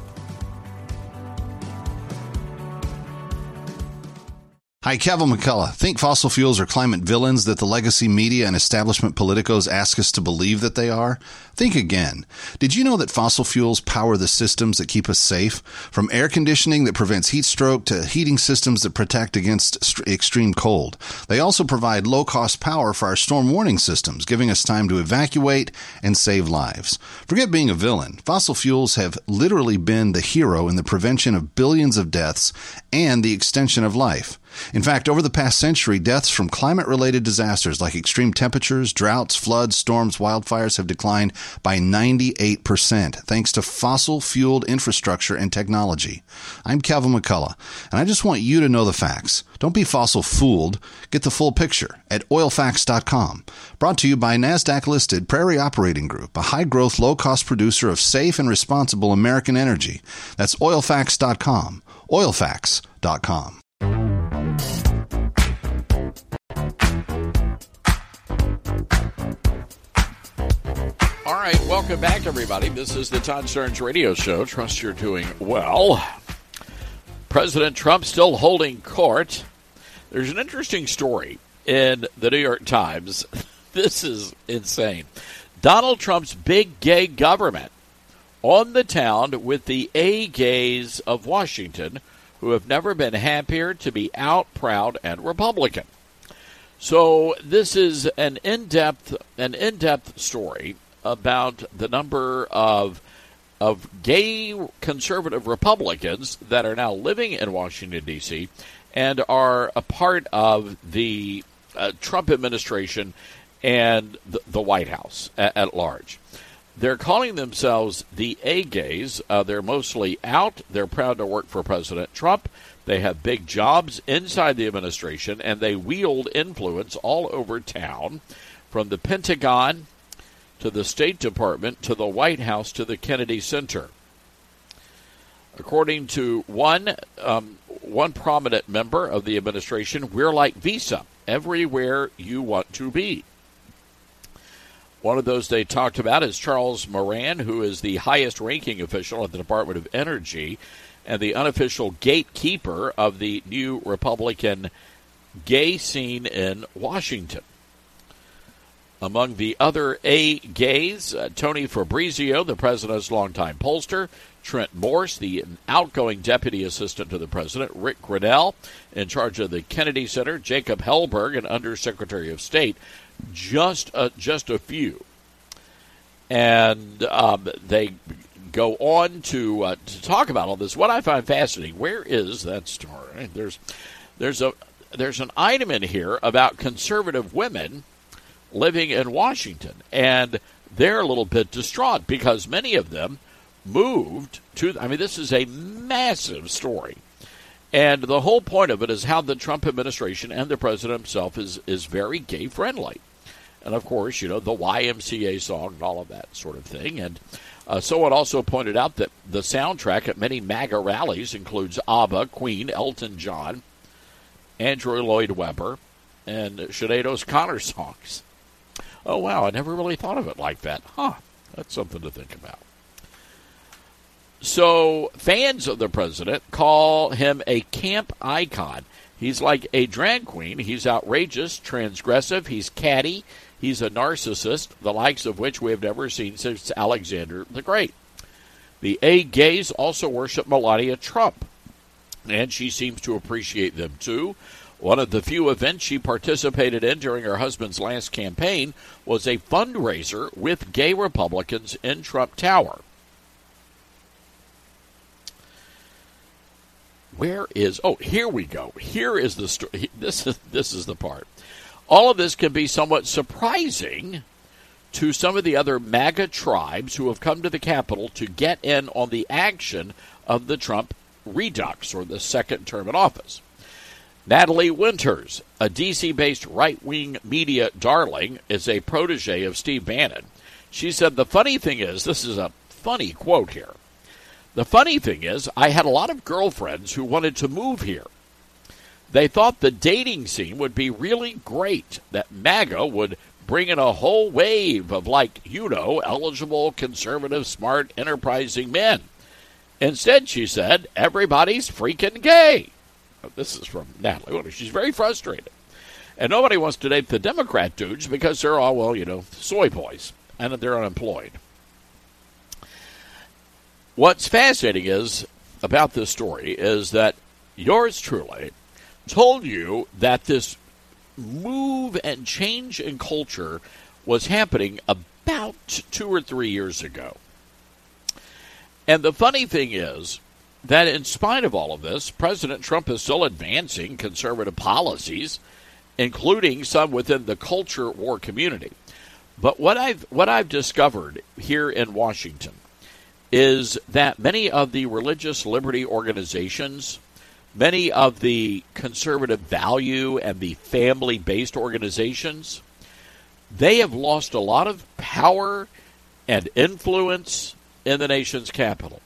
Hi, Kevin McCullough. Think fossil fuels are climate villains that the legacy media and establishment politicos ask us to believe that they are? Think again. Did you know that fossil fuels power the systems that keep us safe? From air conditioning that prevents heat stroke to heating systems that protect against st- extreme cold. They also provide low-cost power for our storm warning systems, giving us time to evacuate and save lives. Forget being a villain. Fossil fuels have literally been the hero in the prevention of billions of deaths and the extension of life. In fact, over the past century, deaths from climate-related disasters like extreme temperatures, droughts, floods, storms, wildfires have declined by ninety-eight percent thanks to fossil-fueled infrastructure and technology. I'm Kevin McCullough, and I just want you to know the facts. Don't be fossil-fooled. Get the full picture at oil facts dot com. Brought to you by NASDAQ-listed Prairie Operating Group, a high-growth, low-cost producer of safe and responsible American energy. That's oil facts dot com. oil facts dot com. All right, welcome Welcome back, everybody. This is the Todd Starnes Radio Show. Trust you're doing well. President Trump still holding court. There's an interesting story in the New York Times. This is insane. Donald Trump's big gay government on the town with the A-gays of Washington, who have never been happier to be out, proud, and Republican. So this is an in-depth, an in-depth story about the number of of gay conservative Republicans that are now living in Washington, D C, and are a part of the uh, Trump administration and the, the White House at, at large. They're calling themselves the A-gays. Uh, they're mostly out. They're proud to work for President Trump. They have big jobs inside the administration, and they wield influence all over town, from the Pentagon to the State Department to the White House to the Kennedy Center. According to one um, one prominent member of the administration, we're like Visa, everywhere you want to be. One of those they talked about is Charles Moran, who is the highest-ranking official at the Department of Energy and the unofficial gatekeeper of the new Republican gay scene in Washington. Among the other A-gays, uh, Tony Fabrizio, the president's longtime pollster, Trent Morse, the outgoing deputy assistant to the president, Rick Grenell, in charge of the Kennedy Center, Jacob Hellberg, an undersecretary of state, just a, just a few. And um, they go on to uh, to talk about all this. What I find fascinating, where is that story? There's there's a there's an item in here about conservative women living in Washington, and they're a little bit distraught because many of them moved to, I mean, this is a massive story. And the whole point of it is how the Trump administration and the president himself is, is very gay-friendly. And, of course, you know, the Y M C A song and all of that sort of thing. And uh, someone also pointed out that the soundtrack at many MAGA rallies includes ABBA, Queen, Elton John, Andrew Lloyd Webber, and Sinead O'Connor songs. Oh, wow, I never really thought of it like that. Huh, that's something to think about. So fans of the president call him a camp icon. He's like a drag queen. He's outrageous, transgressive. He's catty. He's a narcissist, the likes of which we have never seen since Alexander the Great. The A-gays also worship Melania Trump, and she seems to appreciate them, too. One of the few events she participated in during her husband's last campaign was a fundraiser with gay Republicans in Trump Tower. Where is, oh, here we go. Here is the story. This is, this is the part. All of this can be somewhat surprising to some of the other MAGA tribes who have come to the Capitol to get in on the action of the Trump redux, or the second term in office. Natalie Winters, a D C-based right-wing media darling, is a protege of Steve Bannon. She said, the funny thing is, this is a funny quote here, the funny thing is, I had a lot of girlfriends who wanted to move here. They thought the dating scene would be really great, that MAGA would bring in a whole wave of, like, you know, eligible, conservative, smart, enterprising men. Instead, she said, everybody's freaking gay. This is from Natalie Winters. She's very frustrated. And nobody wants to date the Democrat dudes because they're all, well, you know, soy boys, and they're unemployed. What's fascinating is, about this story, is that yours truly told you that this move and change in culture was happening about two or three years ago. And the funny thing is that in spite of all of this, President Trump is still advancing conservative policies, including some within the culture war community. But what I've what I've discovered here in Washington is that many of the religious liberty organizations, many of the conservative value and the family-based organizations, they have lost a lot of power and influence in the nation's capital.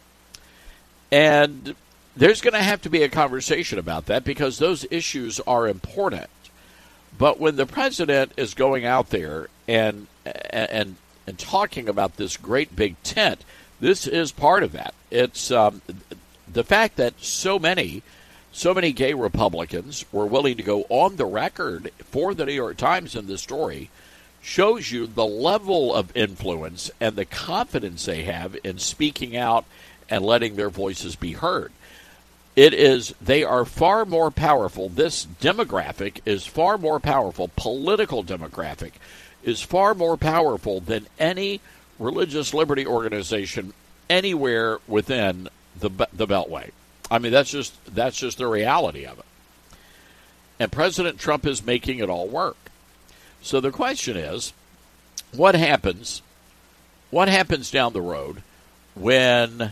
And there's going to have to be a conversation about that because those issues are important. But when the president is going out there and and and talking about this great big tent, this is part of that. It's um, the fact that so many, so many gay Republicans were willing to go on the record for the New York Times in this story shows you the level of influence and the confidence they have in speaking out and letting their voices be heard. It is, they are far more powerful. This demographic is far more powerful. Political demographic is far more powerful than any religious liberty organization anywhere within the the Beltway. I mean, that's just that's just the reality of it. And President Trump is making it all work. So the question is, what happens? What happens down the road when?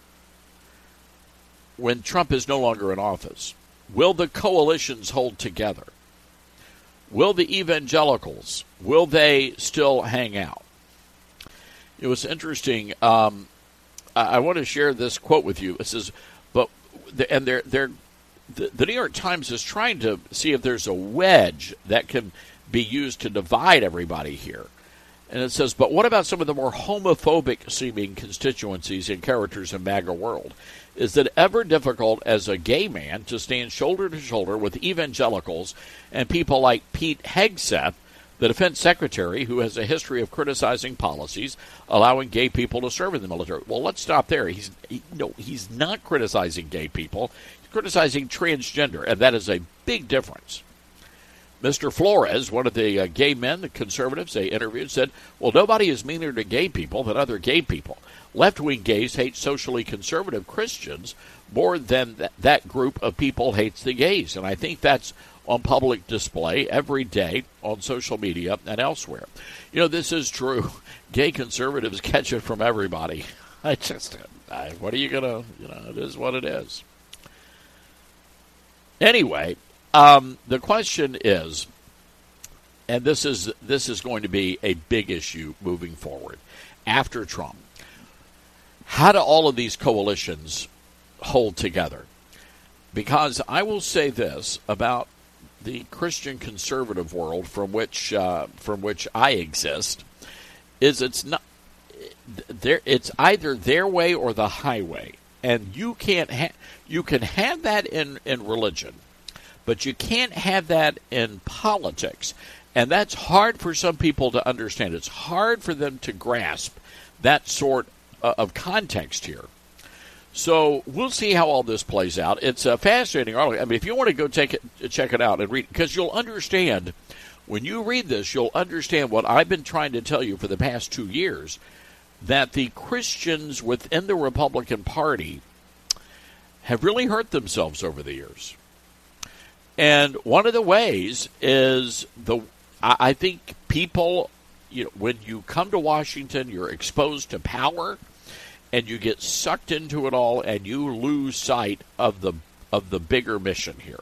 when Trump is no longer in office? Will the coalitions hold together? Will the evangelicals, will they still hang out? It was interesting. Um, I, I want to share this quote with you. It says, but, the, and they're, they're, the, the New York Times is trying to see if there's a wedge that can be used to divide everybody here. And it says, but what about some of the more homophobic-seeming constituencies and characters in MAGA world? Is it ever difficult as a gay man to stand shoulder to shoulder with evangelicals and people like Pete Hegseth, the defense secretary, who has a history of criticizing policies allowing gay people to serve in the military? Well, let's stop there. He's he, no, he's not criticizing gay people. He's criticizing transgender, and that is a big difference. Mister Flores, one of the uh, gay men, the conservatives they interviewed, said, well, nobody is meaner to gay people than other gay people. Left-wing gays hate socially conservative Christians more than th- that group of people hates the gays. And I think that's on public display every day on social media and elsewhere. You know, this is true. Gay conservatives catch it from everybody. I just, I, what are you going to, you know, it is what it is. Anyway, um, the question is, and this is this is going to be a big issue moving forward after Trump, how do all of these coalitions hold together? Because I will say this about the Christian conservative world from which uh, from which I exist, is it's not there. It's either their way or the highway, and you can't ha- you can have that in, in religion, but you can't have that in politics, and that's hard for some people to understand. It's hard for them to grasp that sort of context here. So we'll see how all this plays out. It's a fascinating article. I mean, if you want to go take it, check it out and read, because you'll understand, when you read this, you'll understand what I've been trying to tell you for the past two years, that the Christians within the Republican Party have really hurt themselves over the years. And one of the ways is, the I think people, you know, when you come to Washington, you're exposed to power, and you get sucked into it all, and you lose sight of the of the bigger mission here.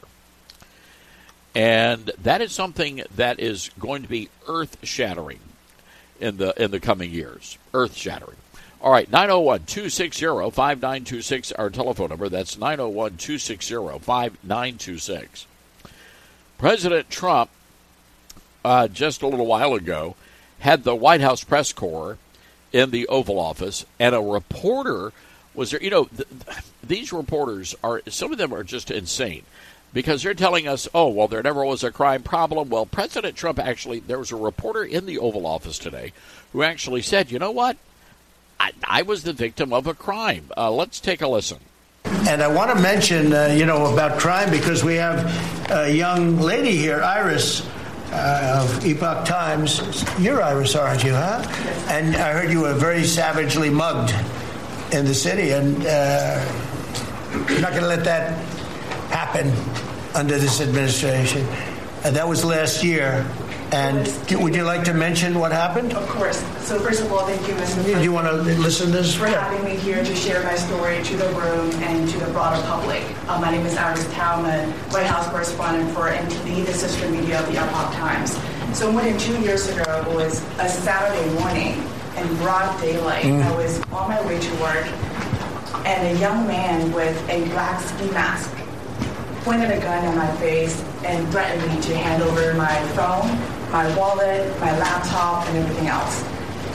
And that is something that is going to be earth-shattering in the in the coming years. Earth-shattering. All right, nine oh one, two six zero, five nine two six, our telephone number. That's nine oh one, two six zero, five nine two six. President Trump, uh, just a little while ago, had the White House press corps in the Oval Office, and a reporter was there. You know, th- th- these reporters are, some of them are just insane, because they're telling us, oh, well, there never was a crime problem. Well, President Trump actually, there was a reporter in the Oval Office today who actually said, you know what, I, I was the victim of a crime. Uh, let's take a listen. And I want to mention, uh, you know, about crime, because we have a young lady here, Iris, Uh, of Epoch Times. You're Iris, aren't you, huh? And I heard you were very savagely mugged in the city, and uh, you're not going to let that happen under this administration. And that was last year. And do, would you like to mention what happened? Of course. So first of all, thank you, Mister Do you want to listen to this? For having me here to share my story to the room and to the broader public. Uh, my name is Iris Talman, White House correspondent for and to lead the sister media of the Epoch Times. So more than two years ago, it was a Saturday morning in broad daylight. Mm. I was on my way to work, and a young man with a black ski mask pointed a gun in my face and threatened me to hand over my phone, my wallet, my laptop, and everything else.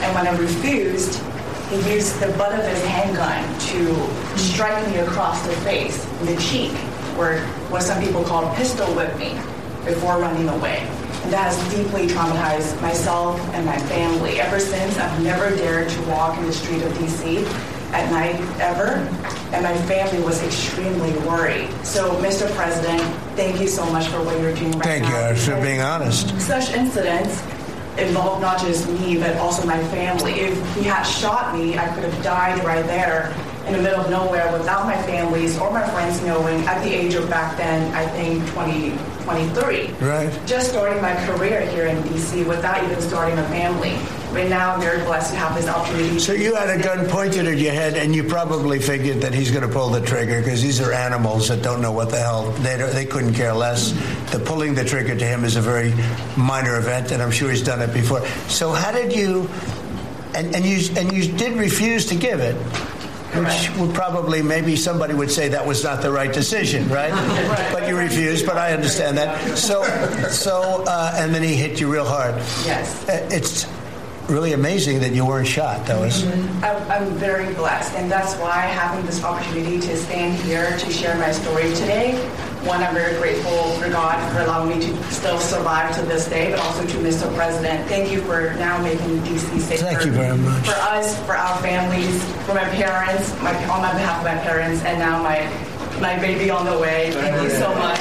And when I refused, he used the butt of his handgun to strike me across the face, in the cheek, or what some people call pistol whip me, before running away. And that has deeply traumatized myself and my family. Ever since, I've never dared to walk in the street of D C at night, ever. And my family was extremely worried. So, Mister President, thank you so much for what you're doing right Thank now. Thank you for being honest. Such incidents involve not just me, but also my family. If he had shot me, I could have died right there in the middle of nowhere without my families or my friends knowing at the age of back then, I think twenty, twenty-three. Right. Just starting my career here in D C without even starting a family. Right now, I'm very blessed to have this opportunity. So you had a gun pointed at your head, and you probably figured that he's going to pull the trigger because these are animals that don't know what the hell. They don't, they couldn't care less. The pulling the trigger to him is a very minor event, and I'm sure he's done it before. So how did you? And, and you and you did refuse to give it. Which would probably, maybe somebody would say that was not the right decision, right? But you refused, but I understand that. So, so, uh, and then he hit you real hard. Yes. Uh, it's really amazing that you weren't shot, though. Mm-hmm. I'm, I'm very blessed, and that's why having this opportunity to stand here to share my story today. One, I'm very grateful for God for allowing me to still survive to this day, but also to Mister President. Thank you for now making D C safer. Thank you very much. For us, for our families, for my parents, my, on my behalf of my parents, and now my my baby on the way. Thank you so much.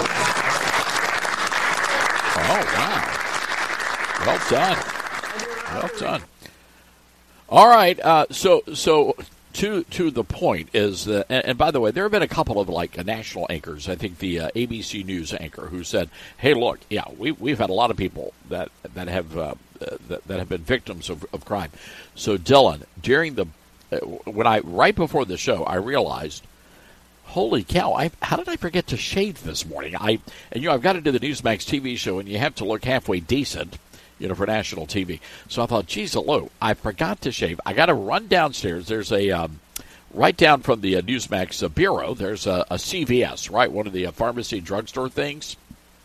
Oh, wow. Well done. Well done. All right. Uh, so, so to to the point is that, and, and by the way, there have been a couple of like uh, national anchors. I think the uh, A B C News anchor who said, "Hey, look, yeah, we we've had a lot of people that that have uh, that, that have been victims of, of crime." So, Dylan, during the uh, when I right before the show, I realized, holy cow! I how did I forget to shave this morning? I and you know I've got to do the Newsmax T V show, and you have to look halfway decent, you know, for national T V. So I thought, geez, hello, I forgot to shave. I got to run downstairs. There's a, um, right down from the uh, Newsmax uh, bureau, there's a, a C V S, right, one of the uh, pharmacy drugstore things.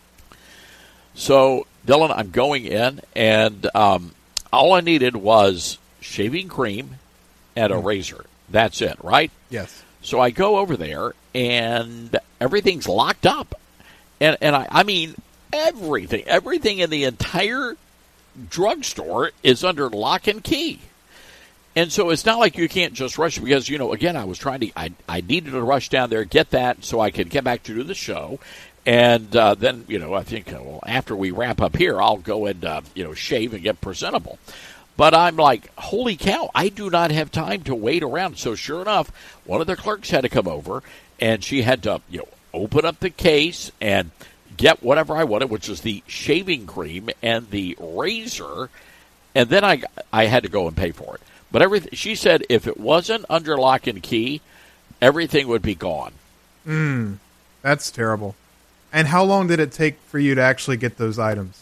So, Dylan, I'm going in, and um, all I needed was shaving cream and a mm. razor. That's it, right? Yes. So I go over there, and everything's locked up. And, and I, I mean, everything, everything in the entire drugstore is under lock and key. And so it's not like you can't just rush because, you know, again, I was trying to, I, I needed to rush down there, get that so I could get back to do the show. And uh, then, you know, I think, uh, well, after we wrap up here, I'll go and, uh, you know, shave and get presentable. But I'm like, holy cow, I do not have time to wait around. So sure enough, one of the clerks had to come over, and she had to, you know, open up the case and get whatever I wanted, which is the shaving cream and the razor, and then I I had to go and pay for it. But everything, she said if it wasn't under lock and key, everything would be gone. Mm, that's terrible. And how long did it take for you to actually get those items?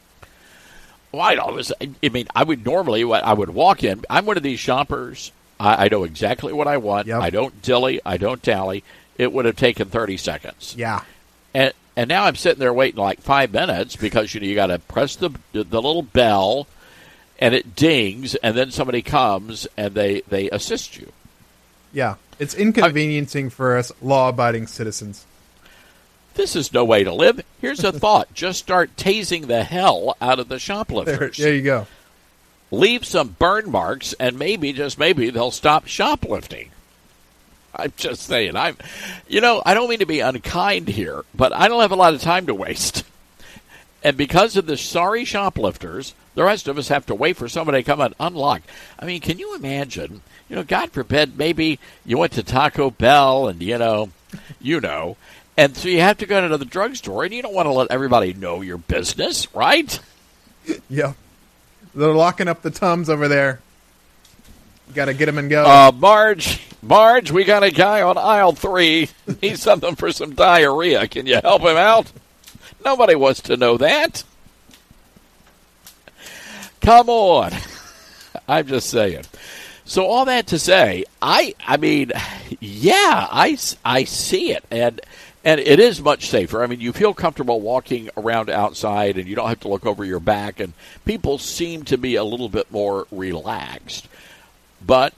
Well, I, know, it was, I mean, I would normally, I would walk in. I'm one of these shoppers. I, I know exactly what I want. Yep. I don't dilly. I don't dally. It would have taken thirty seconds. Yeah. And and now I'm sitting there waiting like five minutes because, you know, you got to press the the little bell, and it dings, and then somebody comes and they, they assist you. Yeah. It's inconveniencing I, for us law-abiding citizens. This is no way to live. Here's a thought. Just start tasing the hell out of the shoplifters. There, there you go. Leave some burn marks, and maybe, just maybe, they'll stop shoplifting. I'm just saying. I'm, you know, I don't mean to be unkind here, but I don't have a lot of time to waste. And because of the sorry shoplifters, the rest of us have to wait for somebody to come and unlock. I mean, can you imagine, you know, God forbid, maybe you went to Taco Bell and, you know, you know, and so you have to go to the drugstore, and you don't want to let everybody know your business, right? Yeah. They're locking up the Tums over there. You got to get them and go. Uh, Marge, Marge, we got a guy on aisle three. Needs something for some diarrhea. Can you help him out? Nobody wants to know that. Come on. I'm just saying. So all that to say, I, I mean, yeah, I, I see it. And, And it is much safer. I mean, you feel comfortable walking around outside, and you don't have to look over your back, and people seem to be a little bit more relaxed. But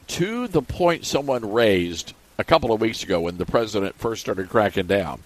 to the point someone raised a couple of weeks ago when the president first started cracking down,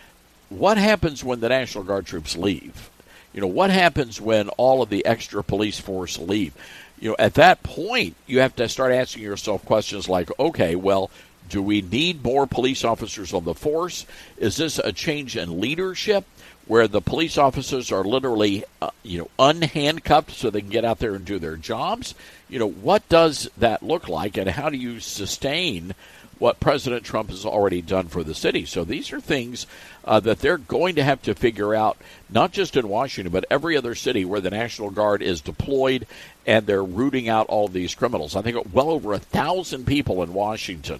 what happens when the National Guard troops leave? You know, what happens when all of the extra police force leave? You know, at that point, you have to start asking yourself questions like, okay, well, do we need more police officers on the force? Is this a change in leadership where the police officers are literally, uh, you know, unhandcuffed so they can get out there and do their jobs? You know, what does that look like, and how do you sustain what President Trump has already done for the city? So these are things uh, that they're going to have to figure out, not just in Washington, but every other city where the National Guard is deployed, and they're rooting out all of these criminals. I think well over a thousand people in Washington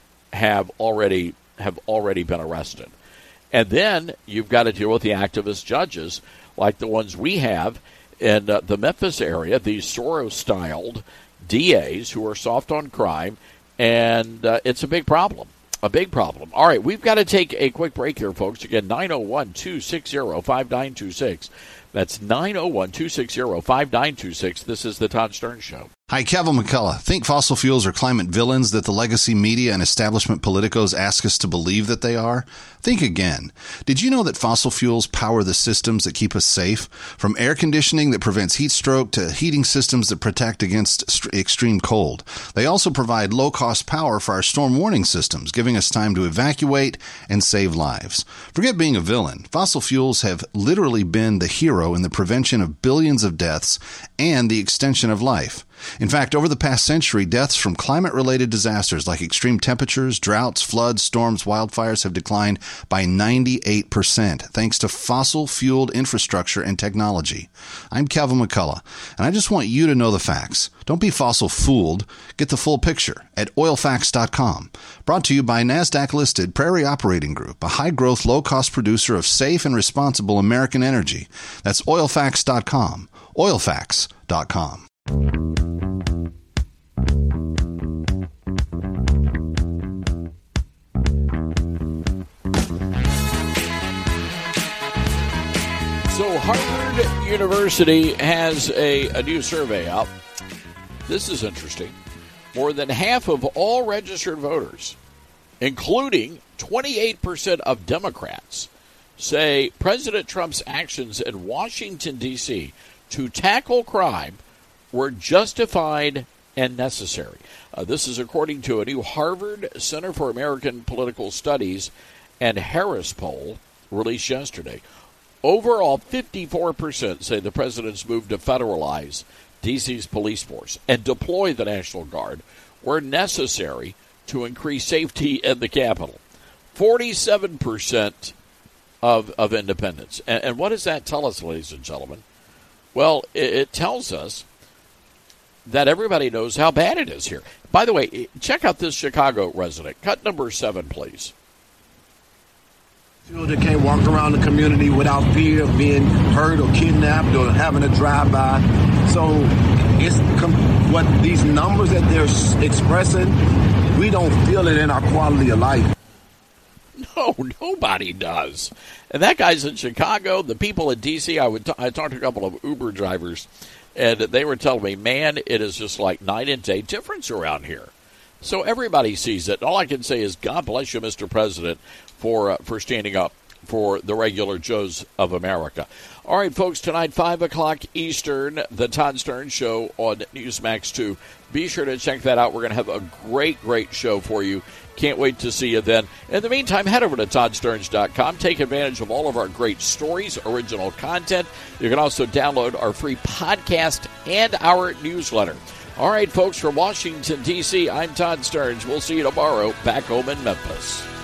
have already have already been arrested. And then you've got to deal with the activist judges like the ones we have in uh, the Memphis area, these Soros-styled D As who are soft on crime, and uh, it's a big problem, a big problem. All right, we've got to take a quick break here, folks. Again, nine oh one, two six zero, five nine two six. That's nine oh one, two six zero, five nine two six. This is the Todd Stern Show. Hi, Kevin McCullough. Think fossil fuels are climate villains that the legacy media and establishment politicos ask us to believe that they are? Think again. Did you know that fossil fuels power the systems that keep us safe? From air conditioning that prevents heat stroke to heating systems that protect against st- extreme cold. They also provide low-cost power for our storm warning systems, giving us time to evacuate and save lives. Forget being a villain. Fossil fuels have literally been the hero in the prevention of billions of deaths and the extension of life. In fact, over the past century, deaths from climate-related disasters like extreme temperatures, droughts, floods, storms, wildfires have declined by ninety-eight percent thanks to fossil-fueled infrastructure and technology. I'm Kevin McCullough, and I just want you to know the facts. Don't be fossil-fooled. Get the full picture at oil facts dot com. Brought to you by NASDAQ-listed Prairie Operating Group, a high-growth, low-cost producer of safe and responsible American energy. That's oil facts dot com. oil facts dot com. So Harvard University has a, a new survey out. This is interesting. More than half of all registered voters, including twenty-eight percent of Democrats, say President Trump's actions in Washington, D C to tackle crime were justified and necessary. Uh, this is according to a new Harvard Center for American Political Studies and Harris poll released yesterday. Overall, fifty-four percent say the president's move to federalize D C's police force and deploy the National Guard were necessary to increase safety in the Capitol. forty-seven percent of, of independents. And, and what does that tell us, ladies and gentlemen? Well, it, it tells us that everybody knows how bad it is here. By the way, check out this Chicago resident. Cut number seven, please. Children can't walk around the community without fear of being hurt or kidnapped or having a drive-by. So it's com- what these numbers that they're expressing, we don't feel it in our quality of life. No, nobody does. And that guy's in Chicago. The people in D C, I would t- I talked to a couple of Uber drivers, and they were telling me, man, it is just like night and day difference around here. So everybody sees it. All I can say is God bless you, Mister President, for uh, for standing up for the regular Joes of America. All right, folks, tonight, five o'clock Eastern, the Todd Stern Show on Newsmax two. Be sure to check that out. We're going to have a great, great show for you. Can't wait to see you then. In the meantime, head over to todd stearns dot com. Take advantage of all of our great stories, original content. You can also download our free podcast and our newsletter. All right, folks, from Washington, D C, I'm Todd Stearns. We'll see you tomorrow back home in Memphis.